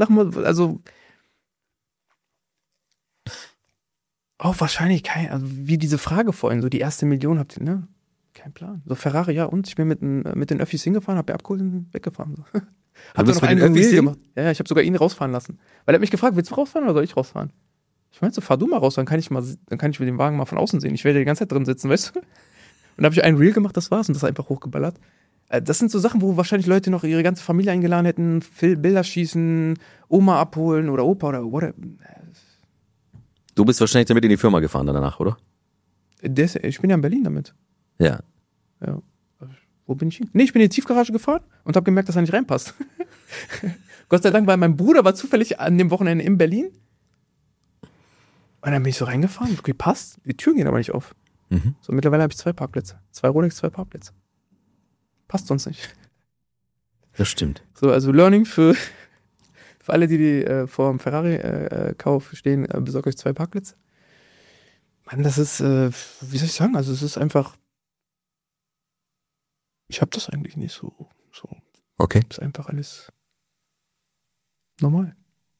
auch wahrscheinlich also wie diese Frage vorhin, so die erste Million habt ihr, ne? Kein Plan. So Ferrari, ja, und ich bin mit den Öffis hingefahren, hab er abgeholt und weggefahren. So. Hab dann noch einen Öffis gemacht. Ja, ich habe sogar ihn rausfahren lassen. Weil er hat mich gefragt, willst du rausfahren oder soll ich rausfahren? Ich meinte so, fahr du mal raus, dann kann ich den Wagen mal von außen sehen. Ich werde die ganze Zeit drin sitzen, weißt du? Und dann habe ich ein Reel gemacht, das war's und das einfach hochgeballert. Das sind so Sachen, wo wahrscheinlich Leute noch ihre ganze Familie eingeladen hätten, Bilder schießen, Oma abholen oder Opa oder whatever.
Du bist wahrscheinlich damit in die Firma gefahren danach, oder?
Ich bin ja in Berlin damit.
Ja.
Ja. Wo bin ich hin? Nee, ich bin in die Tiefgarage gefahren und habe gemerkt, dass er nicht reinpasst. Gott sei Dank, weil mein Bruder war zufällig an dem Wochenende in Berlin. Und dann bin ich so reingefahren. Okay, passt. Die Türen gehen aber nicht auf. So, mittlerweile habe ich 2 Parkplätze. 2 Rolex, 2 Parkplätze. Passt sonst nicht.
Das stimmt.
So, also Learning für alle, die vor dem Ferrari-Kauf stehen, besorgt euch 2 Parkplätze. Mann, das ist, wie soll ich sagen, also es ist einfach, ich habe das eigentlich nicht so.
Okay.
Das ist einfach alles normal.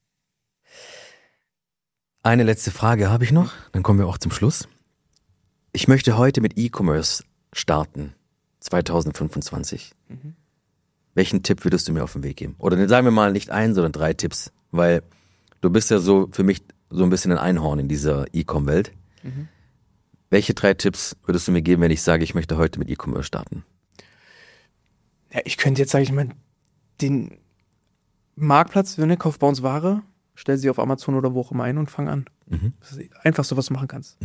Eine letzte Frage habe ich noch, dann kommen wir auch zum Schluss. Ich möchte heute mit E-Commerce starten, 2025. Welchen Tipp würdest du mir auf den Weg geben? Oder sagen wir mal nicht 1, sondern 3 Tipps, weil du bist ja so für mich so ein bisschen ein Einhorn in dieser E-Com-Welt. Welche 3 Tipps würdest du mir geben, wenn ich sage, ich möchte heute mit E-Commerce starten?
Ja, ich könnte jetzt, sage ich mal, den Marktplatz, kauf bei uns Ware, stell sie auf Amazon oder wo auch immer ein und fang an. Das ist einfach so, was du machen kannst.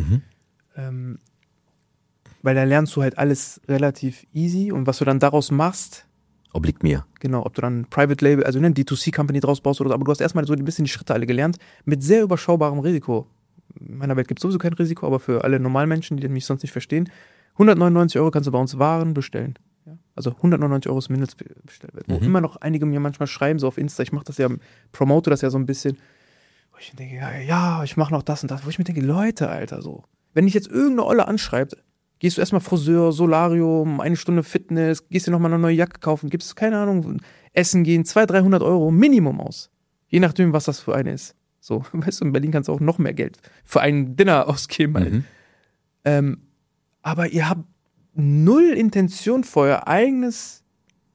Weil da lernst du halt alles relativ easy und was du dann daraus machst,
obliegt mir.
Genau, ob du dann Private Label, also eine D2C-Company draus baust oder so, aber du hast erstmal so ein bisschen die Schritte alle gelernt, mit sehr überschaubarem Risiko. In meiner Welt gibt es sowieso kein Risiko, aber für alle Normalmenschen, die mich sonst nicht verstehen, 199 € kannst du bei uns Waren bestellen. Ja? Also 199 € ist Mindestbestellwert. Wo immer noch einige mir manchmal schreiben, so auf Insta, ich mache das ja, promote das ja so ein bisschen, wo ich mir denke, ja, ich mache noch das und das, wo ich mir denke, Leute, Alter, so. Wenn ich jetzt irgendeine Olle anschreibt, gehst du erstmal Friseur, Solarium, 1 Stunde Fitness, gehst dir nochmal eine neue Jacke kaufen, gibst, keine Ahnung, Essen gehen, 200-300 € Minimum aus. Je nachdem, was das für eine ist. So, weißt du, in Berlin kannst du auch noch mehr Geld für ein Dinner ausgeben. Aber ihr habt 0 Intention für euer eigenes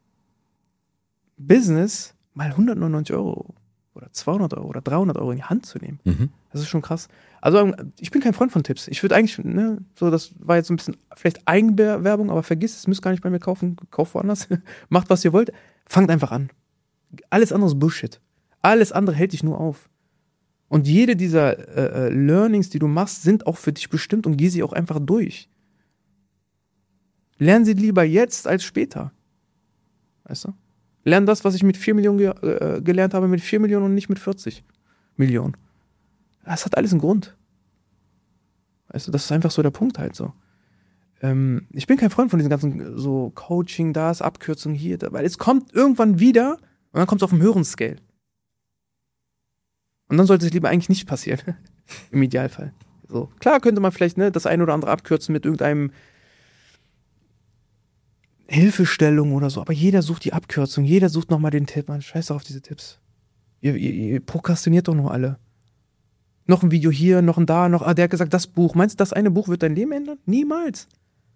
Business mal 199 € oder 200 € oder 300 € in die Hand zu nehmen. Das ist schon krass. Also ich bin kein Freund von Tipps. Ich würde eigentlich, so das war jetzt so ein bisschen vielleicht Eigenwerbung, aber vergiss es, müsst gar nicht bei mir kaufen, kauft woanders. Macht, was ihr wollt. Fangt einfach an. Alles andere ist Bullshit. Alles andere hält dich nur auf. Und jede dieser Learnings, die du machst, sind auch für dich bestimmt und geh sie auch einfach durch. Lern sie lieber jetzt als später. Weißt du? Lern das, was ich mit 4 Millionen gelernt habe, mit 4 Millionen und nicht mit 40 Millionen. Das hat alles einen Grund. Weißt du, das ist einfach so der Punkt halt so. Ich bin kein Freund von diesen ganzen so Coaching, das, Abkürzung hier, da, weil es kommt irgendwann wieder und dann kommt es auf einem höheren Scale. Und dann sollte es lieber eigentlich nicht passieren. Im Idealfall. So. Klar könnte man vielleicht das eine oder andere abkürzen mit irgendeinem Hilfestellung oder so, aber jeder sucht die Abkürzung, jeder sucht nochmal den Tipp, man scheiß doch auf diese Tipps. Ihr prokrastiniert doch nur alle. Noch ein Video hier, noch ein da, noch, der hat gesagt, das Buch. Meinst du, das eine Buch wird dein Leben ändern? Niemals.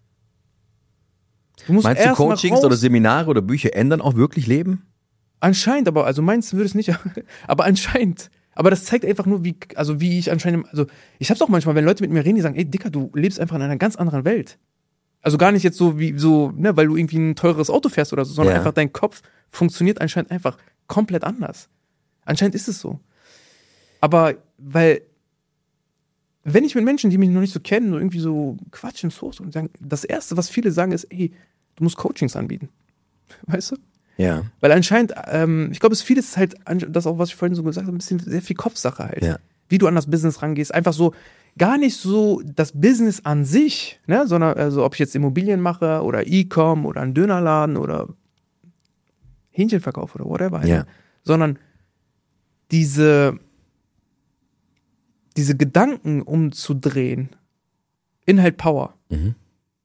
Meinst du, Coachings oder Seminare oder Bücher ändern auch wirklich Leben?
Anscheinend, aber, also meinst du, würde es nicht, aber anscheinend. Aber das zeigt einfach nur, wie ich anscheinend, also ich hab's auch manchmal, wenn Leute mit mir reden, die sagen, ey Dicker, du lebst einfach in einer ganz anderen Welt. Also gar nicht jetzt so wie so, weil du irgendwie ein teures Auto fährst oder so, sondern einfach dein Kopf funktioniert anscheinend einfach komplett anders. Anscheinend ist es so. Aber, weil, wenn ich mit Menschen, die mich noch nicht so kennen, so irgendwie so quatschen, so und sagen, das Erste, was viele sagen, ist, ey, du musst Coachings anbieten. Weißt du?
Ja.
Weil anscheinend, ich glaube, es ist vieles halt, das auch, was ich vorhin so gesagt habe, ein bisschen sehr viel Kopfsache halt.
Ja.
Wie du an das Business rangehst. Einfach so, gar nicht so das Business an sich, sondern also ob ich jetzt Immobilien mache oder E-Com oder einen Dönerladen oder Hähnchenverkauf oder whatever.
Ja.
Sondern diese Gedanken umzudrehen in halt Power.
Mhm.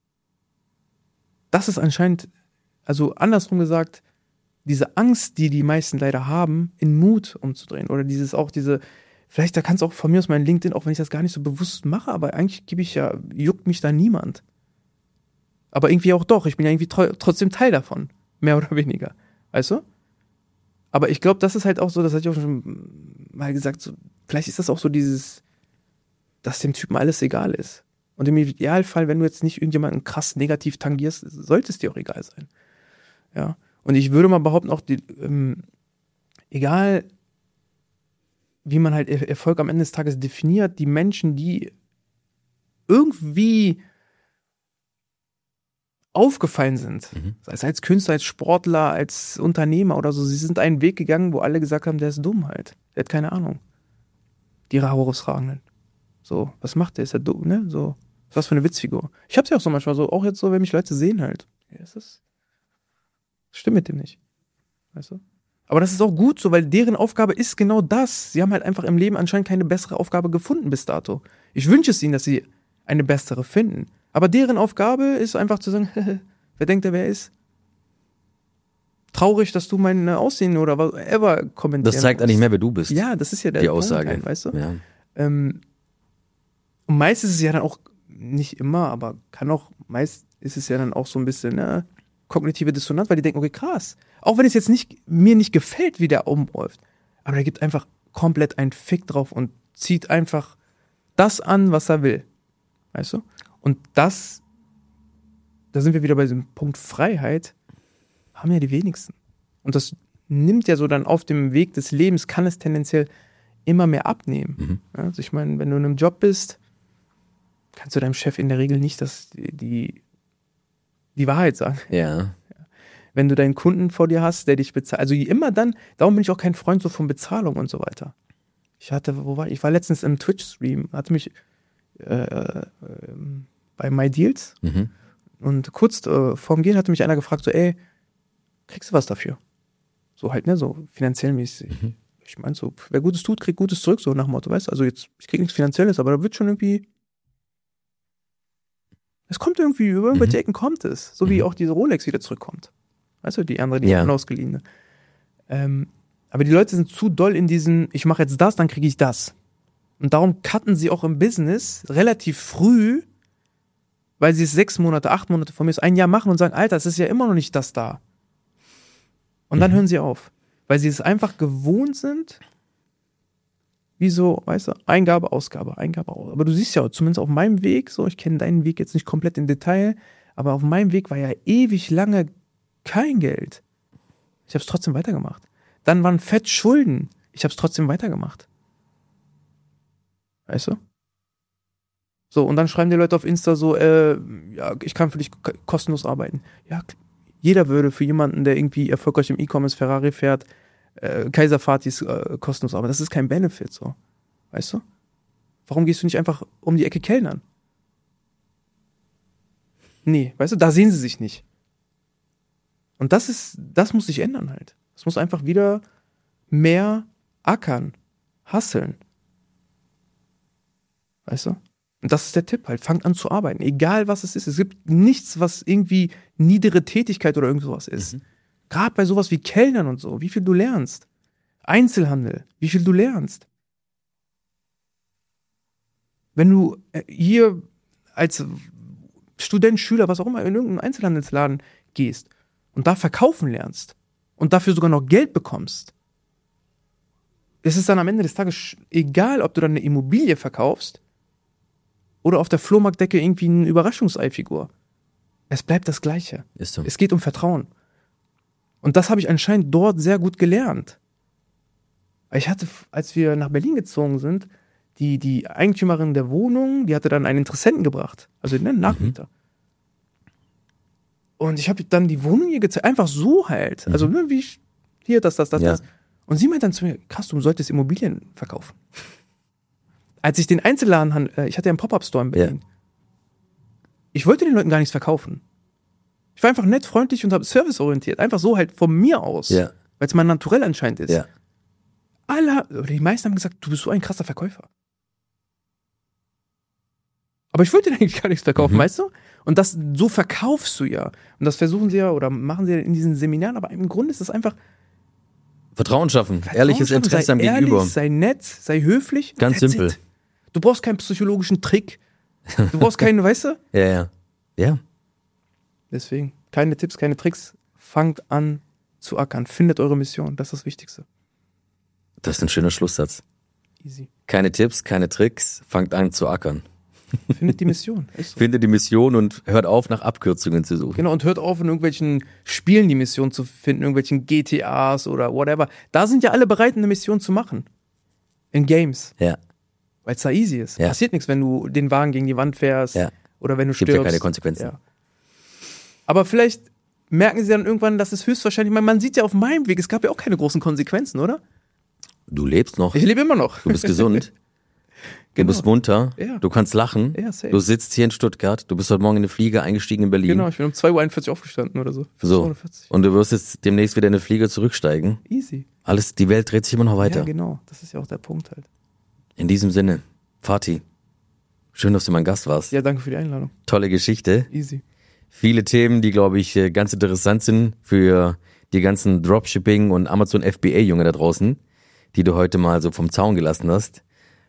Das ist anscheinend, also andersrum gesagt, diese Angst, die die meisten leider haben, in Mut umzudrehen. Oder vielleicht, da kannst du auch von mir aus mein LinkedIn, auch wenn ich das gar nicht so bewusst mache, aber eigentlich juckt mich da niemand. Aber irgendwie auch doch, ich bin ja irgendwie trotzdem Teil davon. Mehr oder weniger. Weißt du? Aber ich glaube, das ist halt auch so, das hatte ich auch schon mal gesagt, so, vielleicht ist das auch so dass dem Typen alles egal ist. Und im Idealfall, wenn du jetzt nicht irgendjemanden krass negativ tangierst, sollte es dir auch egal sein. Ja. Und ich würde mal behaupten, auch egal wie man halt Erfolg am Ende des Tages definiert, die Menschen, die irgendwie aufgefallen sind, sei es als Künstler, als Sportler, als Unternehmer oder so, sie sind einen Weg gegangen, wo alle gesagt haben, der ist dumm halt. Der hat keine Ahnung. Die Herausragenden. So, was macht der? Ist der dumm, ne? So, was für eine Witzfigur. Ich hab's ja auch so manchmal so, auch jetzt so, wenn mich Leute sehen halt. Ja, stimmt mit dem nicht. Weißt du? Aber das ist auch gut so, weil deren Aufgabe ist genau das. Sie haben halt einfach im Leben anscheinend keine bessere Aufgabe gefunden bis dato. Ich wünsche es ihnen, dass sie eine bessere finden. Aber deren Aufgabe ist einfach zu sagen, wer denkt er, wer ist? Traurig, dass du mein Aussehen oder whatever kommentierst.
Das zeigt eigentlich mehr, wer du bist.
Ja, das ist ja der
die Aussage.
Punkt, weißt du?
Ja.
Und meist ist es ja dann auch, nicht immer, aber meist ist es ja dann auch so ein bisschen kognitive Dissonanz, weil die denken, okay, krass. Auch wenn es jetzt mir nicht gefällt, wie der umläuft, aber der gibt einfach komplett einen Fick drauf und zieht einfach das an, was er will. Weißt du? Und da sind wir wieder bei diesem Punkt Freiheit, haben ja die wenigsten. Und das nimmt ja so dann auf dem Weg des Lebens, kann es tendenziell immer mehr abnehmen.
Mhm.
Also ich meine, wenn du in einem Job bist, kannst du deinem Chef in der Regel nicht die Wahrheit sagen.
Ja.
Wenn du deinen Kunden vor dir hast, der dich bezahlt, also immer dann, darum bin ich auch kein Freund so von Bezahlung und so weiter. Ich war letztens im Twitch-Stream, hatte mich bei MyDeals und kurz vorm Gehen hatte mich einer gefragt, so, ey, kriegst du was dafür? So halt, so finanziell mäßig. Ich meine so, wer Gutes tut, kriegt Gutes zurück, so nach dem Motto, weißt du? Also jetzt, ich krieg nichts Finanzielles, aber da wird schon irgendwie, es kommt irgendwie, über irgendwelche Ecken kommt es. So wie auch diese Rolex wieder zurückkommt. Weißt du, die andere, die unausgeliehene. Aber die Leute sind zu doll in diesem, ich mache jetzt das, dann kriege ich das. Und darum cutten sie auch im Business relativ früh, weil sie es 6 Monate, 8 Monate von mir ist, ein Jahr machen und sagen, Alter, es ist ja immer noch nicht das da. Und dann hören sie auf. Weil sie es einfach gewohnt sind, wie so, weißt du, Eingabe, Ausgabe. Aber du siehst ja, zumindest auf meinem Weg, so, ich kenne deinen Weg jetzt nicht komplett im Detail, aber auf meinem Weg war ja ewig lange kein Geld. Ich habe es trotzdem weitergemacht. Dann waren fett Schulden. Ich habe es trotzdem weitergemacht. Weißt du? So, und dann schreiben die Leute auf Insta so, ja, ich kann für dich kostenlos arbeiten. Ja, jeder würde für jemanden, der irgendwie erfolgreich im E-Commerce Ferrari fährt, Kaiser Fatihs kostenlos arbeiten. Das ist kein Benefit, so. Weißt du? Warum gehst du nicht einfach um die Ecke kellnern? Nee, weißt du, da sehen sie sich nicht. Und das muss sich ändern halt. Es muss einfach wieder mehr ackern, hustlen. Weißt du? Und das ist der Tipp halt. Fangt an zu arbeiten. Egal was es ist. Es gibt nichts, was irgendwie niedere Tätigkeit oder irgend sowas ist. Gerade bei sowas wie Kellnern und so. Wie viel du lernst. Einzelhandel. Wie viel du lernst. Wenn du hier als Student, Schüler, was auch immer, in irgendeinen Einzelhandelsladen gehst und da verkaufen lernst und dafür sogar noch Geld bekommst, es ist dann am Ende des Tages egal, ob du dann eine Immobilie verkaufst oder auf der Flohmarktdecke irgendwie eine Überraschungseifigur. Es bleibt das Gleiche.
Ist so.
Es geht um Vertrauen. Und das habe ich anscheinend dort sehr gut gelernt. Ich hatte, als wir nach Berlin gezogen sind, die Eigentümerin der Wohnung, die hatte dann einen Interessenten gebracht, also den Nachmieter. Und ich habe dann die Wohnung ihr gezeigt, einfach so halt. Also wie hier, das.
Ja.
Und sie meint dann zu mir, krass, du solltest Immobilien verkaufen. Als ich den Einzelladen, ich hatte ja einen Pop-Up-Store in Berlin. Ja. Ich wollte den Leuten gar nichts verkaufen. Ich war einfach nett, freundlich und habe serviceorientiert. Einfach so halt von mir aus.
Ja.
Weil es mein Naturell anscheinend ist.
Ja.
Die meisten haben gesagt, du bist so ein krasser Verkäufer. Aber ich wollte eigentlich gar nichts verkaufen, weißt du? Und so verkaufst du ja. Und das versuchen sie ja oder machen sie ja in diesen Seminaren, aber im Grunde ist das einfach
Vertrauen schaffen, ehrliches Interesse am Gegenüber.
Sei nett, sei höflich.
Ganz simpel.
It. Du brauchst keinen psychologischen Trick. Du brauchst keinen, weißt du?
Ja.
Deswegen, keine Tipps, keine Tricks. Fangt an zu ackern. Findet eure Mission. Das ist das Wichtigste.
Das ist ein schöner Schlusssatz.
Easy.
Keine Tipps, keine Tricks. Fangt an zu ackern.
Findet die Mission. Ist so.
Findet die Mission und hört auf, nach Abkürzungen zu suchen.
Genau, und hört auf, in irgendwelchen Spielen die Mission zu finden, irgendwelchen GTAs oder whatever. Da sind ja alle bereit, eine Mission zu machen. In Games.
Ja.
Weil es da easy ist.
Ja.
Passiert nichts, wenn du den Wagen gegen die Wand fährst.
Ja.
Oder wenn du
Gibt
stirbst.
ja keine Konsequenzen.
Ja. Aber vielleicht merken sie dann irgendwann, dass es höchstwahrscheinlich, man sieht ja auf meinem Weg, es gab ja auch keine großen Konsequenzen, oder?
Du lebst noch.
Ich lebe immer noch.
Du bist gesund. Du bist munter,
Ja.
du kannst lachen,
Ja, safe.
du sitzt hier in Stuttgart, du bist heute Morgen in eine Fliege eingestiegen in Berlin.
Genau, ich bin um 2:41 Uhr aufgestanden oder so.
So.
2:40.
Und du wirst jetzt demnächst wieder in eine Fliege zurücksteigen.
Easy.
Alles, die Welt dreht sich immer noch weiter.
Ja, genau. Das ist ja auch der Punkt halt.
In diesem Sinne, Fatih, schön, dass du mein Gast warst.
Ja, danke für die Einladung.
Tolle Geschichte.
Easy.
Viele Themen, die, glaube ich, ganz interessant sind für die ganzen Dropshipping- und Amazon-FBA-Junge da draußen, die du heute mal so vom Zaun gelassen hast.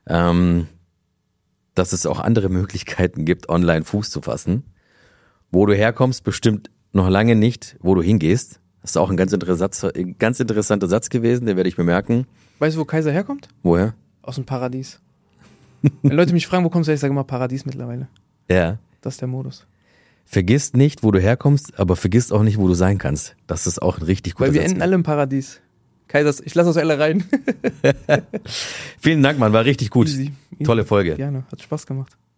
Dass es auch andere Möglichkeiten gibt, online Fuß zu fassen. Wo du herkommst, bestimmt noch lange nicht, wo du hingehst. Das ist auch ein ganz interessanter Satz gewesen, den werde ich mir merken.
Weißt du, wo Kaiser herkommt?
Woher?
Aus dem Paradies. Wenn Leute mich fragen, wo kommst du her, ich sage immer Paradies mittlerweile.
Ja.
Das ist der Modus.
Vergiss nicht, wo du herkommst, aber vergiss auch nicht, wo du sein kannst. Das ist auch ein richtig guter
Weil wir
Satz.
enden alle im Paradies. Kaisers, ich lasse uns alle rein.
Vielen Dank, Mann, war richtig gut.
Easy.
Tolle Folge.
Gerne, hat Spaß gemacht.